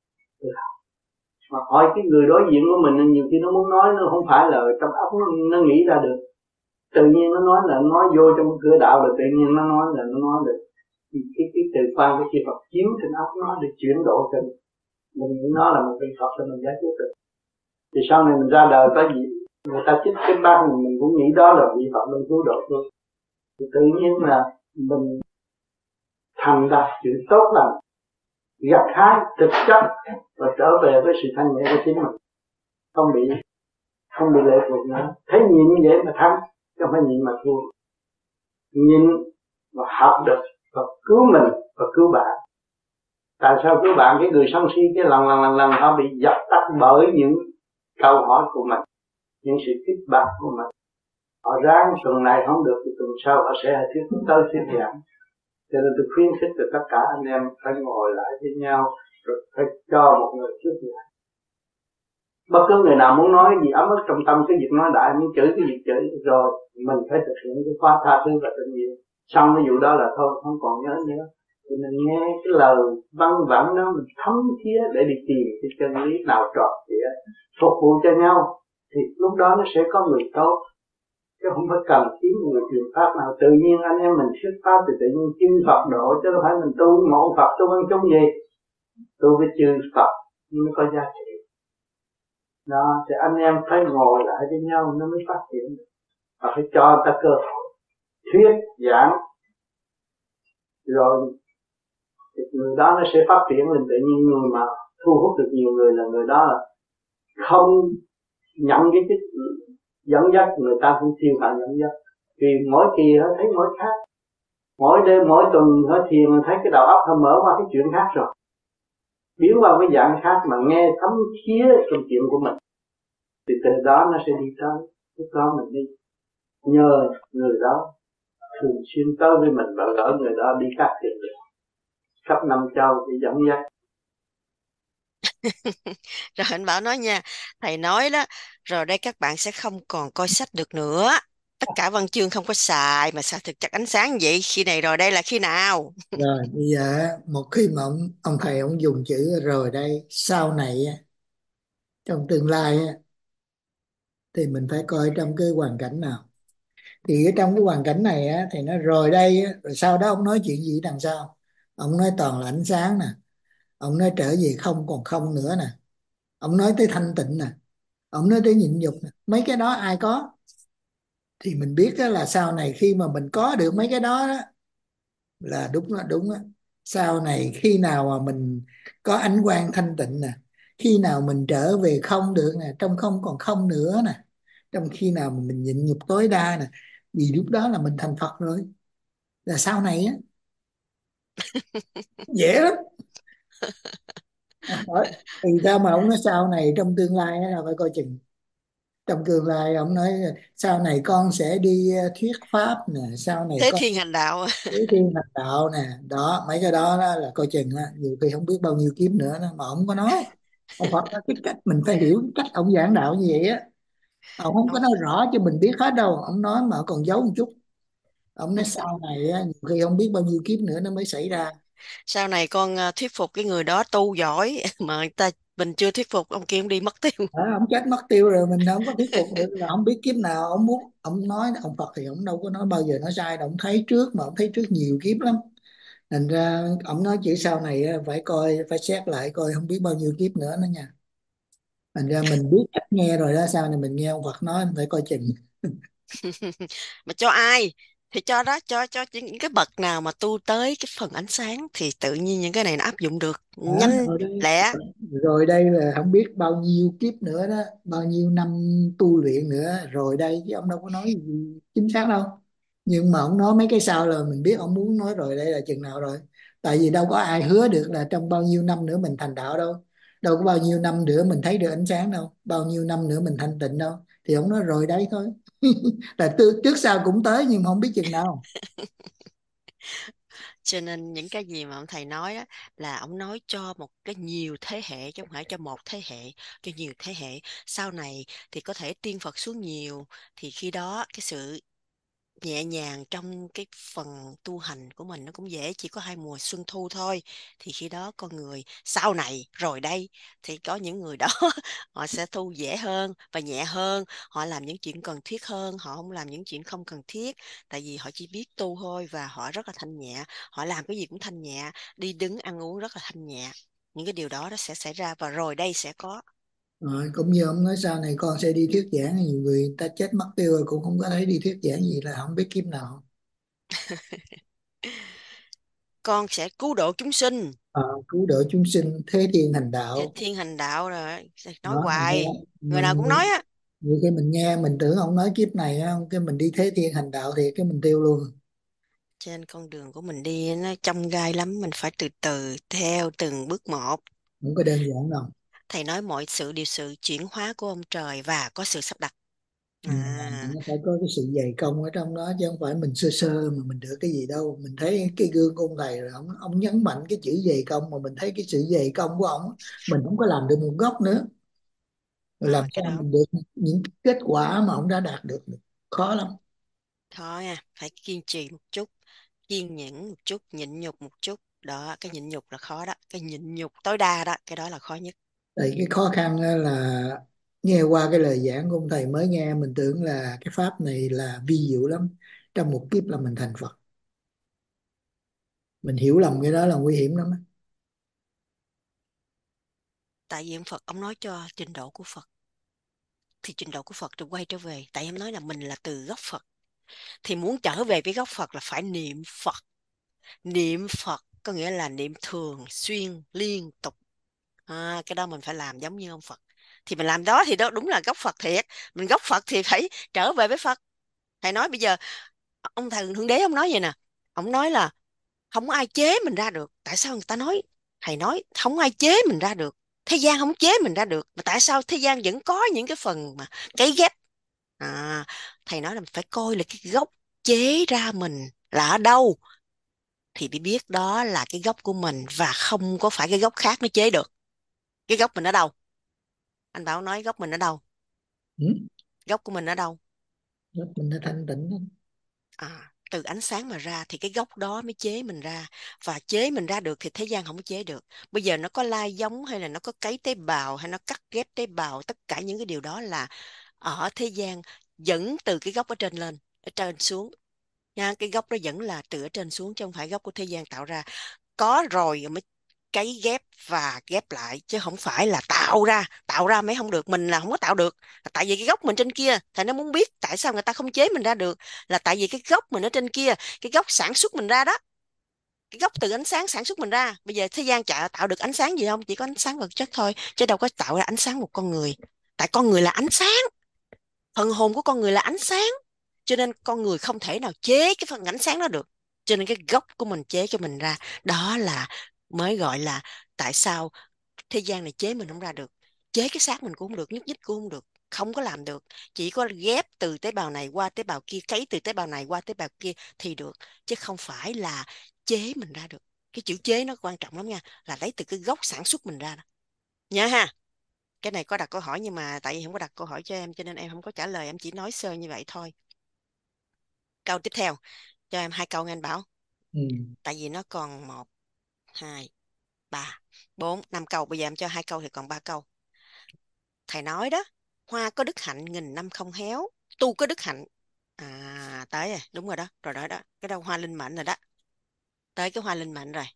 Mà hỏi cái người đối diện của mình nhiều khi nó muốn nói nó không phải là trong óc nó, nó nghĩ ra được. Tự nhiên nó nói là nói vô trong cửa đạo là tự nhiên nó nói là nó nói được. Thì cái cái từ quan của chư Phật chiếu trên óc nó để chuyển độ cho mình. Mình nghĩ nó là một vị Phật cho mình giải quyết được. Thì sau này mình ra đời có gì người ta chích cái bát mình, mình cũng nghĩ đó là vị Phật mình cứu độ luôn. Thì tự nhiên là mình thành ra chuyện tốt lành, gặt hái thực chất và trở về với sự thanh nhẹ của chính mình, không bị không bị lệ thuộc nữa. Thấy nhịn như vậy mà thắng, chứ không phải nhịn mà thua. Nhịn và học được và cứu mình và cứu bạn. Tại sao cứu bạn? Cái người sân si cái lần lần lần lần họ bị dập tắt bởi những câu hỏi của mình, những sự kích bác của mình. Họ ráng tuần này không được thì tuần sau họ sẽ thuyết tới thuyết giảng. Cho nên tôi khuyến khích từ tất cả anh em phải ngồi lại với nhau rồi phải cho một người thuyết giảng. Bất cứ người nào muốn nói gì ấm ức trong tâm cái việc nói đại, muốn chửi cái việc chửi rồi mình phải thực hiện cái khóa tha thứ và tình yêu. Xong cái vụ đó là thôi không còn nhớ nữa. Thì mình nghe cái lời văn vẳng đó mình thấm thía để đi tìm cái chân lý nào trọn vẹn phục vụ cho nhau thì lúc đó nó sẽ có người tốt. chứ không phải cần kiếm người truyền pháp nào. Tự nhiên anh em mình thuyết pháp thì tự nhiên chư Phật độ, chứ không phải mình tu mộ Phật tu ăn chung gì. Tu với chư Phật mới có giá trị. Đó, thì anh em phải ngồi lại với nhau nó mới phát triển. Và phải cho ta cơ hội thuyết giảng, rồi người đó nó sẽ phát triển lên. Tự nhiên người mà thu hút được nhiều người là người đó là không nhận cái chức dẫn dắt, người ta cũng siêu phàm dẫn dắt. Vì mỗi kỳ nó thấy mỗi khác, mỗi đêm mỗi tuần nó thiền thấy cái đầu óc nó mở qua cái chuyện khác rồi, biến qua cái dạng khác mà nghe thấm thía trong chuyện của mình, thì từ đó nó sẽ đi tới. Lúc đó mình đi nhờ người đó thường xuyên tới với mình và gỡ người đó đi các thiền đường khắp năm châu để dẫn dắt. Rồi anh Bảo nói nha, thầy nói đó, rồi đây các bạn sẽ không còn coi sách được nữa. Tất cả văn chương không có xài mà xài thực chất ánh sáng vậy. Khi này rồi đây là khi nào? Rồi bây giờ một khi mà ông ông thầy ông dùng chữ rồi đây, sau này á, trong tương lai á, thì mình phải coi trong cái hoàn cảnh nào. Thì ở trong cái hoàn cảnh này á, thì nó rồi đây á, rồi sau đó ông nói chuyện gì đằng sau. Ông nói toàn là ánh sáng nè, ông nói trở về không còn không nữa nè, ông nói tới thanh tịnh nè, ông nói tới nhịn nhục nè. Mấy cái đó ai có? Thì mình biết đó là sau này khi mà mình có được mấy cái đó, đó là đúng là đúng á. Sau này khi nào mà mình có ánh quang thanh tịnh nè, khi nào mình trở về không được nè, trong không còn không nữa nè, trong khi nào mà mình nhịn nhục tối đa nè, vì lúc đó là mình thành Phật rồi. Là sau này á, dễ lắm. Hỏi, thì sao mà ông nói sau này trong tương lai á, là phải coi chừng. Trong tương lai ông nói sau này con sẽ đi ờ, thuyết pháp nè, sau này Thế con thiên hành đạo. Thế thiên hành đạo nè. Đó, mấy cái đó, đó là coi chừng á, nhiều khi không biết bao nhiêu kiếp nữa đó, mà ông có nói. Ông Phật có cái cách mình phải hiểu cái cách ông giảng đạo như vậy á. Ông không có Ông nói rõ cho mình biết hết đâu, ông nói mà còn giấu một chút. Ông nói sau này á, nhiều khi không biết bao nhiêu kiếp nữa nó mới xảy ra. Sau này con à, thuyết phục cái người đó tu giỏi mà người ta mình chưa thuyết phục, ông kia ông đi mất tiêu. Đó, ông chết mất tiêu rồi mình không có thuyết phục được, là không biết kiếp nào ông muốn. Ông nói ông Phật thì ông đâu có nói bao giờ nói sai đâu, ông thấy trước mà ông thấy trước nhiều kiếp lắm. Thành ra ông nói chữ sau này á, phải coi, phải xét lại coi không biết bao nhiêu kiếp nữa đó nha. Thành ra mình biết cách nghe rồi đó, sau này mình nghe ông Phật nói mình phải coi chừng. Mà cho ai thì cho đó, cho cho những những cái bậc nào mà tu tới cái phần ánh sáng thì tự nhiên những cái này nó áp dụng được Đó, nhanh rồi đây, lẹ. rồi đây là không biết bao nhiêu kiếp nữa đó, bao nhiêu năm tu luyện nữa rồi đây, chứ ông đâu có nói gì chính xác đâu. Nhưng mà ông nói mấy cái sau là mình biết ông muốn nói rồi đây là chừng nào rồi. Tại vì đâu có ai hứa được là trong bao nhiêu năm nữa mình thành đạo đâu, đâu có bao nhiêu năm nữa mình thấy được ánh sáng đâu, bao nhiêu năm nữa mình thanh tịnh đâu. Thì ông nói rồi đây thôi. Là tư, trước sau cũng tới nhưng mà không biết chừng nào. Cho nên những cái gì mà ông thầy nói á, là ông nói cho một cái nhiều thế hệ chứ không phải cho một thế hệ, cho nhiều thế hệ. Sau này thì có thể tiên Phật xuống nhiều, thì khi đó cái sự nhẹ nhàng trong cái phần tu hành của mình nó cũng dễ, chỉ có hai mùa xuân thu thôi. Thì khi đó con người sau này rồi đây thì có những người đó họ sẽ tu dễ hơn và nhẹ hơn, họ làm những chuyện cần thiết hơn, họ không làm những chuyện không cần thiết, tại vì họ chỉ biết tu thôi và họ rất là thanh nhẹ, họ làm cái gì cũng thanh nhẹ, đi đứng ăn uống rất là thanh nhẹ. Những cái điều đó nó sẽ xảy ra và rồi đây sẽ có. Rồi, cũng như ông nói sau này con sẽ đi thuyết giảng, nhiều người ta chết mất tiêu rồi cũng không có thấy đi thuyết giảng gì, là không biết kiếp nào. Con sẽ cứu độ chúng sinh. Ờ, cứu độ chúng sinh, thế thiên hành Thế đạo. thiên hành đạo rồi nói Đó, thành ra hoài, người nào mình cũng nói á. nhiều khi mình nghe mình tưởng ông nói kiếp này á, cái mình đi thế thiên hành đạo thì cái mình tiêu luôn. Trên con đường của mình đi nó chông gai lắm, mình phải từ từ theo từng bước một. Không có đơn giản đâu. Thầy nói mọi sự đều sự chuyển hóa của ông trời và có sự sắp đặt. Ừ, À, nó phải có cái sự dày công ở trong đó chứ không phải mình sơ sơ mà mình được cái gì đâu. Mình thấy cái gương của ông thầy rồi ông ông nhấn mạnh cái chữ dày công, mà mình thấy cái sự dày công của ông á, mình không có làm được một góc nữa. Rồi làm đó, cái sao đó mình được những kết quả mà ông đã đạt được, khó lắm. khó nha, phải kiên trì một chút, kiên nhẫn một chút, nhịn nhục một chút. Đó, cái nhịn nhục là khó đó, cái nhịn nhục tối đa đó, cái đó là khó nhất. Tại cái khó khăn á là nghe qua cái lời giảng của ông thầy mới nghe, mình tưởng là cái pháp này là vi diệu lắm, trong một kiếp là mình thành Phật. Mình hiểu lầm cái đó là nguy hiểm lắm á. Tại vì ông Phật ông nói cho trình độ của Phật, thì trình độ của Phật rồi quay trở về. Tại em nói là mình là từ gốc Phật, thì muốn trở về với gốc Phật là phải niệm Phật. Niệm Phật có nghĩa là niệm thường xuyên liên tục. À, cái đó mình phải làm giống như ông Phật. Thì mình làm đó thì đó đúng là gốc Phật thiệt. Mình gốc Phật thì phải trở về với Phật. Thầy nói bây giờ ông thầy Thượng Đế ông nói vậy nè, ông nói là không có ai chế mình ra được. Tại sao người ta nói, thầy nói không có ai chế mình ra được, thế gian không chế mình ra được, mà tại sao thế gian vẫn có những cái phần mà cấy ghép? À, thầy nói là phải coi là cái gốc chế ra mình là ở đâu, thì mới biết đó là cái gốc của mình, và không có phải cái gốc khác nó chế được. Cái gốc mình ở đâu? Anh Bảo nói gốc mình ở đâu? Ừ? Gốc của mình ở đâu? Gốc mình nó thanh tịnh lắm. À, từ ánh sáng mà ra, thì cái gốc đó mới chế mình ra. Và chế mình ra được thì thế gian không có chế được. Bây giờ nó có lai giống, hay là nó có cấy tế bào, hay nó cắt ghép tế bào, tất cả những cái điều đó là ở thế gian dẫn từ cái gốc ở trên lên, ở trên xuống nha. Cái gốc đó vẫn là từ ở trên xuống, chứ không phải gốc của thế gian tạo ra. Có rồi mới cấy ghép và ghép lại, chứ không phải là tạo ra. Tạo ra mới không được, mình là không có tạo được. Tại vì cái gốc mình trên kia, thầy nó muốn biết tại sao người ta không chế mình ra được, là tại vì cái gốc mình ở trên kia, cái gốc sản xuất mình ra đó, cái gốc từ ánh sáng sản xuất mình ra. Bây giờ thế gian chả tạo được ánh sáng gì không, chỉ có ánh sáng vật chất thôi, chứ đâu có tạo ra ánh sáng một con người. Tại con người là ánh sáng, phần hồn của con người là ánh sáng, cho nên con người không thể nào chế cái phần ánh sáng đó được. Cho nên cái gốc của mình chế cho mình ra. Đó là mới gọi là tại sao thế gian này chế mình không ra được. Chế cái xác mình cũng không được, nhúc nhích cũng không được, không có làm được. Chỉ có ghép từ tế bào này qua tế bào kia, cấy từ tế bào này qua tế bào kia thì được, chứ không phải là chế mình ra được. Cái chữ chế nó quan trọng lắm nha, là lấy từ cái gốc sản xuất mình ra đó. Nha ha. Cái này có đặt câu hỏi, nhưng mà tại vì không có đặt câu hỏi cho em cho nên em không có trả lời, em chỉ nói sơ như vậy thôi. Câu tiếp theo cho em hai câu nghe anh Bảo. Ừ. Tại vì nó còn một, hai, ba, bốn, năm câu. Bây giờ em cho hai câu thì còn ba câu. Thầy nói đó, hoa có đức hạnh nghìn năm không héo, tu có đức hạnh. À, tới rồi, đúng rồi đó, rồi đó đó, cái đâu hoa linh mệnh rồi đó. Tới cái hoa linh mệnh rồi.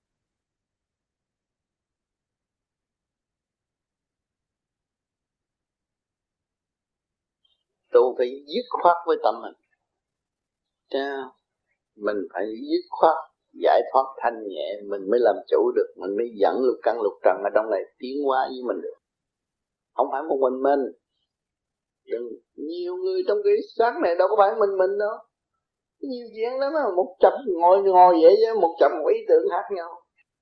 Tu phải dứt khoát với tâm mình, chứ mình phải dứt khoát giải thoát thanh nhẹ, mình mới làm chủ được, mình mới dẫn lục căn lục trần ở trong này tiến hóa với mình được. Không phải một mình mình. Đừng, nhiều người trong cái xác này đâu có phải mình mình đâu, nhiều chuyện lắm á, một chập ngồi ngồi vậy chứ một chập một ý tưởng khác nhau.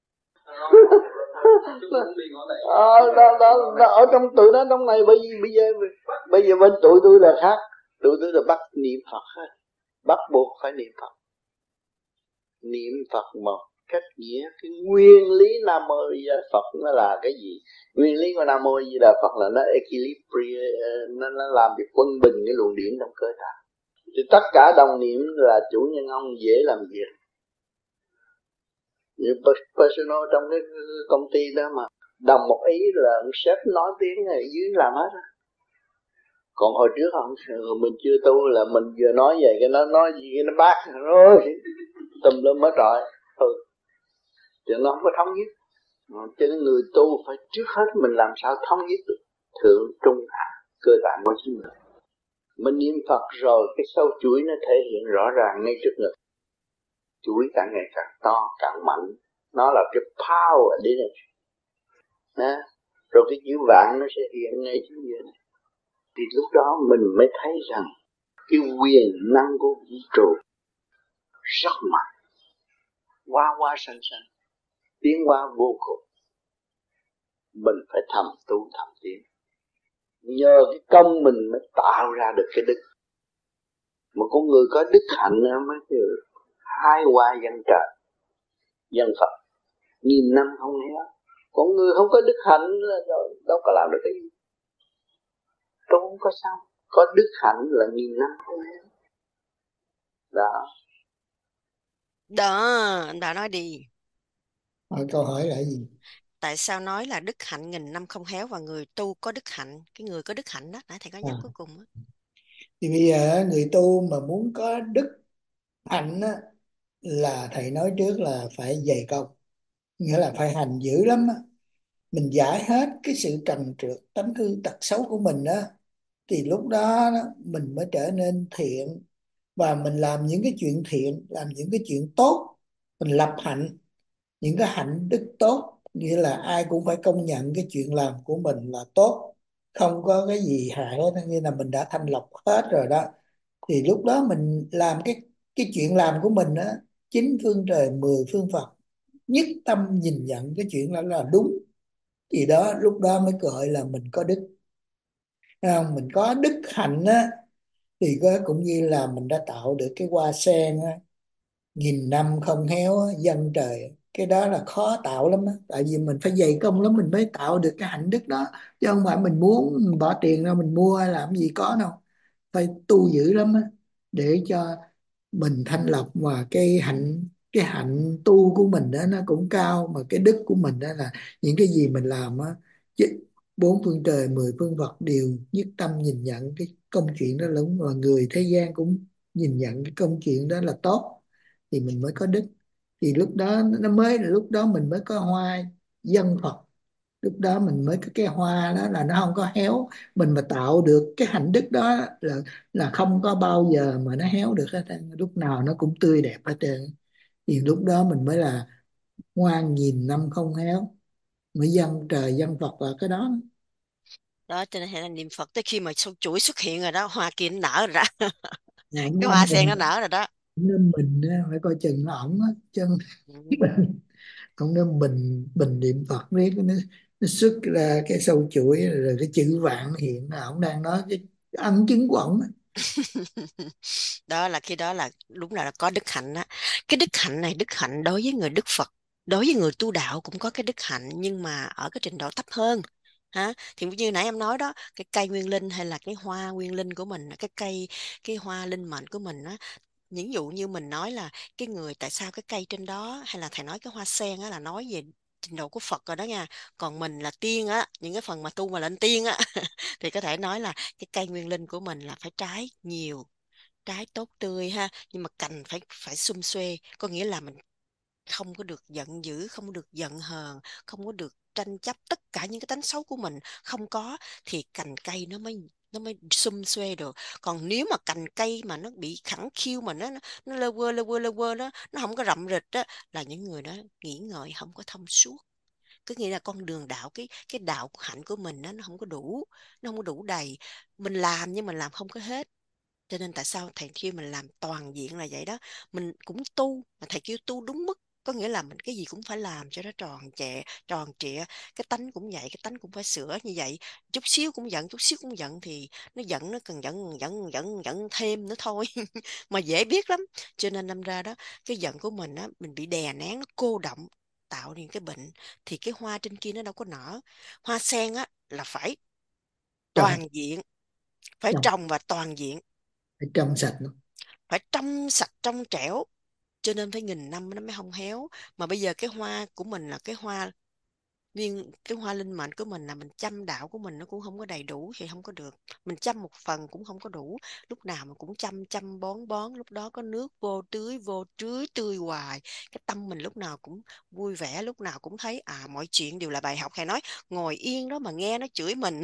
Ờ, đó, đó, đó, ở trong tụi nó trong này, bởi vì bây giờ bây giờ bên tụi tôi là khác, tụi tôi là bắt niệm Phật hết, bắt buộc phải niệm Phật. Niệm Phật một cách nghĩa cái nguyên lý Nam Mô Di Đà Phật nó là cái gì? Nguyên lý của Nam Mô Di Đà Phật là nó equilibrium, nó, nó làm việc quân bình cái luồng điển trong cơ thể. Thì tất cả đồng niệm là chủ nhân ông dễ làm việc. Như personal trong cái công ty đó mà đồng một ý là sếp nói tiếng này dưới làm hết á. Còn hồi trước không, mình chưa tu là mình vừa nói vậy cái nó nói gì cái nó bác rồi tùm lum hết trọi. Ừ. Thì nó không có thống nhất. Cho nên người tu phải trước hết mình làm sao thống nhất được thượng trung hạ cơ bản của chính mình. Mình niệm Phật rồi cái sâu chuỗi nó thể hiện rõ ràng ngay trước ngực. Chuỗi càng ngày càng to, càng mạnh. Nó là cái power energy. Đó. Rồi cái chữ vạn nó sẽ hiện ngay trước dưới này. Thì lúc đó mình mới thấy rằng cái quyền năng của vũ trụ rất mạnh, qua qua sanh sanh, tiến qua vô cùng. Mình phải thầm tu thầm tiến, nhờ cái công mình mới tạo ra được cái đức. Một con người có đức hạnh mới được hai hoa dân trời dân Phật nghìn năm không héo. Con người không có đức hạnh đâu có làm được cái gì. Tôi không có sao. Có đức hạnh là nghìn năm không héo. Đó. Đó, anh đã nói đi. Hỏi câu hỏi là gì? tại sao nói là đức hạnh nghìn năm không héo và người tu có đức hạnh, cái người có đức hạnh đó, nãy thầy có nhắc À, cuối cùng đó. thì bây giờ người tu mà muốn có đức hạnh á, là thầy nói trước là phải dày công, nghĩa là phải hành dữ lắm á. Mình giải hết cái sự trần trượt tánh hư tật xấu của mình đó, thì lúc đó, đó mình mới trở nên thiện, và mình làm những cái chuyện thiện, làm những cái chuyện tốt, mình lập hạnh, những cái hạnh đức tốt, nghĩa là ai cũng phải công nhận cái chuyện làm của mình là tốt, không có cái gì hại hết, như là mình đã thanh lọc hết rồi đó. Thì lúc đó mình làm cái cái chuyện làm của mình á, chín phương trời mười phương Phật nhất tâm nhìn nhận cái chuyện đó là đúng, thì đó lúc đó mới gọi là mình có đức. Thấy không? Mình có đức hạnh á, thì có cũng như là mình đã tạo được cái hoa sen á, nghìn năm không héo á, dân trời, cái đó là khó tạo lắm á, tại vì mình phải dày công lắm mình mới tạo được cái hạnh đức đó, chứ không phải mình muốn mình bỏ tiền ra mình mua hay làm gì có đâu, phải tu dữ lắm á, để cho mình thanh lọc, và cái hạnh cái hạnh tu của mình đó nó cũng cao, mà cái đức của mình đó là những cái gì mình làm á, chứ bốn phương trời mười phương Phật đều nhất tâm nhìn nhận cái công chuyện đó đúng, và người thế gian cũng nhìn nhận cái công chuyện đó là tốt, thì mình mới có đức. Thì lúc đó nó mới là lúc đó mình mới có hoa dân Phật, lúc đó mình mới có cái hoa đó là nó không có héo. Mình mà tạo được cái hạnh đức đó là là không có bao giờ mà nó héo được hết trơn. Lúc nào nó cũng tươi đẹp hết trơn. Thì lúc đó mình mới là hoa nghìn năm không héo, mới dân trời dân Phật là cái đó. Đó cho nên hay là niệm Phật tới khi mà sau chuỗi xuất hiện rồi đó, hoa kia nó nở rồi đó. Ổng Cái nói hoa sen mình, nó nở rồi đó. nên mình á, phải coi chừng là ổng á chân. Ừ. Ổng nói mình mình niệm Phật biết nó, nó xuất ra cái sâu chuỗi rồi cái chữ vạn hiện là ổng đang nói cái ân chứng của ổng á. Đó là khi đó là đúng là có đức hạnh á. Cái đức hạnh này, đức hạnh đối với người Đức Phật, đối với người tu đạo cũng có cái đức hạnh, nhưng mà ở cái trình độ thấp hơn. Hả? Thì như nãy em nói đó, cái cây nguyên linh hay là cái hoa nguyên linh của mình, cái cây cái hoa linh mệnh của mình á, những dụ như mình nói là cái người tại sao cái cây trên đó, hay là thầy nói cái hoa sen á là nói về trình độ của Phật rồi đó nha. Còn mình là tiên á, những cái phần mà tu mà lên tiên á thì có thể nói là cái cây nguyên linh của mình là phải trái nhiều, trái tốt tươi ha, nhưng mà cành phải phải sum xuê, có nghĩa là mình không có được giận dữ, không có được giận hờn, không có được tranh chấp, tất cả những cái tánh xấu của mình không có, thì cành cây nó mới nó mới sum xuê được. Còn nếu mà cành cây mà nó bị khẳng khiu, mà nó nó nó lơ quơ lơ quơ lơ quơ đó, nó không có rậm rịch á, là những người đó nghĩ ngợi không có thông suốt. Cứ nghĩ là con đường đạo, cái cái đạo hạnh của mình đó, nó không có đủ, nó không có đủ đầy. Mình làm nhưng mà làm không có hết. Cho nên tại sao thầy kêu mình làm toàn diện là vậy đó. Mình cũng tu mà thầy kêu tu đúng mức, có nghĩa là mình cái gì cũng phải làm cho nó tròn trịa tròn trịa. Cái tánh cũng vậy, cái tánh cũng phải sửa như vậy. Chút xíu cũng giận, chút xíu cũng giận, thì nó giận, nó cần giận giận giận giận thêm nữa thôi. Mà dễ biết lắm. Cho nên đâm ra đó, cái giận của mình á, mình bị đè nén, nó cô động, tạo nên cái bệnh. Thì cái hoa trên kia nó đâu có nở. Hoa sen á là phải Trong toàn diện, phải trong trồng và toàn diện, phải trong sạch lắm. phải trong sạch trong trẻo, cho nên phải nghìn năm nó mới không héo. Mà bây giờ cái hoa của mình là cái hoa nguyên, cái hoa linh mệnh của mình là mình chăm đạo của mình nó cũng không có đầy đủ thì không có được. Mình chăm một phần cũng không có đủ, lúc nào mà cũng chăm chăm bón bón, lúc đó có nước vô tưới vô tưới tươi hoài, cái tâm mình lúc nào cũng vui vẻ, lúc nào cũng thấy à mọi chuyện đều là bài học. Hay nói ngồi yên đó mà nghe nó chửi mình.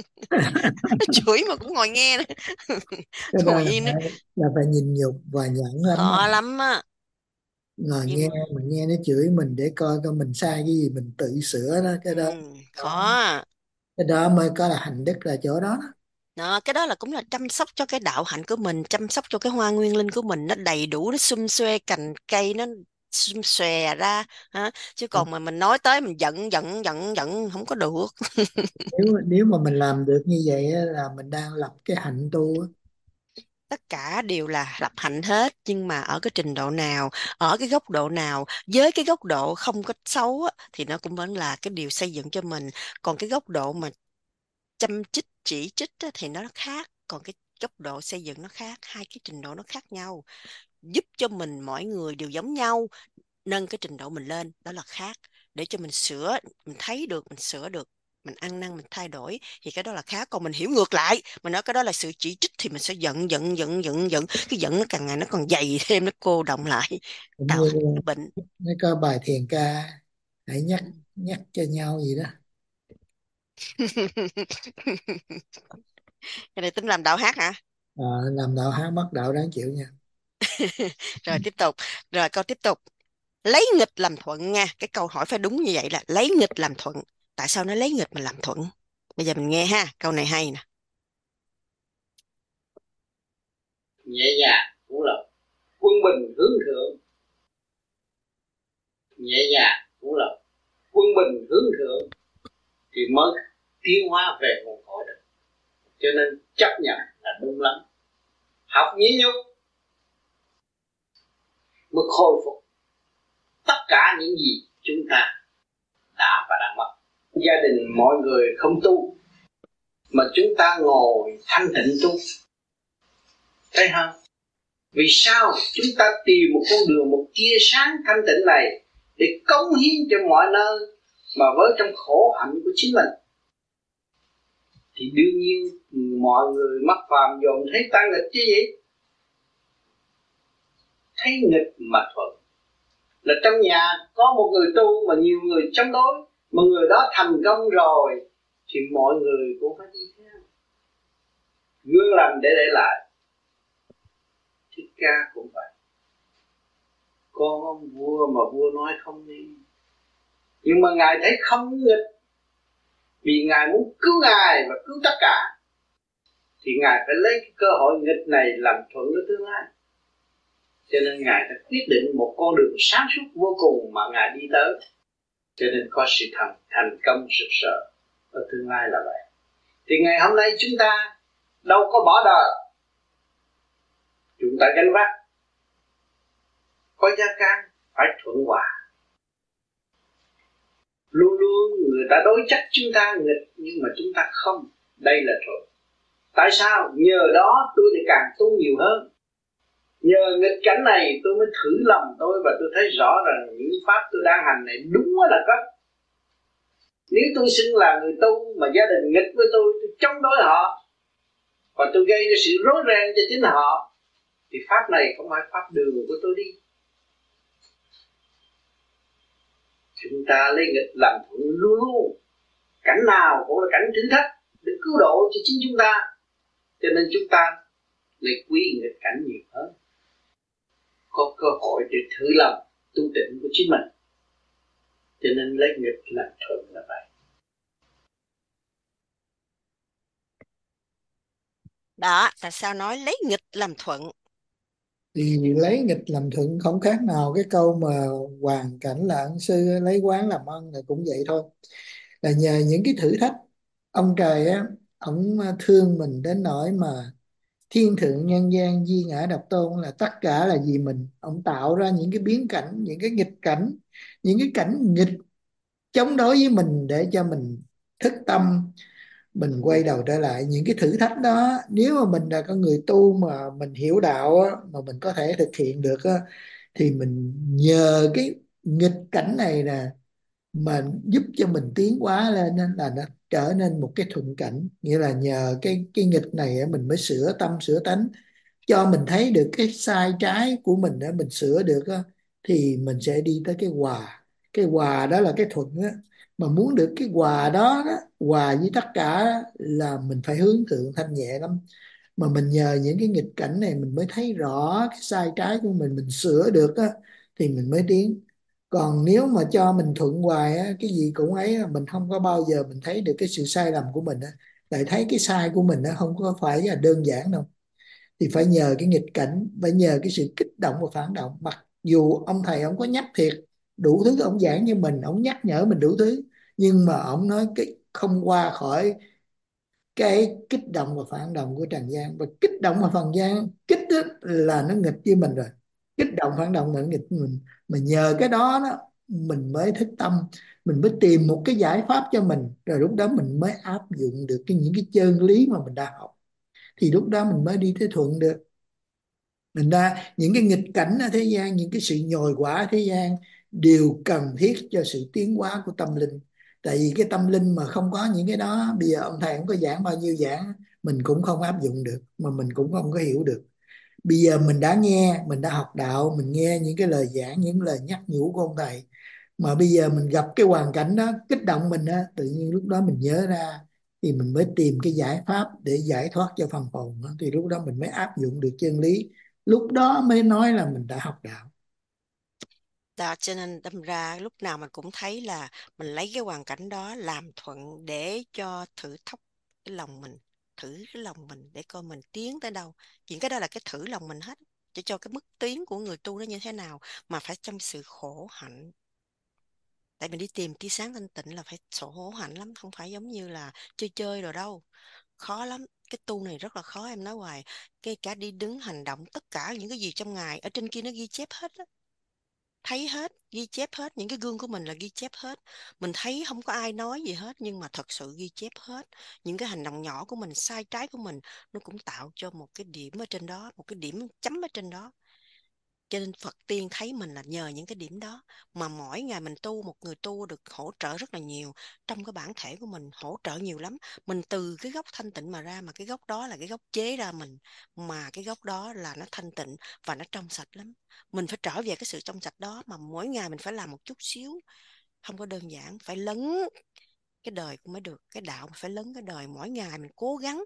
Nó chửi mà cũng ngồi nghe nữa. Cho nên Ngồi là yên đó, phải, là phải nhìn nhục và nhẫn lắm á. khó lắm á. Ngồi Nhưng nghe mà mình nghe nó chửi mình để coi coi mình sai cái gì mình tự sửa đó, cái ừ, đó, khó. đó cái đó mới có là hạnh đức là chỗ đó. Đó, cái đó là cũng là chăm sóc cho cái đạo hạnh của mình, chăm sóc cho cái hoa nguyên linh của mình nó đầy đủ, nó sum xuê, cành cây nó sum xòe ra ha. Chứ Đó. còn mà mình nói tới mình giận giận giận giận không có được. nếu nếu mà mình làm được như vậy á, là mình đang lập cái hạnh tu á. Tất cả đều là lập hạnh hết, nhưng mà ở cái trình độ nào, ở cái góc độ nào, với cái góc độ không có xấu á, thì nó cũng vẫn là cái điều xây dựng cho mình. Còn cái góc độ mà chăm chích chỉ trích á, thì nó khác, còn cái góc độ xây dựng nó khác, hai cái trình độ nó khác nhau. Giúp cho mình mỗi người đều giống nhau, nâng cái trình độ mình lên, đó là khác. để cho mình sửa, mình thấy được, mình sửa được, mình ăn năn, mình thay đổi, thì cái đó là khác. Còn mình hiểu ngược lại, mình nói cái đó là sự chỉ trích, thì mình sẽ giận giận giận giận giận, cái giận nó càng ngày nó còn dày thêm, nó cô đọng lại, Cũng tạo như thành cái bệnh. mấy có bài thiền ca hãy nhắc nhắc cho nhau gì đó. Cái này tính làm đạo hát hả? À, làm đạo hát mất đạo đáng chịu nha. Rồi tiếp tục, rồi câu tiếp tục. Lấy nghịch làm thuận nha, cái câu hỏi phải đúng như vậy, là lấy nghịch làm thuận. Tại sao nó lấy nghịch mà làm thuận? Bây giờ mình nghe ha, câu này hay nè. Nhẹ nhàng cũng là quân bình hướng thượng, nhẹ nhàng cũng là quân bình hướng thượng thì mới tiến hóa về nguồn cội được. Cho nên chấp nhận là đúng lắm. Học nhí nhục mới khôi phục tất cả những gì chúng ta đã và đang mất. Gia đình mọi người không tu mà chúng ta ngồi thanh tịnh tu, thấy không? Vì sao chúng ta tìm một con đường, một tia sáng thanh tịnh này để cống hiến cho mọi nơi, mà với trong khổ hạnh của chính mình thì đương nhiên mọi người mắc phàm dồn thấy ta nghịch chứ gì? Thấy nghịch mà thuận. Là trong nhà có một người tu mà nhiều người chống đối, mà người đó thành công rồi thì mọi người cũng phải đi theo, gương lành để để lại. Thích Ca cũng vậy, con ông vua mà vua nói không đi, nhưng mà Ngài thấy không nghịch, vì Ngài muốn cứu Ngài và cứu tất cả, thì Ngài phải lấy cái cơ hội nghịch này làm thuận với tương lai. Cho nên Ngài đã quyết định một con đường sáng suốt vô cùng mà Ngài đi tới. Cho nên có sự thành, thành công rực rỡ ở tương lai là vậy. Thì ngày hôm nay chúng ta đâu có bỏ đời, chúng ta gánh vác, có gia can phải thuận hòa. Luôn luôn người ta đối trách chúng ta nghịch, nhưng mà chúng ta không, đây là thuận. Tại sao? Nhờ đó tôi lại càng tu nhiều hơn. Nhờ nghịch cảnh này tôi mới thử lòng tôi, và tôi thấy rõ rằng những pháp tôi đang hành này đúng là có. Nếu tôi xưng là người tu mà gia đình nghịch với tôi, tôi chống đối họ và tôi gây ra sự rối ren cho chính họ, thì pháp này không phải pháp đường của tôi đi. Chúng ta lấy nghịch làm thuận luôn luôn. Cảnh nào cũng là cảnh thử thách để cứu độ cho chính chúng ta. Cho nên chúng ta lấy quý nghịch cảnh nhiều hơn, có cơ hội để thử lòng tu tịnh của chính mình. Cho nên lấy nghịch làm thuận là vậy. Đó, tại sao nói lấy nghịch làm thuận? Thì lấy nghịch làm thuận không khác nào cái câu mà hoàn cảnh là ân sư, lấy quán làm ân là cũng vậy thôi. Là nhờ những cái thử thách, ông trời á, ông thương mình đến nỗi mà thiên thượng nhân gian duy ngã độc tôn, là tất cả là vì mình. Ông tạo ra những cái biến cảnh, những cái nghịch cảnh, những cái cảnh nghịch chống đối với mình để cho mình thức tâm, mình quay đầu trở lại. Những cái thử thách đó, nếu mà mình là con người tu mà mình hiểu đạo á, mà mình có thể thực hiện được á, thì mình nhờ cái nghịch cảnh này nè mà giúp cho mình tiến hóa lên, nên là nó trở nên một cái thuận cảnh. Nghĩa là nhờ cái cái nghịch này á, mình mới sửa tâm sửa tánh, cho mình thấy được cái sai trái của mình để mình sửa được á, thì mình sẽ đi tới cái hòa. Cái hòa đó là cái thuận á. Mà muốn được cái hòa đó, đó hòa với tất cả đó, là mình phải hướng thượng thanh nhẹ lắm. Mà mình nhờ những cái nghịch cảnh này mình mới thấy rõ cái sai trái của mình mình sửa được á, thì mình mới tiến. Còn nếu mà cho mình thuận hoài á, cái gì cũng ấy á, mình không có bao giờ mình thấy được cái sự sai lầm của mình á. Lại thấy cái sai của mình nó không có phải là đơn giản đâu. Thì phải nhờ cái nghịch cảnh, phải nhờ cái sự kích động và phản động. Mặc dù ông thầy ông có nhắc thiệt, đủ thứ ông giảng cho mình, ông nhắc nhở mình đủ thứ, nhưng mà ông nói cái không qua khỏi cái kích động và phản động của trần gian. Và kích động và phản gian, kích đó là nó nghịch với mình rồi, kích động phản động là nó nghịch với mình. Mà nhờ cái đó đó mình mới thức tâm, mình mới tìm một cái giải pháp cho mình, rồi lúc đó mình mới áp dụng được cái những cái chân lý mà mình đã học, thì lúc đó mình mới đi tới thuận được. Mình ra những cái nghịch cảnh ở thế gian, những cái sự nhồi quả ở thế gian, đều cần thiết cho sự tiến hóa của tâm linh. Tại vì cái tâm linh mà không có những cái đó, bây giờ ông thầy không có giảng bao nhiêu giảng, mình cũng không áp dụng được, mà mình cũng không có hiểu được. Bây giờ mình đã nghe, mình đã học đạo, mình nghe những cái lời giảng, những lời nhắc nhủ của ông thầy, mà bây giờ mình gặp cái hoàn cảnh đó kích động mình á, tự nhiên lúc đó mình nhớ ra, thì mình mới tìm cái giải pháp để giải thoát cho phần hồn đó. Thì lúc đó mình mới áp dụng được chân lý, lúc đó mới nói là mình đã học đạo. Đó, cho nên đâm ra lúc nào mình cũng thấy là mình lấy cái hoàn cảnh đó làm thuận để cho thử thách cái lòng mình, thử cái lòng mình để coi mình tiến tới đâu. Những cái đó là cái thử lòng mình hết, cho cho cái mức tiến của người tu nó như thế nào, mà phải trong sự khổ hạnh. Tại mình đi tìm tia sáng thanh tịnh là phải khổ hạnh lắm, không phải giống như là chơi chơi rồi đâu. Khó lắm, cái tu này rất là khó, em nói hoài. Ngay cả đi đứng hành động, tất cả những cái gì trong ngày ở trên kia nó ghi chép hết á, thấy hết, ghi chép hết, những cái gương của mình là ghi chép hết. Mình thấy không có ai nói gì hết, nhưng mà thật sự ghi chép hết. Những cái hành động nhỏ của mình, sai trái của mình, nó cũng tạo cho một cái điểm ở trên đó, một cái điểm chấm ở trên đó. Cho nên Phật tiên thấy mình là nhờ những cái điểm đó. Mà mỗi ngày mình tu, một người tu được hỗ trợ rất là nhiều. Trong cái bản thể của mình hỗ trợ nhiều lắm. Mình từ cái gốc thanh tịnh mà ra, mà cái gốc đó là cái gốc chế ra mình. Mà cái gốc đó là nó thanh tịnh và nó trong sạch lắm. Mình phải trở về cái sự trong sạch đó, mà mỗi ngày mình phải làm một chút xíu. Không có đơn giản, phải lấn cái đời cũng mới được. Cái đạo phải lấn cái đời, mỗi ngày mình cố gắng.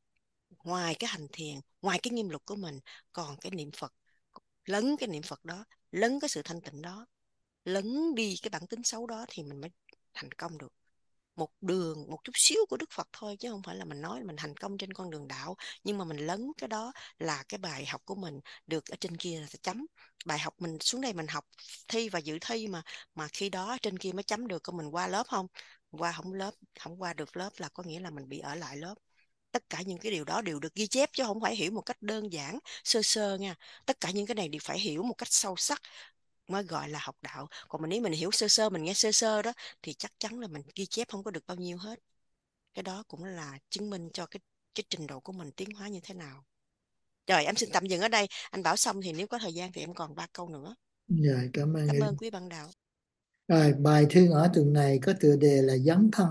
Ngoài cái hành thiền, ngoài cái nghiêm luật của mình, còn cái niệm Phật, lấn cái niệm Phật đó, lấn cái sự thanh tịnh đó, lấn đi cái bản tính xấu đó, thì mình mới thành công được. Một đường, một chút xíu của Đức Phật thôi, chứ không phải là mình nói mình thành công trên con đường đạo. Nhưng mà mình lấn cái đó là cái bài học của mình được ở trên kia là chấm. Bài học mình xuống đây mình học thi và dự thi mà mà khi đó trên kia mới chấm được. Còn mình qua lớp không, qua không lớp, không qua được lớp là có nghĩa là mình bị ở lại lớp. Tất cả những cái điều đó đều được ghi chép, chứ không phải hiểu một cách đơn giản sơ sơ nha. Tất cả những cái này đều phải hiểu một cách sâu sắc mới gọi là học đạo. Còn mình nếu mình hiểu sơ sơ, mình nghe sơ sơ đó, thì chắc chắn là mình ghi chép không có được bao nhiêu hết. Cái đó cũng là chứng minh cho cái cái trình độ của mình tiến hóa như thế nào. Rồi em xin tạm dừng ở đây. Anh Bảo xong thì nếu có thời gian thì em còn ba câu nữa. Rồi, cảm ơn Cảm em. ơn quý bạn đạo. Rồi, bài thư ngõ tuần này có tựa đề là dấn thân.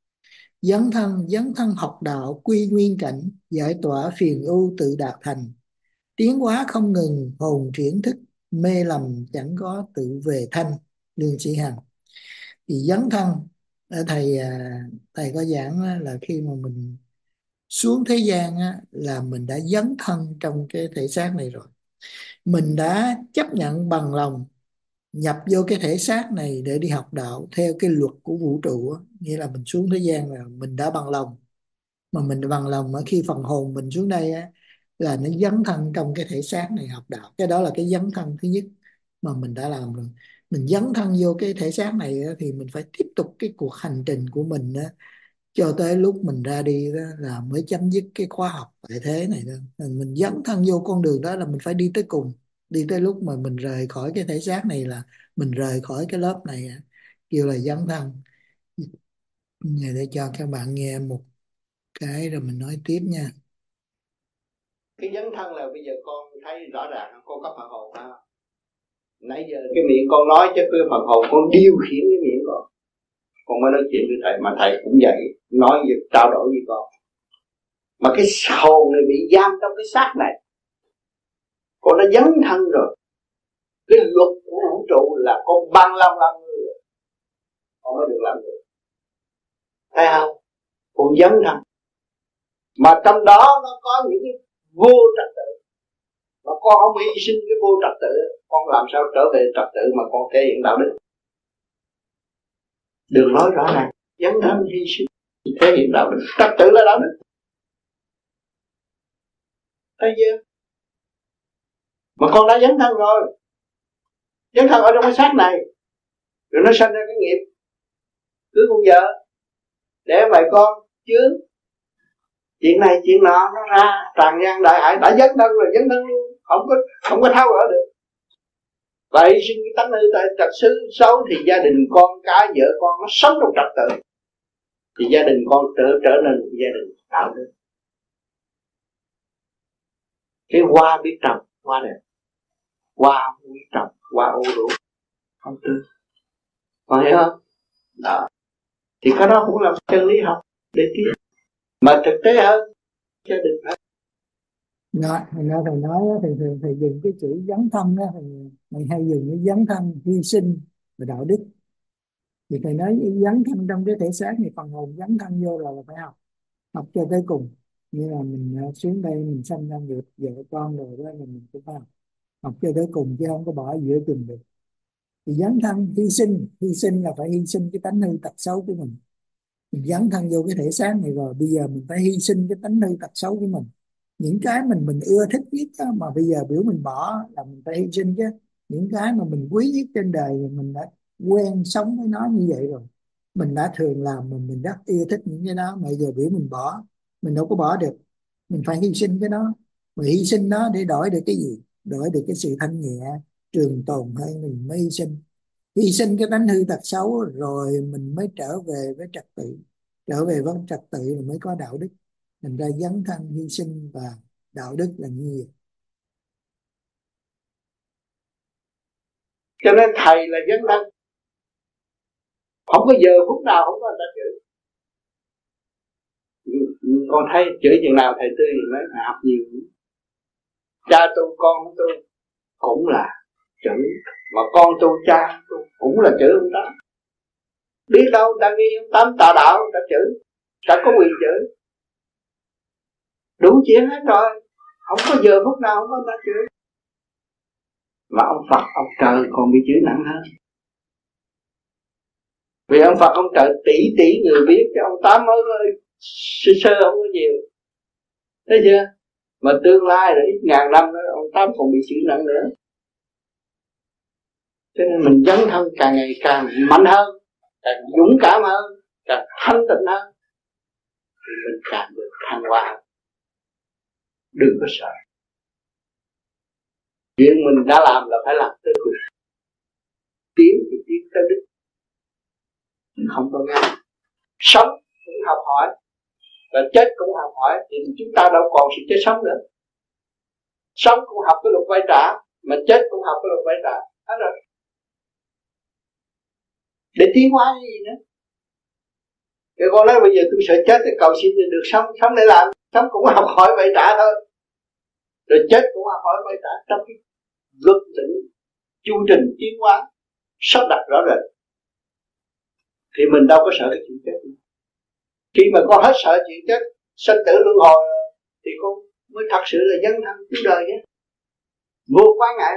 Dấn thân, dấn thân học đạo, quy nguyên cảnh, giải tỏa phiền ưu tự đạt thành. Tiến hóa không ngừng, hồn triển thức, mê lầm chẳng có tự về thanh. Lương Sĩ Hằng. Thì dấn thân, ở thầy à, thầy có giảng á, là khi mà mình xuống thế gian á, là mình đã dấn thân trong cái thể xác này rồi. Mình đã chấp nhận bằng lòng nhập vô cái thể xác này để đi học đạo theo cái luật của vũ trụ á. Nghĩa là mình xuống thế gian là mình đã bằng lòng. Mà mình bằng lòng ở khi phần hồn mình xuống đây á, là nó dấn thân trong cái thể xác này học đạo. Cái đó là cái dấn thân thứ nhất mà mình đã làm rồi. Mình dấn thân vô cái thể xác này á, thì mình phải tiếp tục cái cuộc hành trình của mình á, cho tới lúc mình ra đi đó là mới chấm dứt cái khóa học tại thế này đó. Mình dấn thân vô con đường đó là mình phải đi tới cùng, đi tới lúc mà mình rời khỏi cái thể xác này là mình rời khỏi cái lớp này á, kêu là dấn thân. Giờ để cho các bạn nghe một cái rồi mình nói tiếp nha. Cái dấn thân là bây giờ con thấy rõ ràng con có phần hồn ha. Nãy giờ cái miệng con nói chứ cái phần hồn con điều khiển cái miệng con. Con mới nói chuyện với thầy, mà thầy cũng vậy, nói gì trao đổi với con. Mà cái hồn này bị giam trong cái xác này, con đã dấn thân rồi. Cái luật của vũ trụ là con bằng lòng làm người rồi, con mới được làm người. Thấy không? Con dấn thân. Mà trong đó nó có những cái vô trật tự, mà con không hy sinh cái vô trật tự, con làm sao trở về trật tự mà con thể hiện đạo đức. Đường nói rõ ràng, dấn thân hy sinh thể hiện đạo đức, trật tự là đạo đức. Thấy chưa? Mà con đã dấn thân rồi, dấn thân ở trong cái xác này, rồi nó sanh ra cái nghiệp cưới con vợ, để vậy con chướng chuyện này chuyện nọ, nó ra tràn gian đại hải. Đã dấn thân rồi, dấn thân luôn, không có không có tháo gỡ được. Vậy sinh cái tánh hư tại trật xứ xấu thì gia đình con cái vợ con nó sống trong trật tự, thì gia đình con trở trở nên một gia đình đạo đức. Cái hoa biết trồng hoa đẹp, hoa không biết trồng hoa ô rũ, không tư. Còn hiểu không? Đó. Thì cái đó cũng là chân lý học để tiến. Mà thực tế hơn cho đừng phải. Đó, thầy nói thầy nói thì thường thầy dùng cái chữ dấn thân đó, thầy, thầy hay dùng cái dấn thân, hy sinh và đạo đức. Thì thầy nói dấn thân trong cái thể xác thì phần hồn dấn thân vô là phải học, học cho tới cùng. Như là mình xuống đây mình sanh ra được vợ con rồi đó, mình cũng phải học, học cho tới cùng chứ không có bỏ giữa chừng được. Thì dấn thân hy sinh, hy sinh là phải hy sinh cái tánh hư tật xấu của mình. Mình dấn thân vô cái thể xác này rồi, bây giờ mình phải hy sinh cái tánh hư tật xấu của mình. Những cái mình mình ưa thích nhất đó, mà bây giờ biểu mình bỏ là mình phải hy sinh chứ. Những cái mà mình quý nhất trên đời mình đã quen sống với nó như vậy rồi, mình đã thường làm, mình mình rất yêu thích những cái đó, mà giờ biểu mình bỏ, mình đâu có bỏ được. Mình phải hy sinh cái đó. Mà hy sinh nó để đổi được cái gì? Đổi được cái sự thanh nhẹ trường tồn hơn, mình mới hy sinh. Hy sinh cái tánh hư tật xấu rồi mình mới trở về với trật tự. Trở về với trật tự rồi mới có đạo đức. Thành ra dấn thân, hy sinh và đạo đức là như vậy. Cho nên thầy là dấn thân. Không có giờ phút nào không có người ta chửi. Con thấy chửi chừng nào thầy Tư thì nói là học nhiều. Cha tu con tu cũng là chửi, mà con tu cha tu cũng là chửi ông Tám. Biết đâu ta nghi ông Tám tà đạo, ta chửi, ta có quyền chửi. Đủ chuyện hết rồi, không có giờ phút nào không có người ta chửi. Mà ông Phật, ông trời còn bị chửi nặng hơn. Vì ông Phật, ông trời tỷ tỷ người biết, chứ ông Tám mới sơ sơ không có nhiều. Thấy chưa? Mà tương lai là ít ngàn năm đó, ông Tám còn bị chửi nặng nữa. Cho nên mình dấn thân càng ngày càng mạnh hơn, càng dũng cảm hơn, càng thanh tịnh hơn, thì mình càng được thăng hoa. Đừng có sợ. Chuyện mình đã làm là phải làm tới cùng. Tiến thì tiến tới đích. Mình không có ngăn. Sống cũng học hỏi, và chết cũng học hỏi, thì chúng ta đâu còn sự chết sống nữa. Sống cũng học cái luật vay trả, mà chết cũng học cái luật vay trả. Hết rồi. Để tiến hóa cái gì nữa? Thì con nói bây giờ tôi sợ chết thì cầu xin được sống, sống để làm, sống cũng học hỏi vay trả thôi. Rồi chết cũng học hỏi vay trả trong cái luật lĩnh chu trình tiến hóa sắp đặt rõ rệt. Thì mình đâu có sợ cái chuyện chết. Khi mà con hết sợ chuyện chết, sinh tử luân hồi, thì con mới thật sự là dấn thân cứu đời nhé. Vô quá ngại.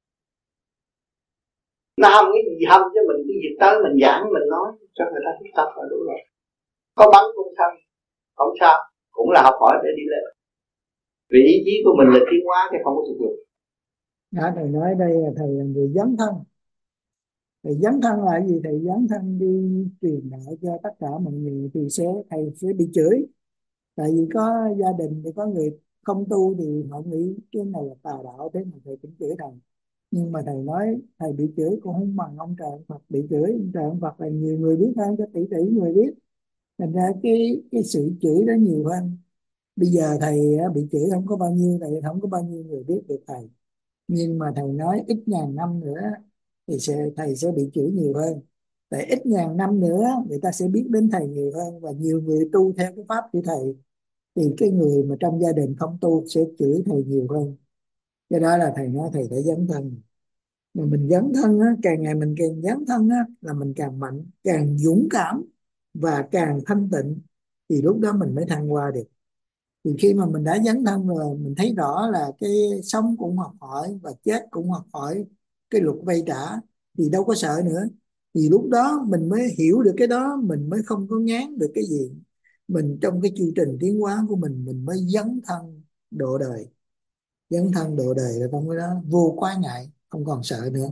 Nó hâm cái gì hâm cho mình, cái gì tới mình giảng, mình nói cho người ta thức tập là đủ rồi. Có bắn cũng xong, không sao, cũng là học hỏi để đi lên. Vì ý chí của mình là tiến hóa chứ không có thực lực. Đó, thầy nói đây là thầy là người dấn thân. Thầy dấn thân là gì? Thầy dấn thân đi truyền đạo cho tất cả mọi người thì sẽ thầy sẽ bị chửi. Tại vì có gia đình thì có người không tu thì họ nghĩ cái này là tà đạo, thế mà thầy cũng chửi thầy. Nhưng mà thầy nói thầy bị chửi cũng không bằng ông trời ông Phật bị chửi. Ông trời ông Phật là nhiều người biết hơn, cho tỷ tỷ người biết. Thành ra cái cái sự chửi đó nhiều hơn. Bây giờ thầy bị chửi không có bao nhiêu, thầy không có bao nhiêu người biết được thầy. Nhưng mà thầy nói ít ngàn năm nữa thì sẽ, thầy sẽ bị chửi nhiều hơn. Tại ít ngàn năm nữa người ta sẽ biết đến thầy nhiều hơn, và nhiều người tu theo cái pháp của thầy, thì cái người mà trong gia đình không tu sẽ chửi thầy nhiều hơn. Cái đó là thầy nói thầy đã dấn thân. Mà mình dấn thân á, càng ngày mình càng dấn thân á, là mình càng mạnh, càng dũng cảm và càng thanh tịnh, thì lúc đó mình mới thăng hoa được. Thì khi mà mình đã dấn thân rồi, mình thấy rõ là cái sống cũng học hỏi và chết cũng học hỏi cái luật vay trả, thì đâu có sợ nữa. Thì lúc đó mình mới hiểu được cái đó, mình mới không có ngán được cái gì. Mình trong cái chương trình tiến hóa của mình, mình mới dấn thân độ đời. Dấn thân độ đời là trong cái đó vô quá ngại, không còn sợ nữa.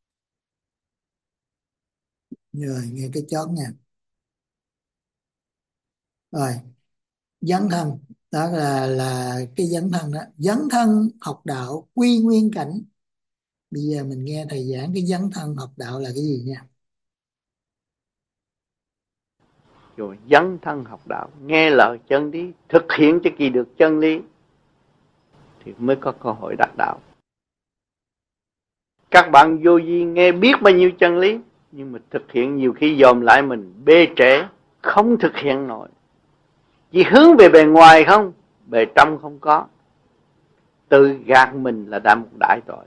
Rồi, nghe cái chót nha. Rồi, dấn thân đó là là cái dấn thân đó. Dấn thân học đạo quy nguyên cảnh. Bây giờ mình nghe thầy giảng cái dấn thân học đạo là cái gì nha. Rồi dấn thân học đạo, nghe lời chân lý, thực hiện cho kỳ được chân lý, thì mới có cơ hội đạt đạo. Các bạn vô vi nghe biết bao nhiêu chân lý, nhưng mà thực hiện nhiều khi dòm lại mình bê trễ, không thực hiện nổi. Chỉ hướng về bề ngoài không, bề trong không có. Tự gạt mình là đã một đại tội.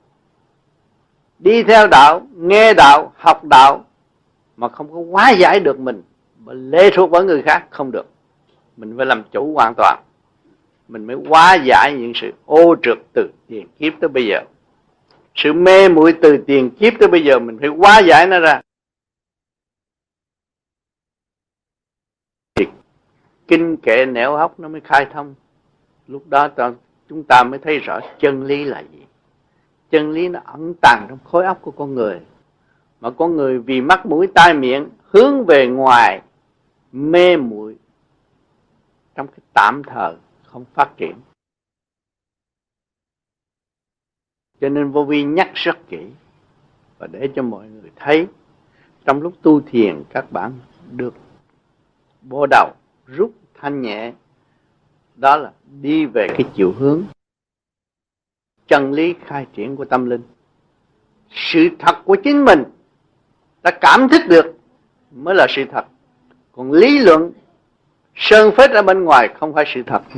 Đi theo đạo, nghe đạo, học đạo mà không có hóa giải được mình, mà lệ thuộc vào người khác không được. Mình phải làm chủ hoàn toàn. Mình mới hóa giải những sự ô trượt từ tiền kiếp tới bây giờ. Sự mê muội từ tiền kiếp tới bây giờ mình phải hóa giải nó ra. Kinh kệ nẻo hóc nó mới khai thông. Lúc đó chúng ta mới thấy rõ chân lý là gì. Chân lý nó ẩn tàng trong khối óc của con người. Mà con người vì mắt mũi tai miệng hướng về ngoài, mê muội trong cái tạm thời không phát triển. Cho nên vô vi nhắc rất kỹ và để cho mọi người thấy trong lúc tu thiền các bạn được bó đầu rút thanh nhẹ, đó là đi về cái chiều hướng chân lý khai triển của tâm linh. Sự thật của chính mình ta cảm thức được mới là sự thật. Còn lý luận sơn phết ở bên ngoài không phải sự thật.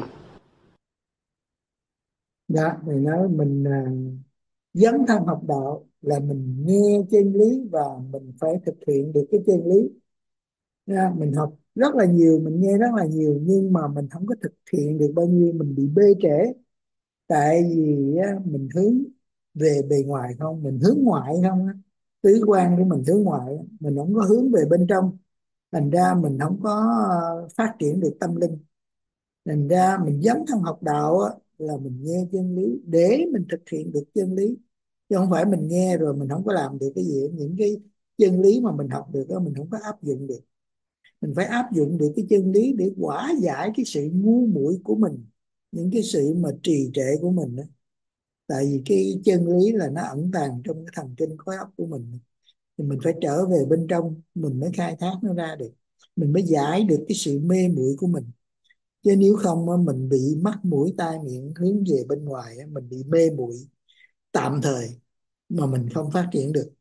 Dạ, thầy nói mình à, dấn thân học đạo là mình nghe chân lý và mình phải thực hiện được cái chân lý. Nha, mình học rất là nhiều, mình nghe rất là nhiều, nhưng mà mình không có thực hiện được bao nhiêu, mình bị bê trễ. Tại vì á, mình hướng về bề ngoài không, mình hướng ngoại không á. Tứ quan của mình hướng ngoại, mình không có hướng về bên trong. Thành ra mình không có ờ, phát triển được tâm linh. Thành ra mình dấn thân học đạo á, là mình nghe chân lý để mình thực hiện được chân lý. Chứ không phải mình nghe rồi mình không có làm được cái gì. Những cái chân lý mà mình học được đó, mình không có áp dụng được. Mình phải áp dụng được cái chân lý để hóa giải cái sự ngu muội của mình, những cái sự mà trì trệ của mình đó. Tại vì cái chân lý là nó ẩn tàng trong cái thần kinh khối óc của mình, thì mình phải trở về bên trong mình mới khai thác nó ra được, mình mới giải được cái sự mê muội của mình. Chứ nếu không á, mình bị mắt mũi tai miệng hướng về bên ngoài á, mình bị mê muội tạm thời mà mình không phát triển được.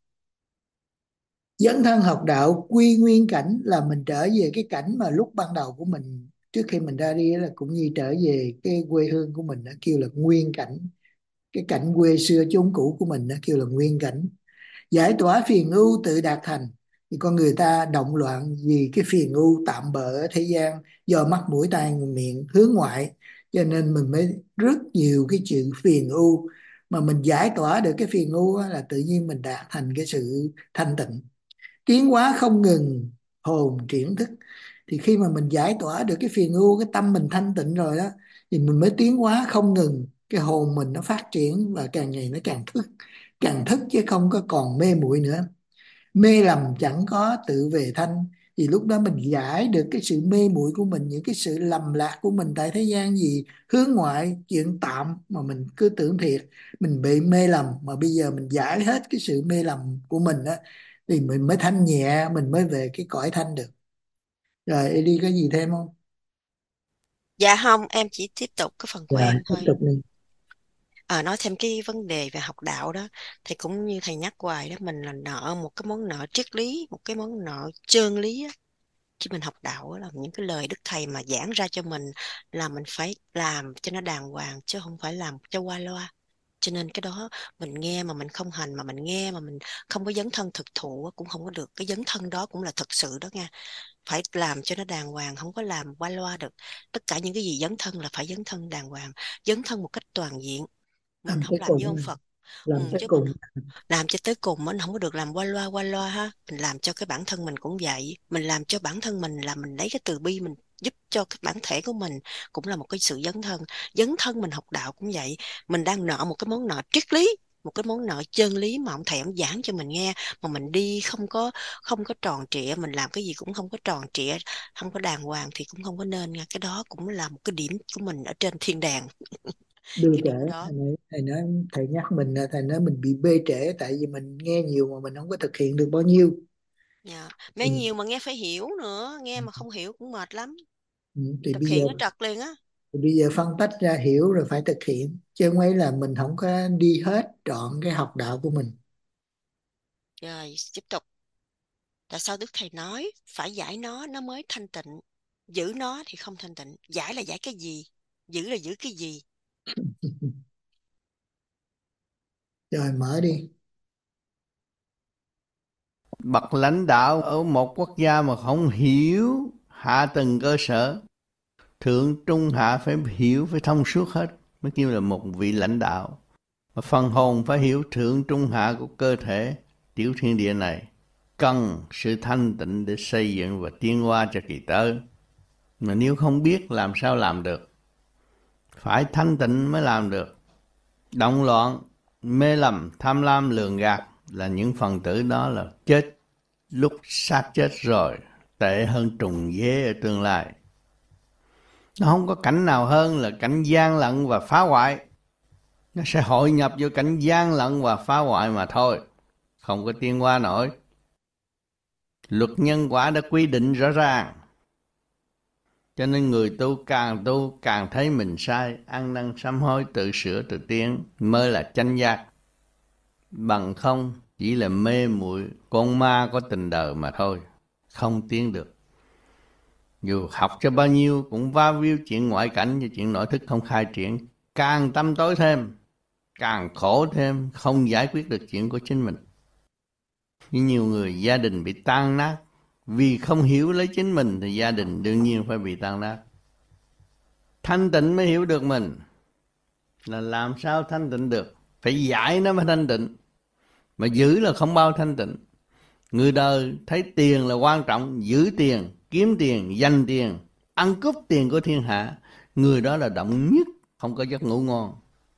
Dấn thân học đạo quy nguyên cảnh là mình trở về cái cảnh mà lúc ban đầu của mình, trước khi mình ra đi là cũng như trở về cái quê hương của mình, đó kêu là nguyên cảnh. Cái cảnh quê xưa chốn cũ của mình đó kêu là nguyên cảnh. Giải tỏa phiền ưu tự đạt thành. Thì con người ta động loạn vì cái phiền ưu tạm bợ ở thế gian, do mắt mũi tai miệng hướng ngoại, cho nên mình mới rất nhiều cái chuyện phiền ưu. Mà mình giải tỏa được cái phiền ưu là tự nhiên mình đạt thành cái sự thanh tịnh, tiến hóa không ngừng, hồn chuyển thức. Thì khi mà mình giải tỏa được cái phiền ưu, cái tâm mình thanh tịnh rồi đó, thì mình mới tiến hóa không ngừng, cái hồn mình nó phát triển và càng ngày nó càng thức, càng thức chứ không có còn mê muội nữa. Mê lầm chẳng có tự về thanh. Thì lúc đó mình giải được cái sự mê muội của mình, những cái sự lầm lạc của mình tại thế gian gì hướng ngoại, chuyện tạm mà mình cứ tưởng thiệt, mình bị mê lầm. Mà bây giờ mình giải hết cái sự mê lầm của mình á, thì mình mới thanh nhẹ, mình mới về cái cõi thanh được. Rồi Eli có gì thêm không? Dạ không, em chỉ tiếp tục cái phần của Dạ, em tiếp thôi. tục đi. À, nói thêm cái vấn đề về học đạo đó, thì cũng như thầy nhắc hoài đó, mình là nợ một cái món nợ triết lý, một cái món nợ chân lý á. Khi mình học đạo á, là những cái lời Đức Thầy mà giảng ra cho mình là mình phải làm cho nó đàng hoàng, chứ không phải làm cho qua loa. Cho nên cái đó mình nghe mà mình không hành, mà mình nghe mà mình không có dấn thân thực thụ á, cũng không có được. Cái dấn thân đó cũng là thực sự đó nha. Phải làm cho nó đàng hoàng, không có làm qua loa được. Tất cả những cái gì dấn thân là phải dấn thân đàng hoàng, dấn thân một cách toàn diện. Mình Làm không tới làm như ông cùng, Phật. làm Ừ, tới chứ mình cùng. làm cho tới cùng mình không có được làm qua loa qua loa ha. Mình làm cho cái bản thân mình cũng vậy, mình làm cho bản thân mình là mình lấy cái từ bi mình giúp cho cái bản thể của mình, cũng là một cái sự dấn thân. Dấn thân mình học đạo cũng vậy, mình đang nợ một cái món nợ triết lý, một cái món nợ chân lý mà ông thầy ông giảng cho mình nghe, mà mình đi không có không có tròn trịa, mình làm cái gì cũng không có tròn trịa, không có đàng hoàng thì cũng không có nên nha. Cái đó cũng là một cái điểm của mình ở trên thiên đàng. Đưa Cái trễ. điểm đó. Thầy nói, thầy nói thầy nhắc mình là thầy nói mình bị bê trễ, tại vì mình nghe nhiều mà mình không có thực hiện được bao nhiêu. Dạ. Ừ. Nghe nhiều mà nghe phải hiểu nữa, nghe mà không hiểu cũng mệt lắm. Ừ. Thì Thực bây giờ hiện nó trật liền á. Thì bây giờ phân tách ra hiểu rồi phải thực hiện, chứ không ấy là mình không có đi hết trọn cái học đạo của mình. Rồi tiếp tục. Tại sao Đức Thầy nói phải giải nó nó mới thanh tịnh, giữ nó thì không thanh tịnh? Giải là giải cái gì? Giữ là giữ cái gì? Rồi mở đi. Bậc lãnh đạo ở một quốc gia mà không hiểu hạ tầng cơ sở, thượng trung hạ phải hiểu, phải thông suốt hết mới kêu là một vị lãnh đạo. Mà phần hồn phải hiểu thượng trung hạ của cơ thể tiểu thiên địa này, cần sự thanh tịnh để xây dựng và tiến hóa cho kỳ tới. Mà nếu không biết làm sao làm được? Phải thanh tịnh mới làm được. Động loạn, mê lầm, tham lam, lường gạt là những phần tử đó là chết lúc xác chết rồi, tệ hơn trùng dế ở tương lai. Nó không có cảnh nào hơn là cảnh gian lận và phá hoại. Nó sẽ hội nhập vô cảnh gian lận và phá hoại mà thôi, không có tiến hóa nổi. Luật nhân quả đã quy định rõ ràng. Cho nên người tu càng tu càng thấy mình sai, ăn năn sám hối, tự sửa tự tiến mới là chánh giác. Bằng không chỉ là mê muội con ma có tình đời mà thôi, không tiến được. Dù học cho bao nhiêu cũng va víu chuyện ngoại cảnh và chuyện nội thức không khai triển, càng tâm tối thêm, càng khổ thêm, không giải quyết được chuyện của chính mình. Như nhiều người gia đình bị tan nát vì không hiểu lấy chính mình, thì gia đình đương nhiên phải bị tan nát. Thanh tịnh mới hiểu được mình. Là làm sao thanh tịnh được? Phải giải nó mới thanh tịnh. Mà giữ là không bao thanh tịnh. Người đời thấy tiền là quan trọng, giữ tiền, kiếm tiền, dành tiền, ăn cướp tiền của thiên hạ, người đó là động nhất, không có giấc ngủ ngon.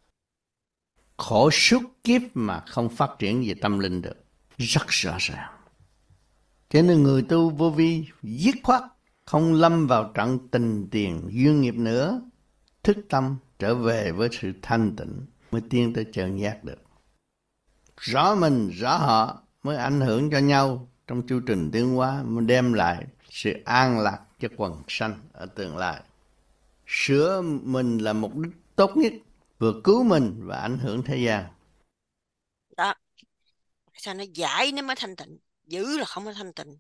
Khổ suốt kiếp mà không phát triển về tâm linh được, rất rõ ràng. Cho nên người tu vô vi dứt khoát, không lâm vào trận tình tiền duyên nghiệp nữa, thức tâm trở về với sự thanh tịnh mới tiến tới chân giác được. Rõ mình, rõ họ mới ảnh hưởng cho nhau trong chu trình tiến hóa, mới đem lại sự an lạc cho quần sanh ở tương lai. Sửa mình là mục đích tốt nhất, vừa cứu mình và ảnh hưởng thế gian. Đó. Sao nó giải nó mới thanh tịnh, giữ là không có thanh tịnh.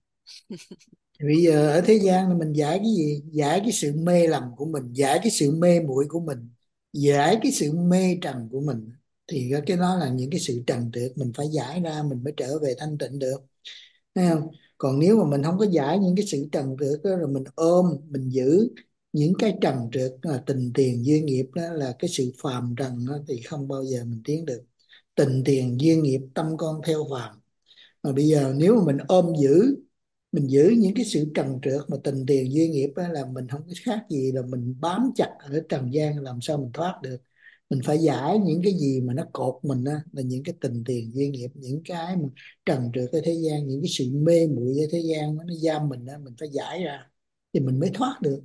Bây giờ ở thế gian là mình giải cái gì? Giải cái sự mê lầm của mình, giải cái sự mê muội của mình, giải cái sự mê trần của mình. Thì cái đó là những cái sự trần trượt mình phải giải ra, mình mới trở về thanh tịnh được. Thấy không? Còn nếu mà mình không có giải những cái sự trần trượt đó, rồi mình ôm, mình giữ những cái trần trượt là tình tiền duyên nghiệp, đó là cái sự phàm trần đó, thì không bao giờ mình tiến được. Tình tiền duyên nghiệp tâm con theo phàm. Mà bây giờ nếu mà mình ôm giữ, mình giữ những cái sự trần trượt mà tình tiền duyên nghiệp á, là mình không có khác gì là mình bám chặt ở trần gian, làm sao mình thoát được. Mình phải giải những cái gì mà nó cột mình á, là những cái tình tiền duyên nghiệp, những cái mà trần trượt ở thế gian, những cái sự mê muội ở thế gian nó giam mình á, mình phải giải ra thì mình mới thoát được.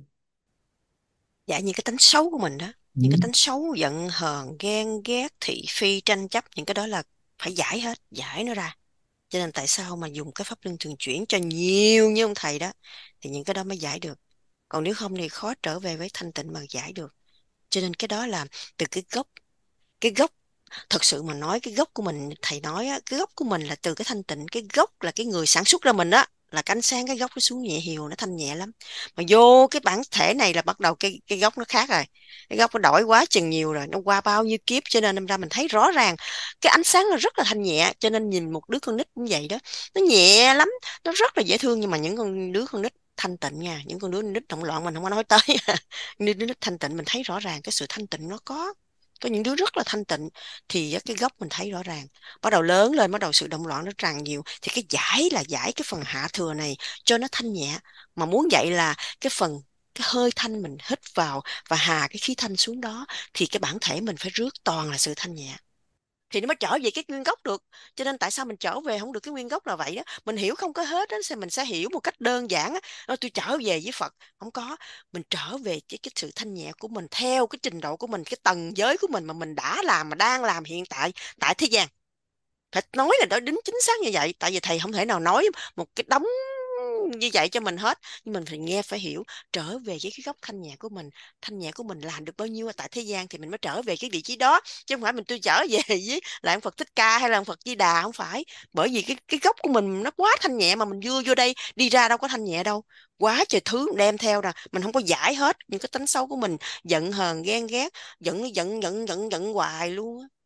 Giải những cái tánh xấu của mình đó, ừ. những cái tánh xấu, giận hờn, ghen ghét, thị phi, tranh chấp, những cái đó là phải giải hết, giải nó ra. Cho nên tại sao mà dùng cái pháp luân thường chuyển cho nhiều như ông thầy đó, thì những cái đó mới giải được. Còn nếu không thì khó trở về với thanh tịnh mà giải được. Cho nên cái đó là từ cái gốc. Cái gốc, thật sự mà nói, cái gốc của mình, thầy nói á, cái gốc của mình là từ cái thanh tịnh. Cái gốc là cái người sản xuất ra mình á, là cái ánh sáng, cái gốc nó xuống nhẹ hiều, nó thanh nhẹ lắm. Mà vô cái bản thể này là bắt đầu cái cái gốc nó khác rồi. Cái gốc nó đổi quá chừng nhiều rồi, nó qua bao nhiêu kiếp, cho nên đâm ra mình thấy rõ ràng cái ánh sáng nó rất là thanh nhẹ. Cho nên nhìn một đứa con nít cũng vậy đó, nó nhẹ lắm, nó rất là dễ thương. Nhưng mà những con đứa con nít thanh tịnh nha, những con đứa nít động loạn mình không có nói tới. Nhưng đứa nít thanh tịnh mình thấy rõ ràng cái sự thanh tịnh nó có. Có những đứa rất là thanh tịnh thì cái gốc mình thấy rõ ràng. Bắt đầu lớn lên, bắt đầu sự động loạn nó tràn nhiều, thì cái giải là giải cái phần hạ thừa này cho nó thanh nhẹ. Mà muốn vậy là cái phần cái hơi thanh mình hít vào và hà cái khí thanh xuống đó, thì cái bản thể mình phải rước toàn là sự thanh nhẹ, thì nó mới trở về cái nguyên gốc được. Cho nên tại sao mình trở về không được cái nguyên gốc là vậy đó. Mình hiểu không có hết đó, mình sẽ hiểu một cách đơn giản á, tôi trở về với Phật. Không có, mình trở về cái, cái sự thanh nhẹ của mình theo cái trình độ của mình, cái tầng giới của mình mà mình đã làm, mà đang làm hiện tại tại thế gian. Phải nói là đó đính chính xác như vậy. Tại vì thầy không thể nào nói một cái đống như vậy cho mình hết. Nhưng mình phải nghe, phải hiểu, trở về với cái gốc thanh nhẹ của mình. Thanh nhẹ của mình làm được bao nhiêu ở tại thế gian thì mình mới trở về cái vị trí đó, chứ không phải mình tôi trở về với lại ông Phật Thích Ca hay là ông Phật Di Đà, không phải. Bởi vì cái cái gốc của mình nó quá thanh nhẹ, mà mình đưa vô đây đi ra đâu có thanh nhẹ đâu, quá trời thứ đem theo nè, mình không có giải hết những cái tính xấu của mình, giận hờn ghen ghét, giận giận giận giận giận hoài luôn á.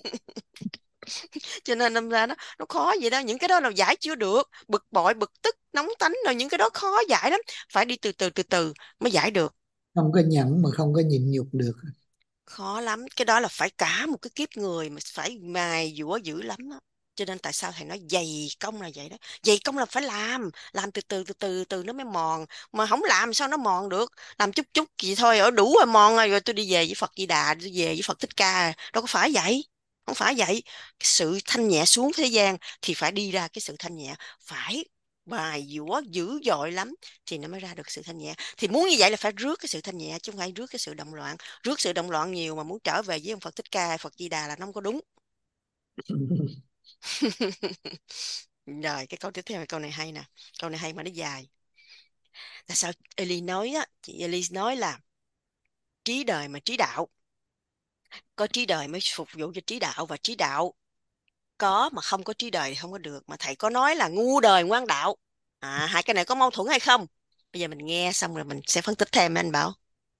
Cho nên đâm ra nó nó khó vậy đó, những cái đó là giải chưa được, bực bội bực tức nóng tánh rồi, những cái đó khó giải lắm, phải đi từ từ từ từ mới giải được. Không có nhẫn mà không có nhịn nhục được. Khó lắm, cái đó là phải cả một cái kiếp người mà phải mài dũa dữ lắm á. Cho nên tại sao thầy nói dày công là vậy đó, dày công là phải làm làm từ từ từ từ từ nó mới mòn, mà không làm sao nó mòn được, làm chút chút gì thôi ở đủ rồi mòn rồi, rồi tôi đi về với Phật Di Đà, tôi về với Phật Thích Ca, đâu có phải vậy, không phải vậy. Cái sự thanh nhẹ xuống thế gian thì phải đi ra cái sự thanh nhẹ, phải mài dũa dữ dội lắm thì nó mới ra được sự thanh nhẹ. Thì muốn như vậy là phải rước cái sự thanh nhẹ, chứ không phải rước cái sự động loạn. Rước sự động loạn nhiều mà muốn trở về với ông Phật Thích Ca, Phật Di Đà là nó không có đúng. Rồi cái câu tiếp theo là câu này hay nè, câu này hay mà nó dài. Là sao Eli nói á, chị Eli nói là trí đời mà trí đạo, có trí đời mới phục vụ cho trí đạo, và trí đạo có mà không có trí đời thì không có được. Mà thầy có nói là ngu đời ngoan đạo, à, hai cái này có mâu thuẫn hay không? Bây giờ mình nghe xong rồi mình sẽ phân tích thêm, anh Bảo.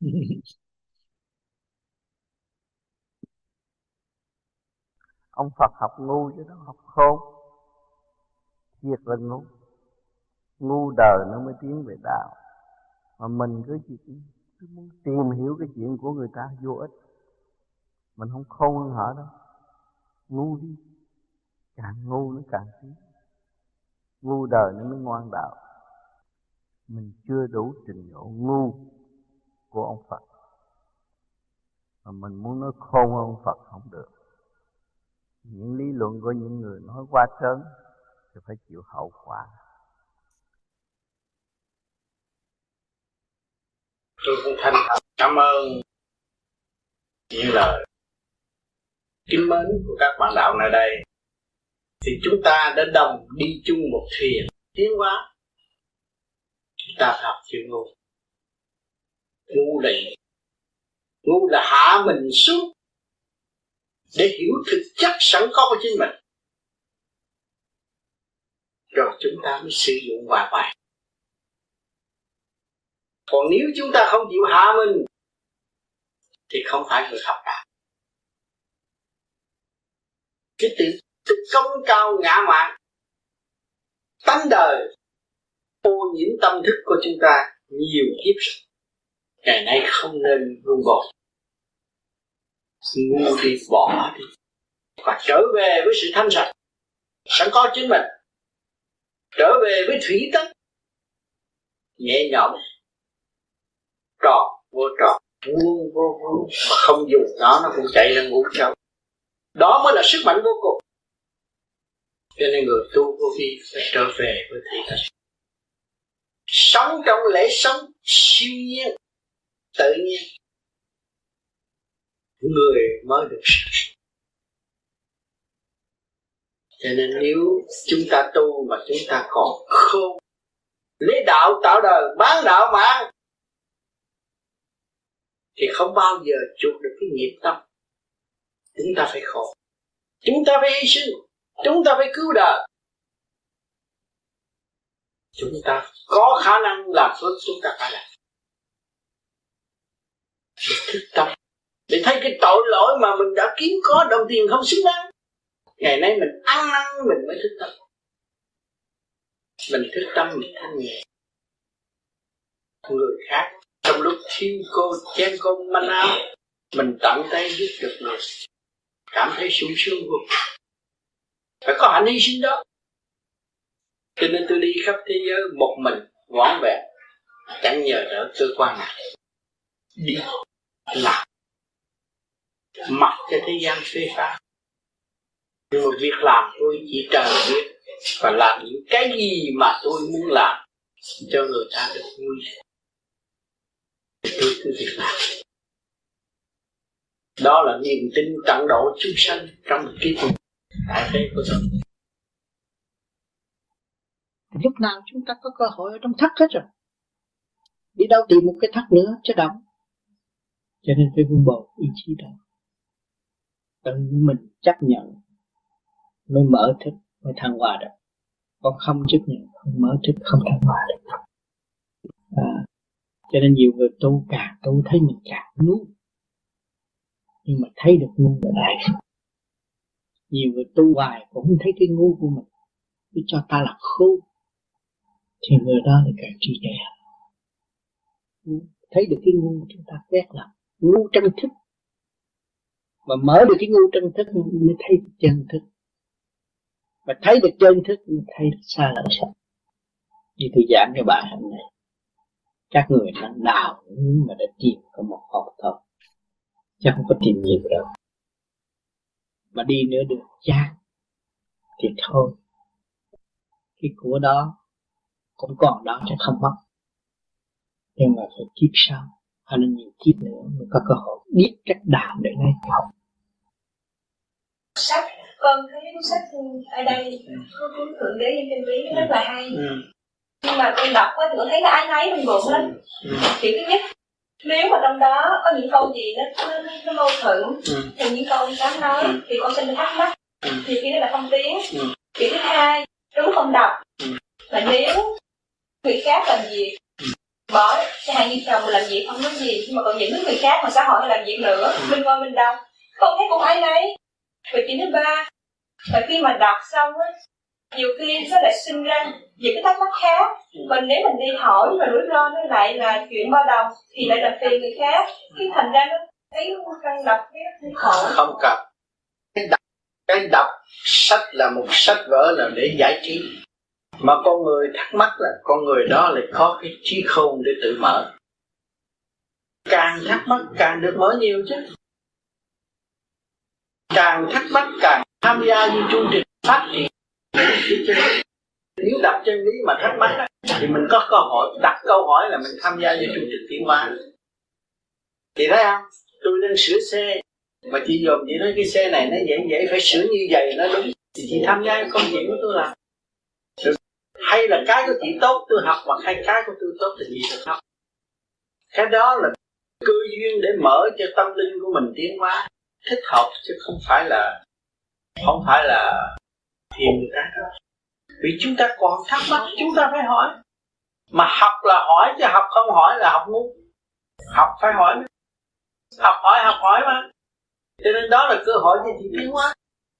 Ông Phật học ngu chứ đâu học khôn, thiệt là ngu. Ngu đời nó mới tiến về đạo, mà mình cứ chỉ cứ muốn tìm hiểu cái chuyện của người ta vô ích, mình không khôn hơn họ đâu. Ngu đi, càng ngu nó càng tiến. Ngu đời nó mới ngoan đạo. Mình chưa đủ trình độ ngu của ông Phật, mà mình muốn nói khôn hơn ông Phật không được. Những lý luận của những người nói quá trớn thì phải chịu hậu quả. Tôi cũng thành thật cảm ơn những lời kính mến của các bạn đạo nơi đây. Thì chúng ta đã đồng đi chung một thuyền tiến hóa. Chúng ta học chữ ngu. Ngu là ngu là hạ mình xuống để hiểu thực chất sẵn có của chính mình, rồi chúng ta mới sử dụng hòa bài. Còn nếu chúng ta không chịu hạ mình thì không phải người học đạo. Cái tự, tự công cao ngã mạn, tánh đời ô nhiễm tâm thức của chúng ta nhiều kiếp rồi. Ngày nay không nên buông bỏ, ngu đi, bỏ đi, và trở về với sự thanh sạch sẵn có chính mình, trở về với thủy tánh nhẹ nhõm, tròn vô tròn, vuông vô vuông, mà không dùng nó nó cũng chạy ra ngủ sâu. Đó mới là sức mạnh vô cùng. Cho nên người tu vô vi phải trở về với thủy tánh, sống trong lễ sống siêu nhiên tự nhiên, người mới được. Cho nên nếu chúng ta tu mà chúng ta còn khôn, lấy đạo tạo đời, bán đạo mà, thì không bao giờ chuộc được cái nghiệp tâm. Chúng ta phải khổ, chúng ta phải hy sinh, chúng ta phải cứu đời. Chúng ta có khả năng làm phước, chúng ta phải làm. Để thức tâm, để thấy cái tội lỗi mà mình đã kiếm có đồng tiền không xứng đáng. Ngày nay mình ăn năn mình mới thức tâm. Mình thức tâm mình thanh nhẹ. Người khác trong lúc thiếu cô chén cơm manh áo, mình tận tay giúp được người, cảm thấy sung sướng vô cùng. Phải có hạnh hy sinh đó. Cho nên tôi đi khắp thế giới một mình vỏn vẹn, chẳng nhờ đỡ cơ quan nào. Đi làm, mặc cho thế gian phê phán. Nhưng mà việc làm tôi chỉ trời biết, và làm những cái gì mà tôi muốn làm cho người ta được vui. Tôi cứ việc làm. Đó là niềm tin tận độ chúng sanh trong kiếp đại thế của tôi. Kính lúc nào chúng ta có cơ hội ở trong thất hết rồi. Đi đâu tìm một cái thất nữa chứ đâu. Cho nên phải vun bồi ý chí đó. Tự mình chấp nhận mới mở thức, mới thăng hoa được. Còn không chấp nhận, không mở thức, không thăng hoa được. À, cho nên nhiều người tu càng tu thấy mình càng ngu. Nhưng mà thấy được ngu là đại sự. Nhiều người tu hoài cũng không thấy cái ngu của mình, cứ cho ta là khôn, thì người đó là càng trí tuệ. Thấy được cái ngu chúng ta quét là ngu trong thức, mà mở được cái ngu trong thức mới thấy được chân thức, mà thấy được chân thức mới thấy được xa lẫn sạch. Như tôi giảng cho bạn hôm nay, các người đang đào mà đã tìm có một hộp thôi, chứ không có tìm nhiều đâu. Mà đi nữa được chán thì thôi, cái của đó cũng còn đó chứ không mất. Nhưng mà phải kiếp sau hay là nhiều kiếp nữa mới có cơ hội biết cách đào để lấy học. Sách, con thấy cuốn sách ở đây có cuốn Thượng Đế Nhân Chân Lý rất là hay. Ừ. Nhưng mà con đọc á thì con thấy nó ái náy trong bụng lắm. Ừ. Kiểu thứ nhất, nếu mà trong đó có những câu gì nó nó, nó mâu thuẫn, ừ. thì những câu ông Tám nói, ừ. thì con xin thắc mắc, ừ. thì khi đó là không tiến. Ừ. Kiểu thứ hai, đúng không đọc, ừ. mà nếu người khác làm việc, ừ. bỏ, chẳng hạn như chồng làm việc không nói gì, nhưng mà còn những người khác mà xã hội làm việc nữa, ừ. mình ngồi mình đọc, con thấy cũng ái náy. Và chuyện thứ ba, và khi mà đọc xong á, nhiều khi nó lại sinh ra những cái thắc mắc khác. Mình nếu mình đi hỏi và rủi ro nó lại là chuyện bao đồng thì lại làm phiền người khác. Cái thành ra nó thấy nó căng đọc cái khổ. Không cần. Cái đọc, cái đọc sách là một sách vở là để giải trí. Mà con người thắc mắc là con người đó lại có cái trí khôn để tự mở. Càng thắc mắc càng được mở nhiều chứ. Càng thắc mắc càng tham gia như chương trình phát triển. Nếu đặt chân lý mà thắc mắc thì mình có cơ hội đặt câu hỏi là mình tham gia vào chương trình tiến hóa. Chị thấy không? Tôi đang sửa xe mà chị dòm chị nói cái xe này nó dễ dễ phải sửa như vậy nó đúng thì chị tham gia công việc của tôi làm. Hay là cái của chị tốt tôi học, hoặc hay cái của tôi tốt thì chị phải học. Cái đó là cơ duyên để mở cho tâm linh của mình tiến hóa thích hợp, chứ không phải là không phải là thiền người ta đâu. Vì chúng ta còn thắc mắc chúng ta phải hỏi. Mà học là hỏi chứ học không hỏi là học ngu. Học phải hỏi. Học hỏi học hỏi mà. Cho nên đó là cơ hội cho chị tiến hóa.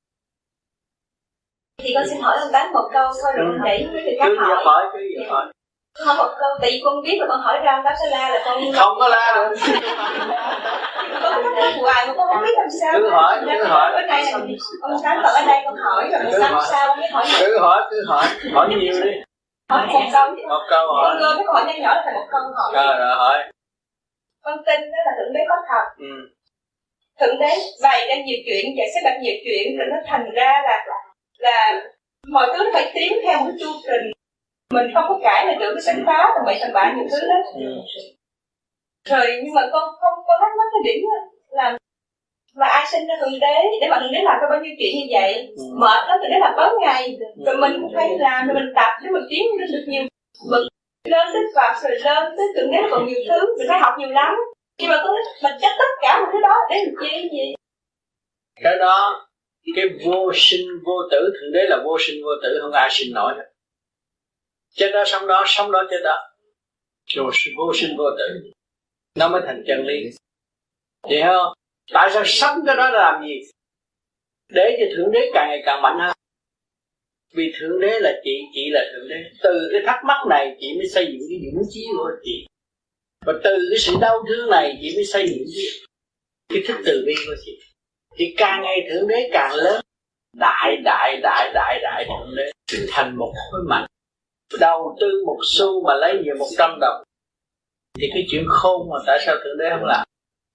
Thì con xin hỏi ông Tám một câu thôi rồi con để với người khác cứ hỏi. hỏi. Cứ việc hỏi. Con hỏi một câu, tại vì con biết là con hỏi ra ông Tám sẽ la là con... Không có la được. Con thắc mắc hoài mà con không biết làm sao. Cứ hỏi, cứ hỏi. Bữa nay là ông Tám ở đây con hỏi rồi ông Tám sao con biết hỏi. Cứ hỏi, cứ hỏi. Hỏi nhiều đi. Hỏi một câu. Một câu hỏi. Con cơ cái câu hỏi nhỏ nhỏ là thành một câu hỏi. Rồi, rồi hỏi. Con tin đó là Thượng Đế có thật. Ừ. Thượng Đế bày ra nhiều chuyện, giải xếp đặt nhiều chuyện rồi nó thành ra là là mọi thứ phải tiến theo một chu trình. Mình không có cãi là tưởng nó sánh phá tầm bậy tầm bạ nhiều thứ đó. Ừ. Rồi nhưng mà con không có thắc mắc cái điểm là mà ai sinh ra Thượng Đế để mà Thượng Đế làm có bao nhiêu chuyện như vậy. Ừ. Mệt lắm Thượng Đế làm tối ngày. Rồi mình cũng phải làm, rồi mình tập để mình tiến lên được nhiều bậc lên tới Phật, rồi lên tới Thượng Đế còn nhiều thứ mình phải học nhiều lắm. Nhưng mà con mình chắc tất cả một cái đó để mình chi cái gì? Cái đó cái vô sinh vô tử, Thượng Đế là vô sinh vô tử, không ai sinh nổi hết. Chết đó sống đó, sống đó chết đó. Vô, vô sinh vô tử nó mới thành chân lý. Vậy không? Tại sao sống cái đó làm gì? Để cho Thượng Đế càng ngày càng mạnh hơn. Vì Thượng Đế là chị, chị là Thượng Đế. Từ cái thắc mắc này chị mới xây dựng cái dũng chí của chị. Và từ cái sự đau thương này chị mới xây dựng cái, cái thức từ bi của chị. Thì càng ngày Thượng Đế càng lớn. Đại đại đại đại đại Thượng Đế thành một khối mạnh. Đầu tư một xu mà lấy về một trăm đồng. Thì cái chuyện khôn mà tại sao Thượng Đế không làm?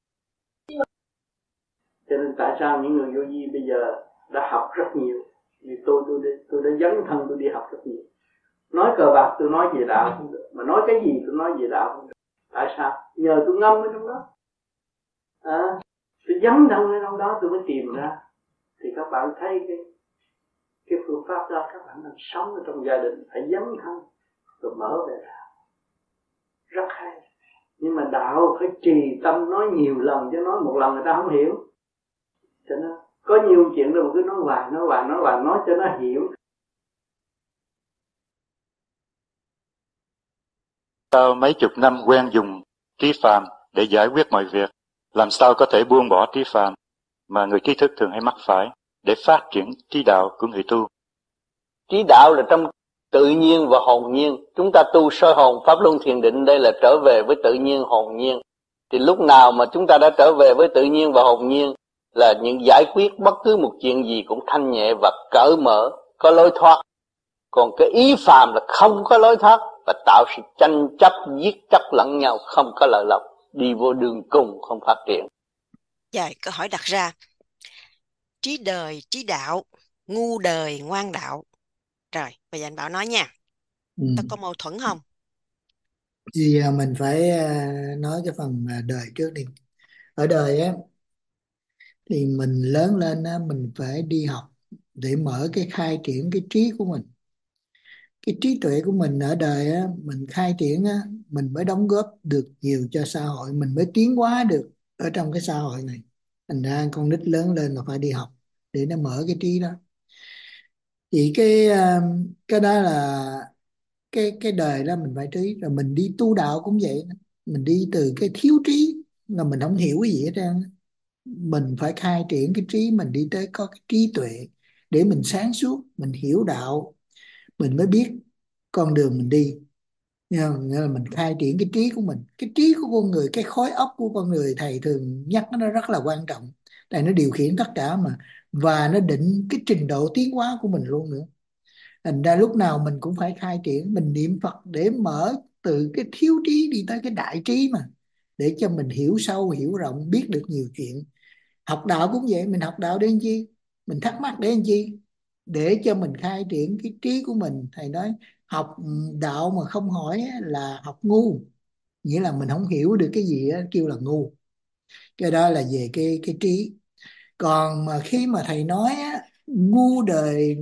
Cho nên tại sao những người vô vi bây giờ đã học rất nhiều. Vì tôi tôi đã, tôi đã dấn thân tôi đi học rất nhiều. Nói cờ bạc tôi nói về đạo không được, mà nói cái gì tôi nói về đạo không được. Tại sao? Nhờ tôi ngâm ở trong đó. À, tôi dấn thân ở trong đó tôi mới tìm ra. Thì các bạn thấy cái Cái phương pháp đó các bạn đang sống ở trong gia đình phải dấn thân rồi mở về đạo, rất hay. Nhưng mà đạo phải trì tâm nói nhiều lần, chứ nói một lần người ta không hiểu. Cho nên có nhiều chuyện rồi mà cứ nói hoài, nói hoài, nói hoài, nói cho nó hiểu. Sau mấy chục năm quen dùng trí phàm để giải quyết mọi việc, làm sao có thể buông bỏ trí phàm mà người trí thức thường hay mắc phải để phát triển trí đạo của người tu? Trí đạo là trong tự nhiên và hồn nhiên. Chúng ta tu soi hồn pháp luân thiền định, đây là trở về với tự nhiên hồn nhiên. Thì lúc nào mà chúng ta đã trở về với tự nhiên và hồn nhiên là những giải quyết bất cứ một chuyện gì cũng thanh nhẹ và cởi mở, có lối thoát. Còn cái ý phàm là không có lối thoát và tạo sự tranh chấp, giết chóc lẫn nhau, không có lợi lộc, đi vô đường cùng không phát triển. Dạ, câu hỏi đặt ra, trí đời, trí đạo, ngu đời, ngoan đạo. Rồi, bây giờ anh Bảo nói nha. Ừ. Có có mâu thuẫn không? Thì à, mình phải à, nói cái phần à, đời trước đi. Ở đời á thì mình lớn lên á, mình phải đi học để mở cái khai triển cái trí của mình. Cái trí tuệ của mình ở đời á, mình khai triển á, mình mới đóng góp được nhiều cho xã hội, mình mới tiến hóa được ở trong cái xã hội này. Thành ra con nít lớn lên là phải đi học để nó mở cái trí đó. Thì cái à, cái đó là cái cái đời đó mình phải trí. Rồi mình đi tu đạo cũng vậy, mình đi từ cái thiếu trí là mình không hiểu cái gì hết trơn. Mình phải khai triển cái trí mình đi tới có cái trí tuệ để mình sáng suốt, mình hiểu đạo, mình mới biết con đường mình đi. Nghe không? Nghĩa là mình khai triển cái trí của mình. Cái trí của con người, cái khối óc của con người thầy thường nhắc nó rất là quan trọng, tại nó điều khiển tất cả mà, và nó định cái trình độ tiến hóa của mình luôn nữa. Thành ra lúc nào mình cũng phải khai triển, mình niệm Phật để mở từ cái thiếu trí đi tới cái đại trí mà, để cho mình hiểu sâu, hiểu rộng, biết được nhiều chuyện. Học đạo cũng vậy, mình học đạo để làm chi? Mình thắc mắc để làm chi? Để cho mình khai triển cái trí của mình. Thầy nói học đạo mà không hỏi là học ngu, nghĩa là mình không hiểu được cái gì á, kêu là ngu. Cái đó là về cái cái trí. Còn mà khi mà thầy nói á, ngu đời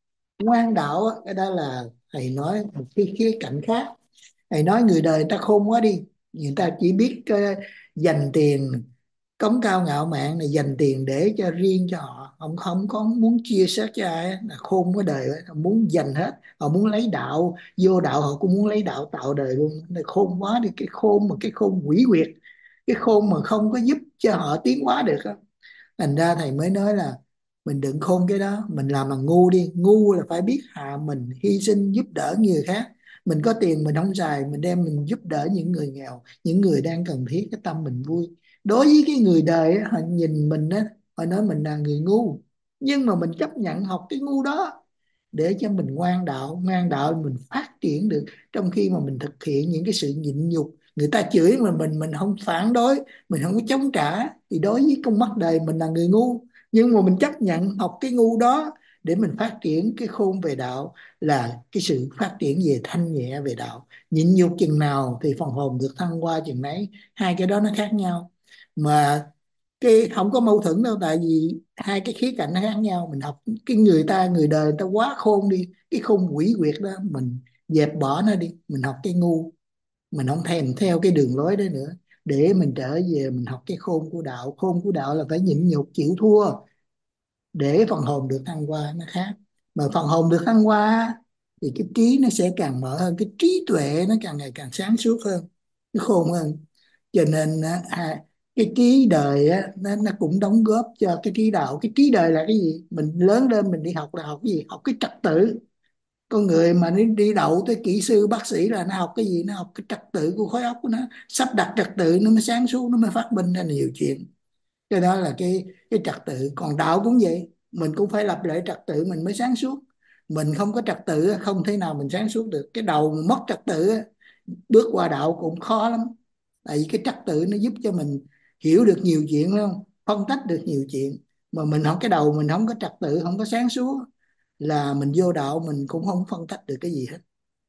ngoan đạo á, cái đó là thầy nói một cái khía cạnh khác. Thầy nói người đời người ta khôn quá đi, người ta chỉ biết uh, dành tiền, cống cao ngạo mạn này, dành tiền để cho riêng cho họ, không không có muốn chia sẻ cho ai, là khôn cái đời, họ muốn dành hết, họ muốn lấy đạo vô đạo, họ cũng muốn lấy đạo tạo đời luôn. Này khôn quá đi, cái khôn mà cái khôn quỷ quyệt, cái khôn mà không có giúp cho họ tiến hóa được á. Thành ra thầy mới nói là mình đừng khôn cái đó, mình làm bằng ngu đi. Ngu là phải biết hạ mình, hy sinh giúp đỡ người khác. Mình có tiền mình không xài, mình đem mình giúp đỡ những người nghèo, những người đang cần thiết, cái tâm mình vui. Đối với cái người đời á, họ nhìn mình á, họ nói mình là người ngu, nhưng mà mình chấp nhận học cái ngu đó để cho mình ngoan đạo. Ngoan đạo mình phát triển được, trong khi mà mình thực hiện những cái sự nhịn nhục, người ta chửi mà mình mình không phản đối, mình không có chống trả, thì đối với con mắt đời mình là người ngu. Nhưng mà mình chấp nhận học cái ngu đó để mình phát triển cái khôn về đạo, là cái sự phát triển về thanh nhẹ về đạo. Nhịn nhục chừng nào thì phần hồn được thăng hoa chừng nấy. Hai cái đó nó khác nhau mà, cái không có mâu thuẫn đâu, tại vì hai cái khía cạnh nó khác nhau. Mình học cái người ta, người đời người ta quá khôn đi, cái khôn quỷ quyệt đó mình dẹp bỏ nó đi, mình học cái ngu, mình không thèm theo cái đường lối đó nữa, để mình trở về mình học cái khôn của đạo. Khôn của đạo là phải nhịn nhục chịu thua để phần hồn được thăng hoa, nó khác. Mà phần hồn được thăng hoa thì cái trí nó sẽ càng mở hơn, cái trí tuệ nó càng ngày càng sáng suốt hơn, nó khôn hơn. Cho nên á, à, cái trí đời á, nó, nó cũng đóng góp cho cái trí đạo. Cái trí đời là cái gì? Mình lớn lên mình đi học là học cái gì? Học cái trật tự. Con người mà nó đi đậu tới kỹ sư bác sĩ là nó học cái gì? Nó học cái trật tự của khối óc của nó, sắp đặt trật tự nó mới sáng suốt, nó mới phát minh ra nhiều chuyện. Cái đó là cái cái trật tự. Còn đạo cũng vậy, mình cũng phải lập lại trật tự mình mới sáng suốt. Mình không có trật tự không thể nào mình sáng suốt được. Cái đầu mà mất trật tự, bước qua đạo cũng khó lắm. Tại vì cái trật tự nó giúp cho mình hiểu được nhiều chuyện, phải không? Phân tích được nhiều chuyện. Mà mình không, cái đầu mình không có trật tự, không có sáng suốt, là mình vô đạo mình cũng không phân tích được cái gì hết.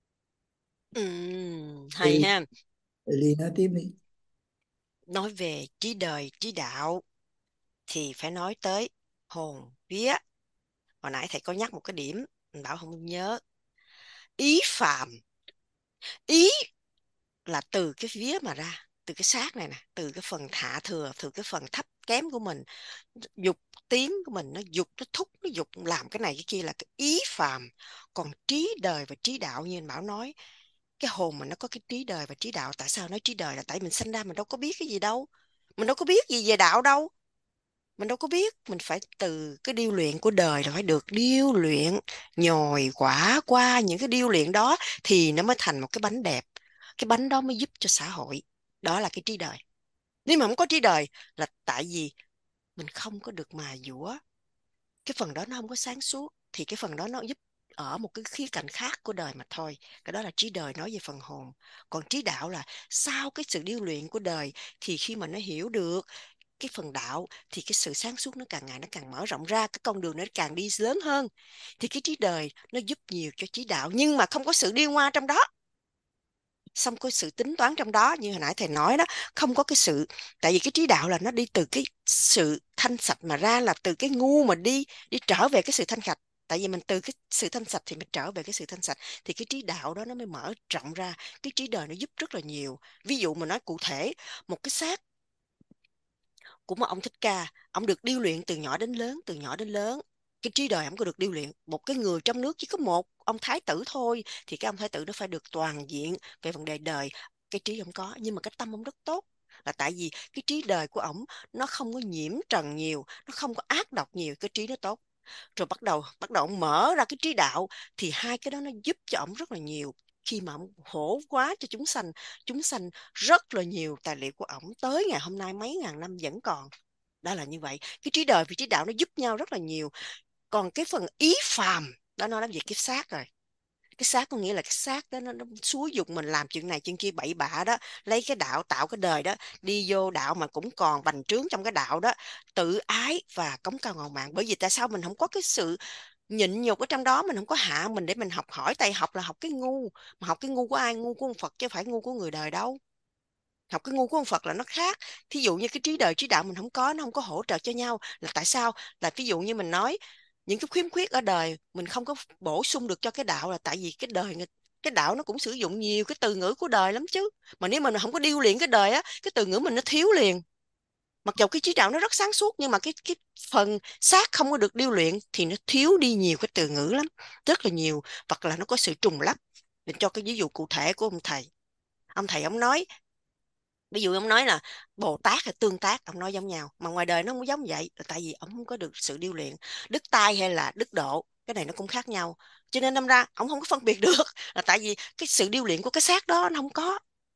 Ừm, hay Ly, ha. Ly nói tiếp đi. Nói về trí đời, trí đạo thì phải nói tới hồn vía. Hồi nãy thầy có nhắc một cái điểm, mình bảo không nhớ. Ý phàm, ý là từ cái vía mà ra, từ cái xác này nè, từ cái phần hạ thừa, từ cái phần thấp kém của mình, dục tiếng của mình, nó dục, nó thúc, nó dục làm cái này cái kia là cái ý phàm. Còn trí đời và trí đạo như anh Bảo nói, cái hồn mình nó có cái trí đời và trí đạo. Tại sao nói trí đời? Là tại mình sinh ra mình đâu có biết cái gì đâu, mình đâu có biết gì về đạo đâu, mình đâu có biết. Mình phải từ cái điêu luyện của đời là phải được điêu luyện, nhồi quả qua những cái điêu luyện đó thì nó mới thành một cái bánh đẹp. Cái bánh đó mới giúp cho xã hội. Đó là cái trí đời. Nếu mà không có trí đời là tại vì mình không có được mài dũa, cái phần đó nó không có sáng suốt, thì cái phần đó nó giúp ở một cái khía cạnh khác của đời mà thôi. Cái đó là trí đời nói về phần hồn. Còn trí đạo là sau cái sự điêu luyện của đời thì khi mà nó hiểu được cái phần đạo thì cái sự sáng suốt nó càng ngày nó càng mở rộng ra, cái con đường nó càng đi lớn hơn. Thì cái trí đời nó giúp nhiều cho trí đạo, nhưng mà không có sự điêu ngoa trong đó, xong có sự tính toán trong đó. Như hồi nãy thầy nói đó, không có cái sự, tại vì cái trí đạo là nó đi từ cái sự thanh sạch mà ra, là từ cái ngu mà đi đi trở về cái sự thanh sạch. Tại vì mình từ cái sự thanh sạch thì mình trở về cái sự thanh sạch, thì cái trí đạo đó nó mới mở rộng ra. Cái trí đời nó giúp rất là nhiều. Ví dụ mà nói cụ thể, một cái xác của một ông Thích Ca, ông được điêu luyện từ nhỏ đến lớn, từ nhỏ đến lớn. Cái trí đời ông có được điêu luyện. Một cái người trong nước chỉ có một ông thái tử thôi, thì cái ông thái tử nó phải được toàn diện về vấn đề đời. Cái trí ông có, nhưng mà cái tâm ông rất tốt, là tại vì cái trí đời của ổng nó không có nhiễm trần nhiều, nó không có ác độc nhiều, cái trí nó tốt. Rồi bắt đầu bắt đầu ông mở ra cái trí đạo, thì hai cái đó nó giúp cho ổng rất là nhiều. Khi mà ông hổ quá cho chúng sanh, chúng sanh rất là nhiều tài liệu của ổng tới ngày hôm nay mấy ngàn năm vẫn còn. Đó là như vậy. Cái trí đời và trí đạo nó giúp nhau rất là nhiều. Còn cái phần ý phàm đó nó làm gì cái xác rồi. Cái xác có nghĩa là cái xác đó nó, nó xúi dục mình làm chuyện này chuyện kia bậy bạ đó, lấy cái đạo tạo cái đời đó, đi vô đạo mà cũng còn bành trướng trong cái đạo đó, tự ái và cống cao ngạo mạn. Bởi vì tại sao mình không có cái sự nhịn nhục ở trong đó, mình không có hạ mình để mình học hỏi. Tại học là học cái ngu, mà học cái ngu của ai? Ngu của ông Phật chứ phải ngu của người đời đâu. Học cái ngu của ông Phật là nó khác. Thí dụ như cái trí đời trí đạo mình không có, nó không có hỗ trợ cho nhau. Là tại sao? Là ví dụ như mình nói những cái khiếm khuyết ở đời mình không có bổ sung được cho cái đạo, là tại vì cái đời cái đạo nó cũng sử dụng nhiều cái từ ngữ của đời lắm chứ. Mà nếu mình không có điêu luyện cái đời á, cái từ ngữ mình nó thiếu liền. Mặc dù cái trí đạo nó rất sáng suốt, nhưng mà cái cái phần xác không có được điêu luyện thì nó thiếu đi nhiều cái từ ngữ lắm, rất là nhiều, hoặc là nó có sự trùng lắp. Mình cho cái ví dụ cụ thể của ông thầy. Ông thầy ông nói, ví dụ ông nói là Bồ Tát hay tương tác, ông nói giống nhau, mà ngoài đời nó không giống vậy, là tại vì ông không có được sự điêu luyện. Đức tai hay là đức độ, cái này nó cũng khác nhau, cho nên đâm ra ông không có phân biệt được, là tại vì cái sự điêu luyện của cái xác đó nó không có.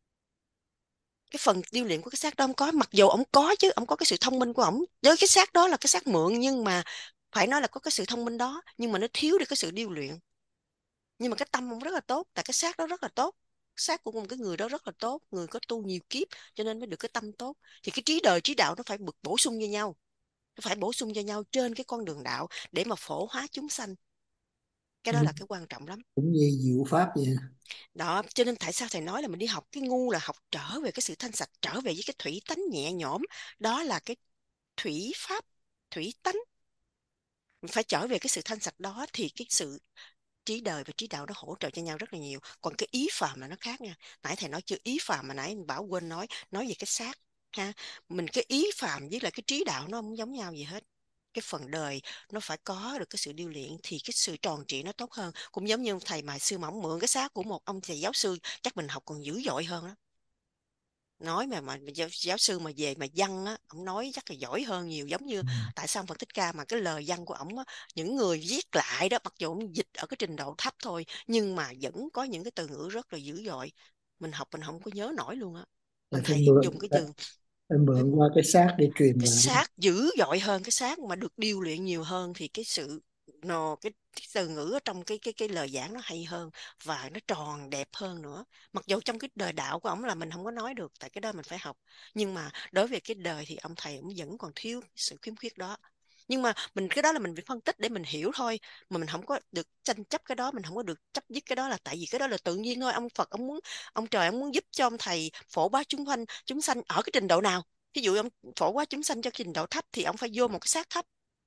Cái phần điêu luyện của cái xác đó không có, mặc dù ông có chứ, ông có cái sự thông minh của ông với cái xác đó, là cái xác mượn, nhưng mà phải nói là có cái sự thông minh đó, nhưng mà nó thiếu đi cái sự điêu luyện. Nhưng mà cái tâm ông rất là tốt, tại cái xác đó rất là tốt, xác của một cái người đó rất là tốt, người có tu nhiều kiếp cho nên mới được cái tâm tốt. Thì cái trí đời trí đạo nó phải bực bổ sung cho nhau, nó phải bổ sung cho nhau trên cái con đường đạo để mà phổ hóa chúng sanh. Cái đó là cái quan trọng lắm. Cũng như diệu pháp vậy. Đó, cho nên tại sao thầy nói là mình đi học cái ngu là học trở về cái sự thanh sạch, trở về với cái thủy tánh nhẹ nhõm. Đó là cái thủy pháp, thủy tánh. Mình phải trở về cái sự thanh sạch đó thì cái sự trí đời và trí đạo nó hỗ trợ cho nhau rất là nhiều. Còn cái ý phàm là nó khác nha. Nãy thầy nói chưa, ý phàm mà nãy Bảo quên nói, nói về cái xác ha. Mình cái ý phàm với lại cái trí đạo nó không giống nhau gì hết. Cái phần đời nó phải có được cái sự điêu luyện thì cái sự tròn trị nó tốt hơn. Cũng giống như thầy mà sư mỏng mượn cái xác của một ông thầy giáo sư, chắc mình học còn dữ dội hơn đó. Nói mà mà giáo, giáo sư mà về mà văn á, ông nói chắc là giỏi hơn nhiều. Giống như tại sao ông Phật Thích Ca mà cái lời văn của ổng á, những người viết lại đó, mặc dù ông dịch ở cái trình độ thấp thôi, nhưng mà vẫn có những cái từ ngữ rất là dữ dội, mình học mình không có nhớ nổi luôn á. Ông Phải thầy mượn, dùng cái từ phải mượn qua cái xác để truyền cái lại. xác dữ dội hơn, cái xác mà được điêu luyện nhiều hơn thì cái sự nó cái, cái từ ngữ ở trong cái cái cái lời giảng nó hay hơn và nó tròn đẹp hơn nữa. Mặc dù trong cái đời đạo của ổng là mình không có nói được, tại cái đó mình phải học, nhưng mà đối với cái đời thì ông thầy ổng vẫn còn thiếu sự khiếm khuyết đó. Nhưng mà mình cái đó là mình phải phân tích để mình hiểu thôi, mà mình không có được tranh chấp cái đó, mình không có được chấp dứt cái đó, là tại vì cái đó là tự nhiên thôi. Ông Phật ông muốn, ông trời ông muốn giúp cho ông thầy phổ bá chúng sanh chúng sanh ở cái trình độ nào. Ví dụ ông phổ quá chúng sanh cho trình độ thấp thì ông phải vô một cái xác thấp,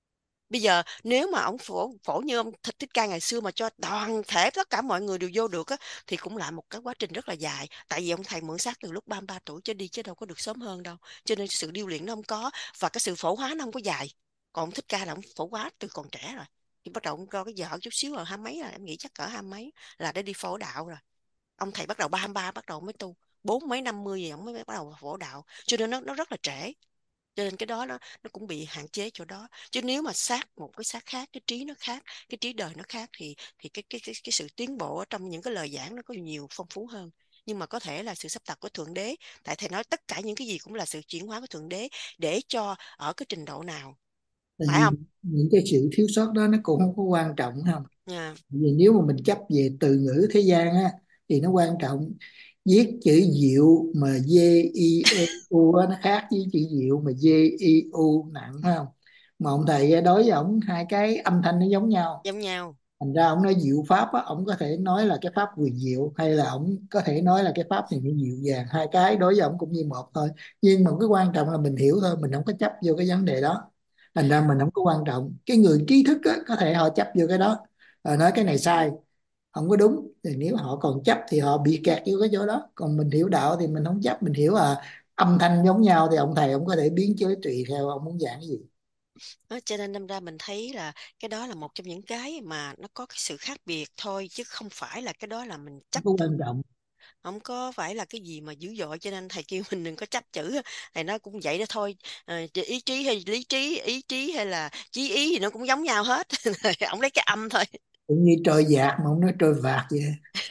Bây giờ nếu mà ông phổ phổ như ông Thích Thích Ca ngày xưa mà cho toàn thể tất cả mọi người đều vô được á, thì cũng là một cái quá trình rất là dài. Tại vì ông thầy mượn xác từ lúc ba mươi ba tuổi trở đi chứ đâu có được sớm hơn đâu. Cho nên sự điêu luyện nó không có, và cái sự phổ hóa nó không có dài. Còn ông Thích Ca là ông phổ hóa từ còn trẻ rồi. Thì bắt đầu ông coi cái vợ chút xíu rồi hai mấy rồi, em nghĩ chắc cỡ hai mấy là đã đi phổ đạo rồi. Ông thầy bắt đầu ba mươi ba bắt đầu mới tu, bốn mấy năm mươi gì ông mới bắt đầu phổ đạo, cho nên nó nó rất là trễ. Cho nên cái đó nó nó cũng bị hạn chế chỗ đó. Chứ nếu mà xác một cái xác khác, cái trí nó khác, cái trí đời nó khác, thì thì cái cái cái cái sự tiến bộ ở trong những cái lời giảng nó có nhiều phong phú hơn. Nhưng mà có thể là sự sắp đặt của Thượng Đế, tại thầy nói tất cả những cái gì cũng là sự chuyển hóa của Thượng Đế, để cho ở cái trình độ nào, Tại phải vì không? những cái sự thiếu sót đó nó cũng không có quan trọng không. Yeah. Vì nếu mà mình chấp về từ ngữ thế gian á thì nó quan trọng. Viết chữ diệu mà dê i e u á, nó khác với chữ diệu mà dê i u nặng, phải không? Mà ông thầy đối với ổng hai cái âm thanh nó giống nhau, Giống nhau. thành ra ông nói diệu pháp á, ông có thể nói là cái pháp quyền diệu, hay là ông có thể nói là cái pháp này nó dịu dàng. Hai cái đối với ông cũng như một thôi, nhưng mà cái quan trọng là mình hiểu thôi, mình không có chấp vô cái vấn đề đó. Thành ra mình không có quan trọng. Cái người trí thức á, có thể họ chấp vô cái đó, rồi nói cái này sai, không có đúng, thì nếu họ còn chấp thì họ bị kẹt vô cái chỗ đó. Còn mình hiểu đạo thì mình không chấp, mình hiểu là âm thanh giống nhau thì ông thầy ông có thể biến chế tùy theo ông muốn giảng cái gì. Đó, cho nên đâm ra mình thấy là cái đó là một trong những cái mà nó có cái sự khác biệt thôi, chứ không phải là cái đó là mình Không chấp. có quan trọng. Không có phải là cái gì mà dữ dội, cho nên thầy kêu mình đừng có chấp chữ. Thầy nói cũng vậy đó thôi. Ờ, ý chí hay lý trí, ý chí hay là chí ý thì nó cũng giống nhau hết. Ông lấy cái âm thôi. Cũng như trôi dạt mà không nói trôi vạt vậy.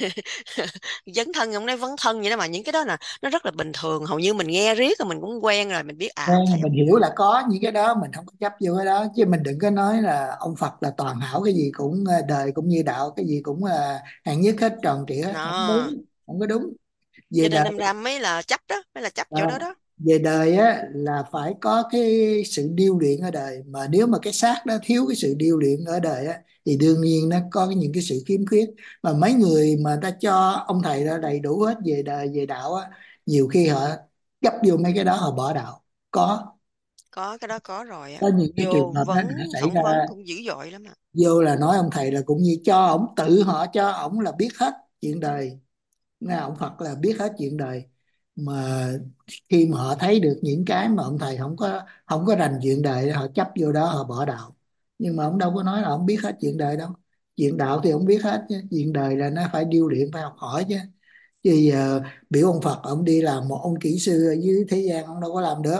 Dấn thân ông nói vấn thân vậy đó, mà những cái đó là nó rất là bình thường, hầu như mình nghe riết rồi mình cũng quen rồi, mình biết à ông thầy Nên mình hiểu là có những cái đó, mình không có chấp vô cái đó, chứ mình đừng có nói là ông Phật là toàn hảo, cái gì cũng ờ, đời cũng như đạo, cái gì cũng là hạng nhất hết, tròn trịa hết. Không nó. đúng, không có đúng. Về Cho nên đời, đâm ra mới là chấp đó, mới là chấp chỗ đó đó, đó. về đời á là phải có cái sự điêu luyện ở đời, mà nếu mà cái xác đó thiếu cái sự điêu luyện ở đời á thì đương nhiên nó có những cái sự khiếm khuyết. Mà mấy người mà ta cho ông thầy đó đầy đủ hết về đời về đạo á, nhiều khi họ chấp vô mấy cái đó họ bỏ đạo. có Có cái đó có rồi á. có những cái trường Vô hợp đó vấn đã xảy phỏng ra. vấn cũng dữ dội lắm ạ. Vô là nói ông thầy là cũng như cho ổng, tự họ cho ổng là biết hết chuyện đời. Nghe ông Phật là biết hết chuyện đời, mà khi mà họ thấy được những cái mà ông thầy không có không có rành chuyện đời, họ chấp vô đó họ bỏ đạo. Nhưng mà ông đâu có nói là ông biết hết chuyện đời đâu. Chuyện đạo thì ông biết hết chứ, chuyện đời là nó phải điêu luyện, phải học hỏi chứ. Chứ giờ biểu ông Phật ông đi làm một ông kỹ sư ở dưới thế gian, ông đâu có làm được.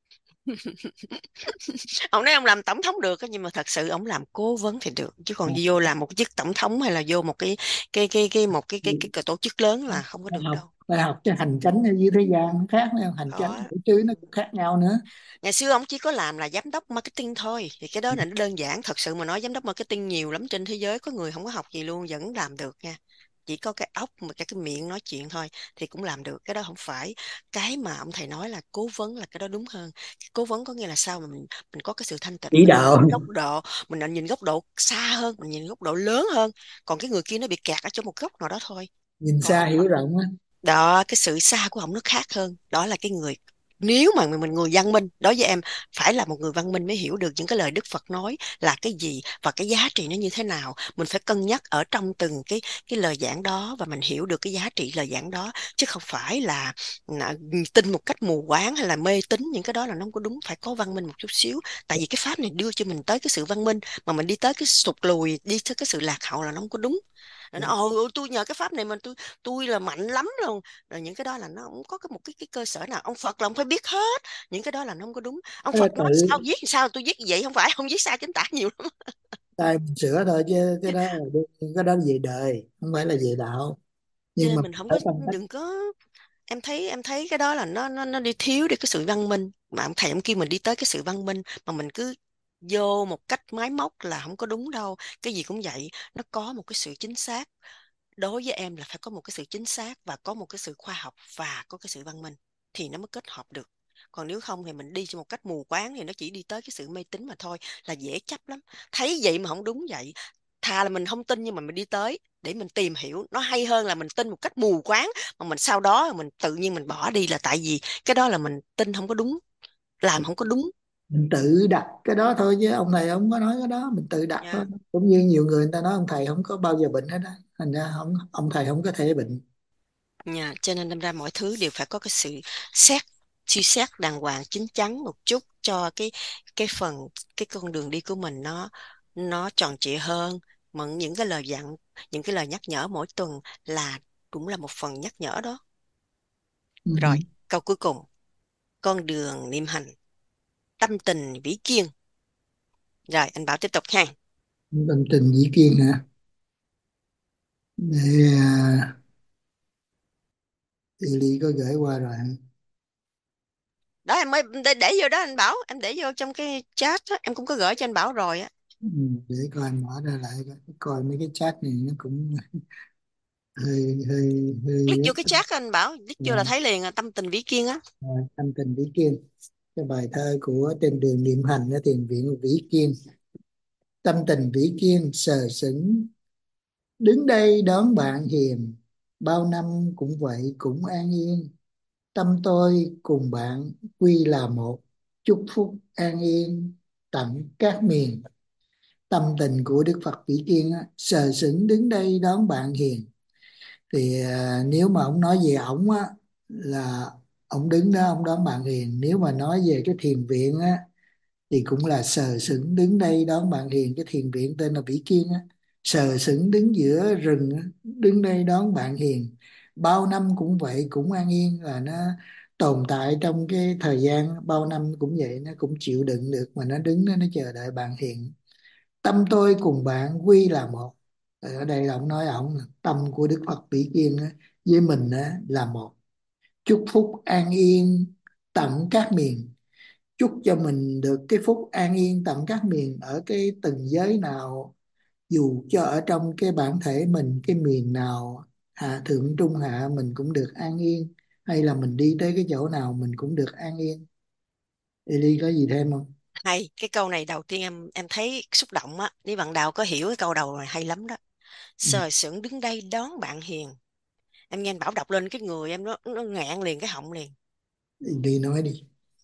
Ông nói ông làm tổng thống được á, nhưng mà thật sự ông làm cố vấn thì được, chứ còn vô làm một chức tổng thống hay là vô một cái cái cái cái một cái cái cái, cái tổ chức lớn là không có Phải được học, đâu. phải học cho hành chánh ở dưới thế gian nó khác, nữa hành chánh Khó. tổ chứ nó cũng khác nhau nữa. Ngày xưa ông chỉ có làm là giám đốc marketing thôi, thì cái đó là nó đơn giản. Thật sự mà nói, giám đốc marketing nhiều lắm trên thế giới, có người không có học gì luôn vẫn làm được nha. Chỉ có cái óc mà cái, cái miệng nói chuyện thôi thì cũng làm được. Cái đó không phải. Cái mà ông thầy nói là cố vấn là cái đó đúng hơn. Cố vấn có nghĩa là sao mà mình mình có cái sự thanh tịnh, Chỉ mình đạo, nhìn góc độ, mình nhìn góc độ xa hơn, mình nhìn góc độ lớn hơn. Còn cái người kia nó bị kẹt ở chỗ một góc nào đó thôi. nhìn Còn xa ông hiểu rộng á. đó, cái sự xa của ông nó khác hơn. Đó là cái người, nếu mà mình người văn minh, đối với em phải là một người văn minh mới hiểu được những cái lời Đức Phật nói là cái gì và cái giá trị nó như thế nào. Mình phải cân nhắc ở trong từng cái cái lời giảng đó, và mình hiểu được cái giá trị lời giảng đó, chứ không phải là, là tin một cách mù quáng hay là mê tín. Những cái đó là nó không có đúng, phải có văn minh một chút xíu. Tại vì cái pháp này đưa cho mình tới cái sự văn minh, mà mình đi tới cái sụt lùi, đi tới cái sự lạc hậu là nó không có đúng. Nó ồ tôi nhờ cái pháp này mà tôi tôi là mạnh lắm luôn. Rồi những cái đó là nó không có cái một cái cái cơ sở nào. Ông Phật là ông phải biết hết. Những cái đó là nó không có đúng. Ông Cái đó Phật nói tự sao viết sao tôi viết vậy, không phải ông viết sai chính tả nhiều lắm. tay mình sửa thôi, chứ cái đó là đương- cái đó là về đời, không phải là về đạo. Cho Nhưng nên mà mình không ở có, trong cách đừng có, em thấy em thấy cái đó là nó nó nó đi thiếu đi cái sự văn minh. Mà ông thầy ông kêu mình đi tới cái sự văn minh mà mình cứ vô một cách máy móc là không có đúng đâu. Cái gì cũng vậy, nó có một cái sự chính xác. Đối với em là phải có một cái sự chính xác, và có một cái sự khoa học, và có cái sự văn minh, thì nó mới kết hợp được. Còn nếu không thì mình đi cho một cách mù quáng thì nó chỉ đi tới cái sự mê tín mà thôi, là dễ chấp lắm. Thấy vậy mà không đúng vậy, thà là mình không tin nhưng mà mình đi tới để mình tìm hiểu, nó hay hơn là mình tin một cách mù quáng mà mình sau đó mình tự nhiên mình bỏ đi, là tại vì cái đó là mình tin không có đúng, làm không có đúng. Mình tự đặt cái đó thôi chứ ông thầy không có nói cái đó, mình tự đặt thôi. Dạ. Cũng như nhiều người người ta nói ông thầy không có bao giờ bệnh hết á, thành ra không, ông thầy không có thể bệnh. Dạ, cho nên đâm ra mọi thứ đều phải có cái sự xét suy xét đàng hoàng chín chắn một chút cho cái cái phần cái con đường đi của mình nó nó tròn trịa hơn. Mà những cái lời dặn, những cái lời nhắc nhở mỗi tuần là cũng là một phần nhắc nhở đó. Ừ. Rồi, câu cuối cùng, con đường niệm hành, tâm tình vĩ kiên. Rồi, anh Bảo tiếp tục ha. Tâm tình dĩ kiên hả? Để à, Ly có gửi qua rồi hả? Đó em mới để, để vô đó anh Bảo, em để vô trong cái chat đó, em cũng có gửi cho anh Bảo rồi á. Ừ, để coi anh mở ra lại coi, coi mấy cái chat này nó cũng hơi hơi hơi Click vô cái chat đó, anh Bảo, click vô là à, thấy liền à, tâm tình vĩ kiên á. à, tâm tình vĩ kiên. Cái bài thơ của trên đường niệm hành ở thiền viện Vĩ Kiên. Tâm tình vĩ kiên sờ sững đứng đây đón bạn hiền, bao năm cũng vậy cũng an yên. Tâm tôi cùng bạn quy là một, chúc phúc an yên tận các miền. Tâm tình của Đức Phật Vĩ Kiên á, sờ sững đứng đây đón bạn hiền. Thì à, nếu mà ông nói về ổng á là ông đứng đó ông đón bạn hiền. Nếu mà nói về cái thiền viện á thì cũng là sờ sững đứng đây đón bạn hiền. Cái thiền viện tên là Vĩ Kiên á, sờ sững đứng giữa rừng á, đứng đây đón bạn hiền, bao năm cũng vậy cũng an yên. Là nó tồn tại trong cái thời gian bao năm cũng vậy, nó cũng chịu đựng được mà nó đứng đó nó chờ đợi bạn hiền. Tâm tôi cùng bạn quy là một. Ở đây là ông nói ổng là tâm của Đức Phật Vĩ Kiên á, với mình á, là một, chúc phúc an yên tận các miền. Chúc cho mình được cái phúc an yên tận các miền ở cái từng giới nào, dù cho ở trong cái bản thể mình cái miền nào, hạ thượng trung hạ mình cũng được an yên, hay là mình đi tới cái chỗ nào mình cũng được an yên. Eli có gì thêm không? Hay, cái câu này đầu tiên em em thấy xúc động á, nếu bạn Đào có hiểu cái câu đầu này hay lắm đó. Ừ. Sờ sững đứng đây đón bạn hiền. Em nghe anh Bảo đọc lên cái người em nó nó ngạn liền cái họng liền. Đi nói đi.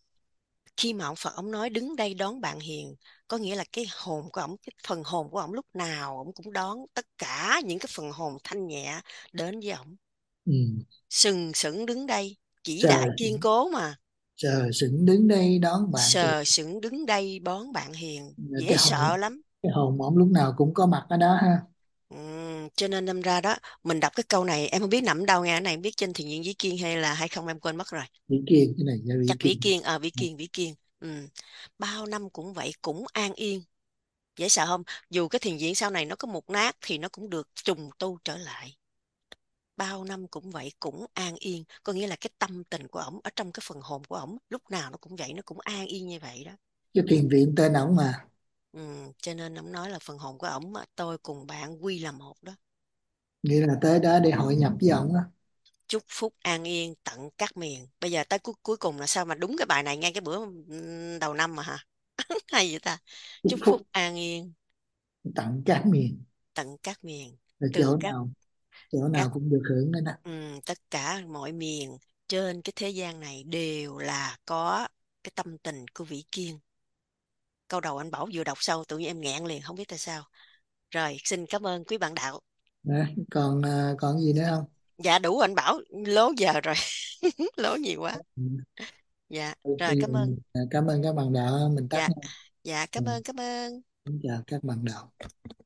Khi mà ông Phật ông nói đứng đây đón bạn hiền, có nghĩa là cái hồn của ổng, cái phần hồn của ổng lúc nào ổng cũng đón tất cả những cái phần hồn thanh nhẹ đến với ổng. Ừ. Sừng sững đứng đây, chỉ Sờ đại kiên cố mà. sờ sững đứng đây đón bạn hiền. Sờ sững đứng đây đón bạn hiền, dễ Cái hồn sợ lắm. cái hồn ổng lúc nào cũng có mặt ở đó ha. Ừm, cho nên đâm ra đó mình đọc cái câu này em không biết nằm đâu nghe, cái này em biết trên thiền viện Vĩ Kiên hay là hay không em quên mất rồi. Vĩ Kiên, cái này là Vĩ Chắc Vĩ Kiên. Kiên, à Vĩ Kiên, Vĩ Kiên. Ừm. Bao năm cũng vậy cũng an yên, dễ sợ không? Dù cái thiền viện sau này nó có mục nát thì nó cũng được trùng tu trở lại. Bao năm cũng vậy cũng an yên, có nghĩa là cái tâm tình của ổng ở trong cái phần hồn của ổng lúc nào nó cũng vậy, nó cũng an yên như vậy đó. Cái thiền viện tên ổng mà. Ừ, cho nên ông nói là phần hồn của ổng tôi cùng bạn quy là một đó. Nghĩa là tới đó để hội nhập với ổng á. Chúc phúc an yên tận các miền. Bây giờ tới cuối, cuối cùng là sao mà đúng cái bài này ngay cái bữa ừm, đầu năm mà hả? Hay vậy ta? Chúc Chúc phúc phúc an yên tận các miền. tận các miền, Là từ chỗ các nào chỗ nào các cũng được hưởng đó nè. ừm, tất cả mọi miền trên cái thế gian này đều là có cái tâm tình của Vĩ Kiên. Câu đầu anh Bảo vừa đọc sau tự nhiên em nghẹn liền không biết tại sao. Rồi xin cảm ơn quý bạn đạo. Đó. Còn à, còn gì nữa không? Dạ đủ anh Bảo, lố giờ rồi. Lố nhiều quá. Ừ. Dạ Bây rồi giờ cảm ơn. mình, à, cảm ơn các bạn đạo, mình tắt Dạ nha. dạ Ừ. cảm ơn cảm ơn. Xin chào các bạn đạo.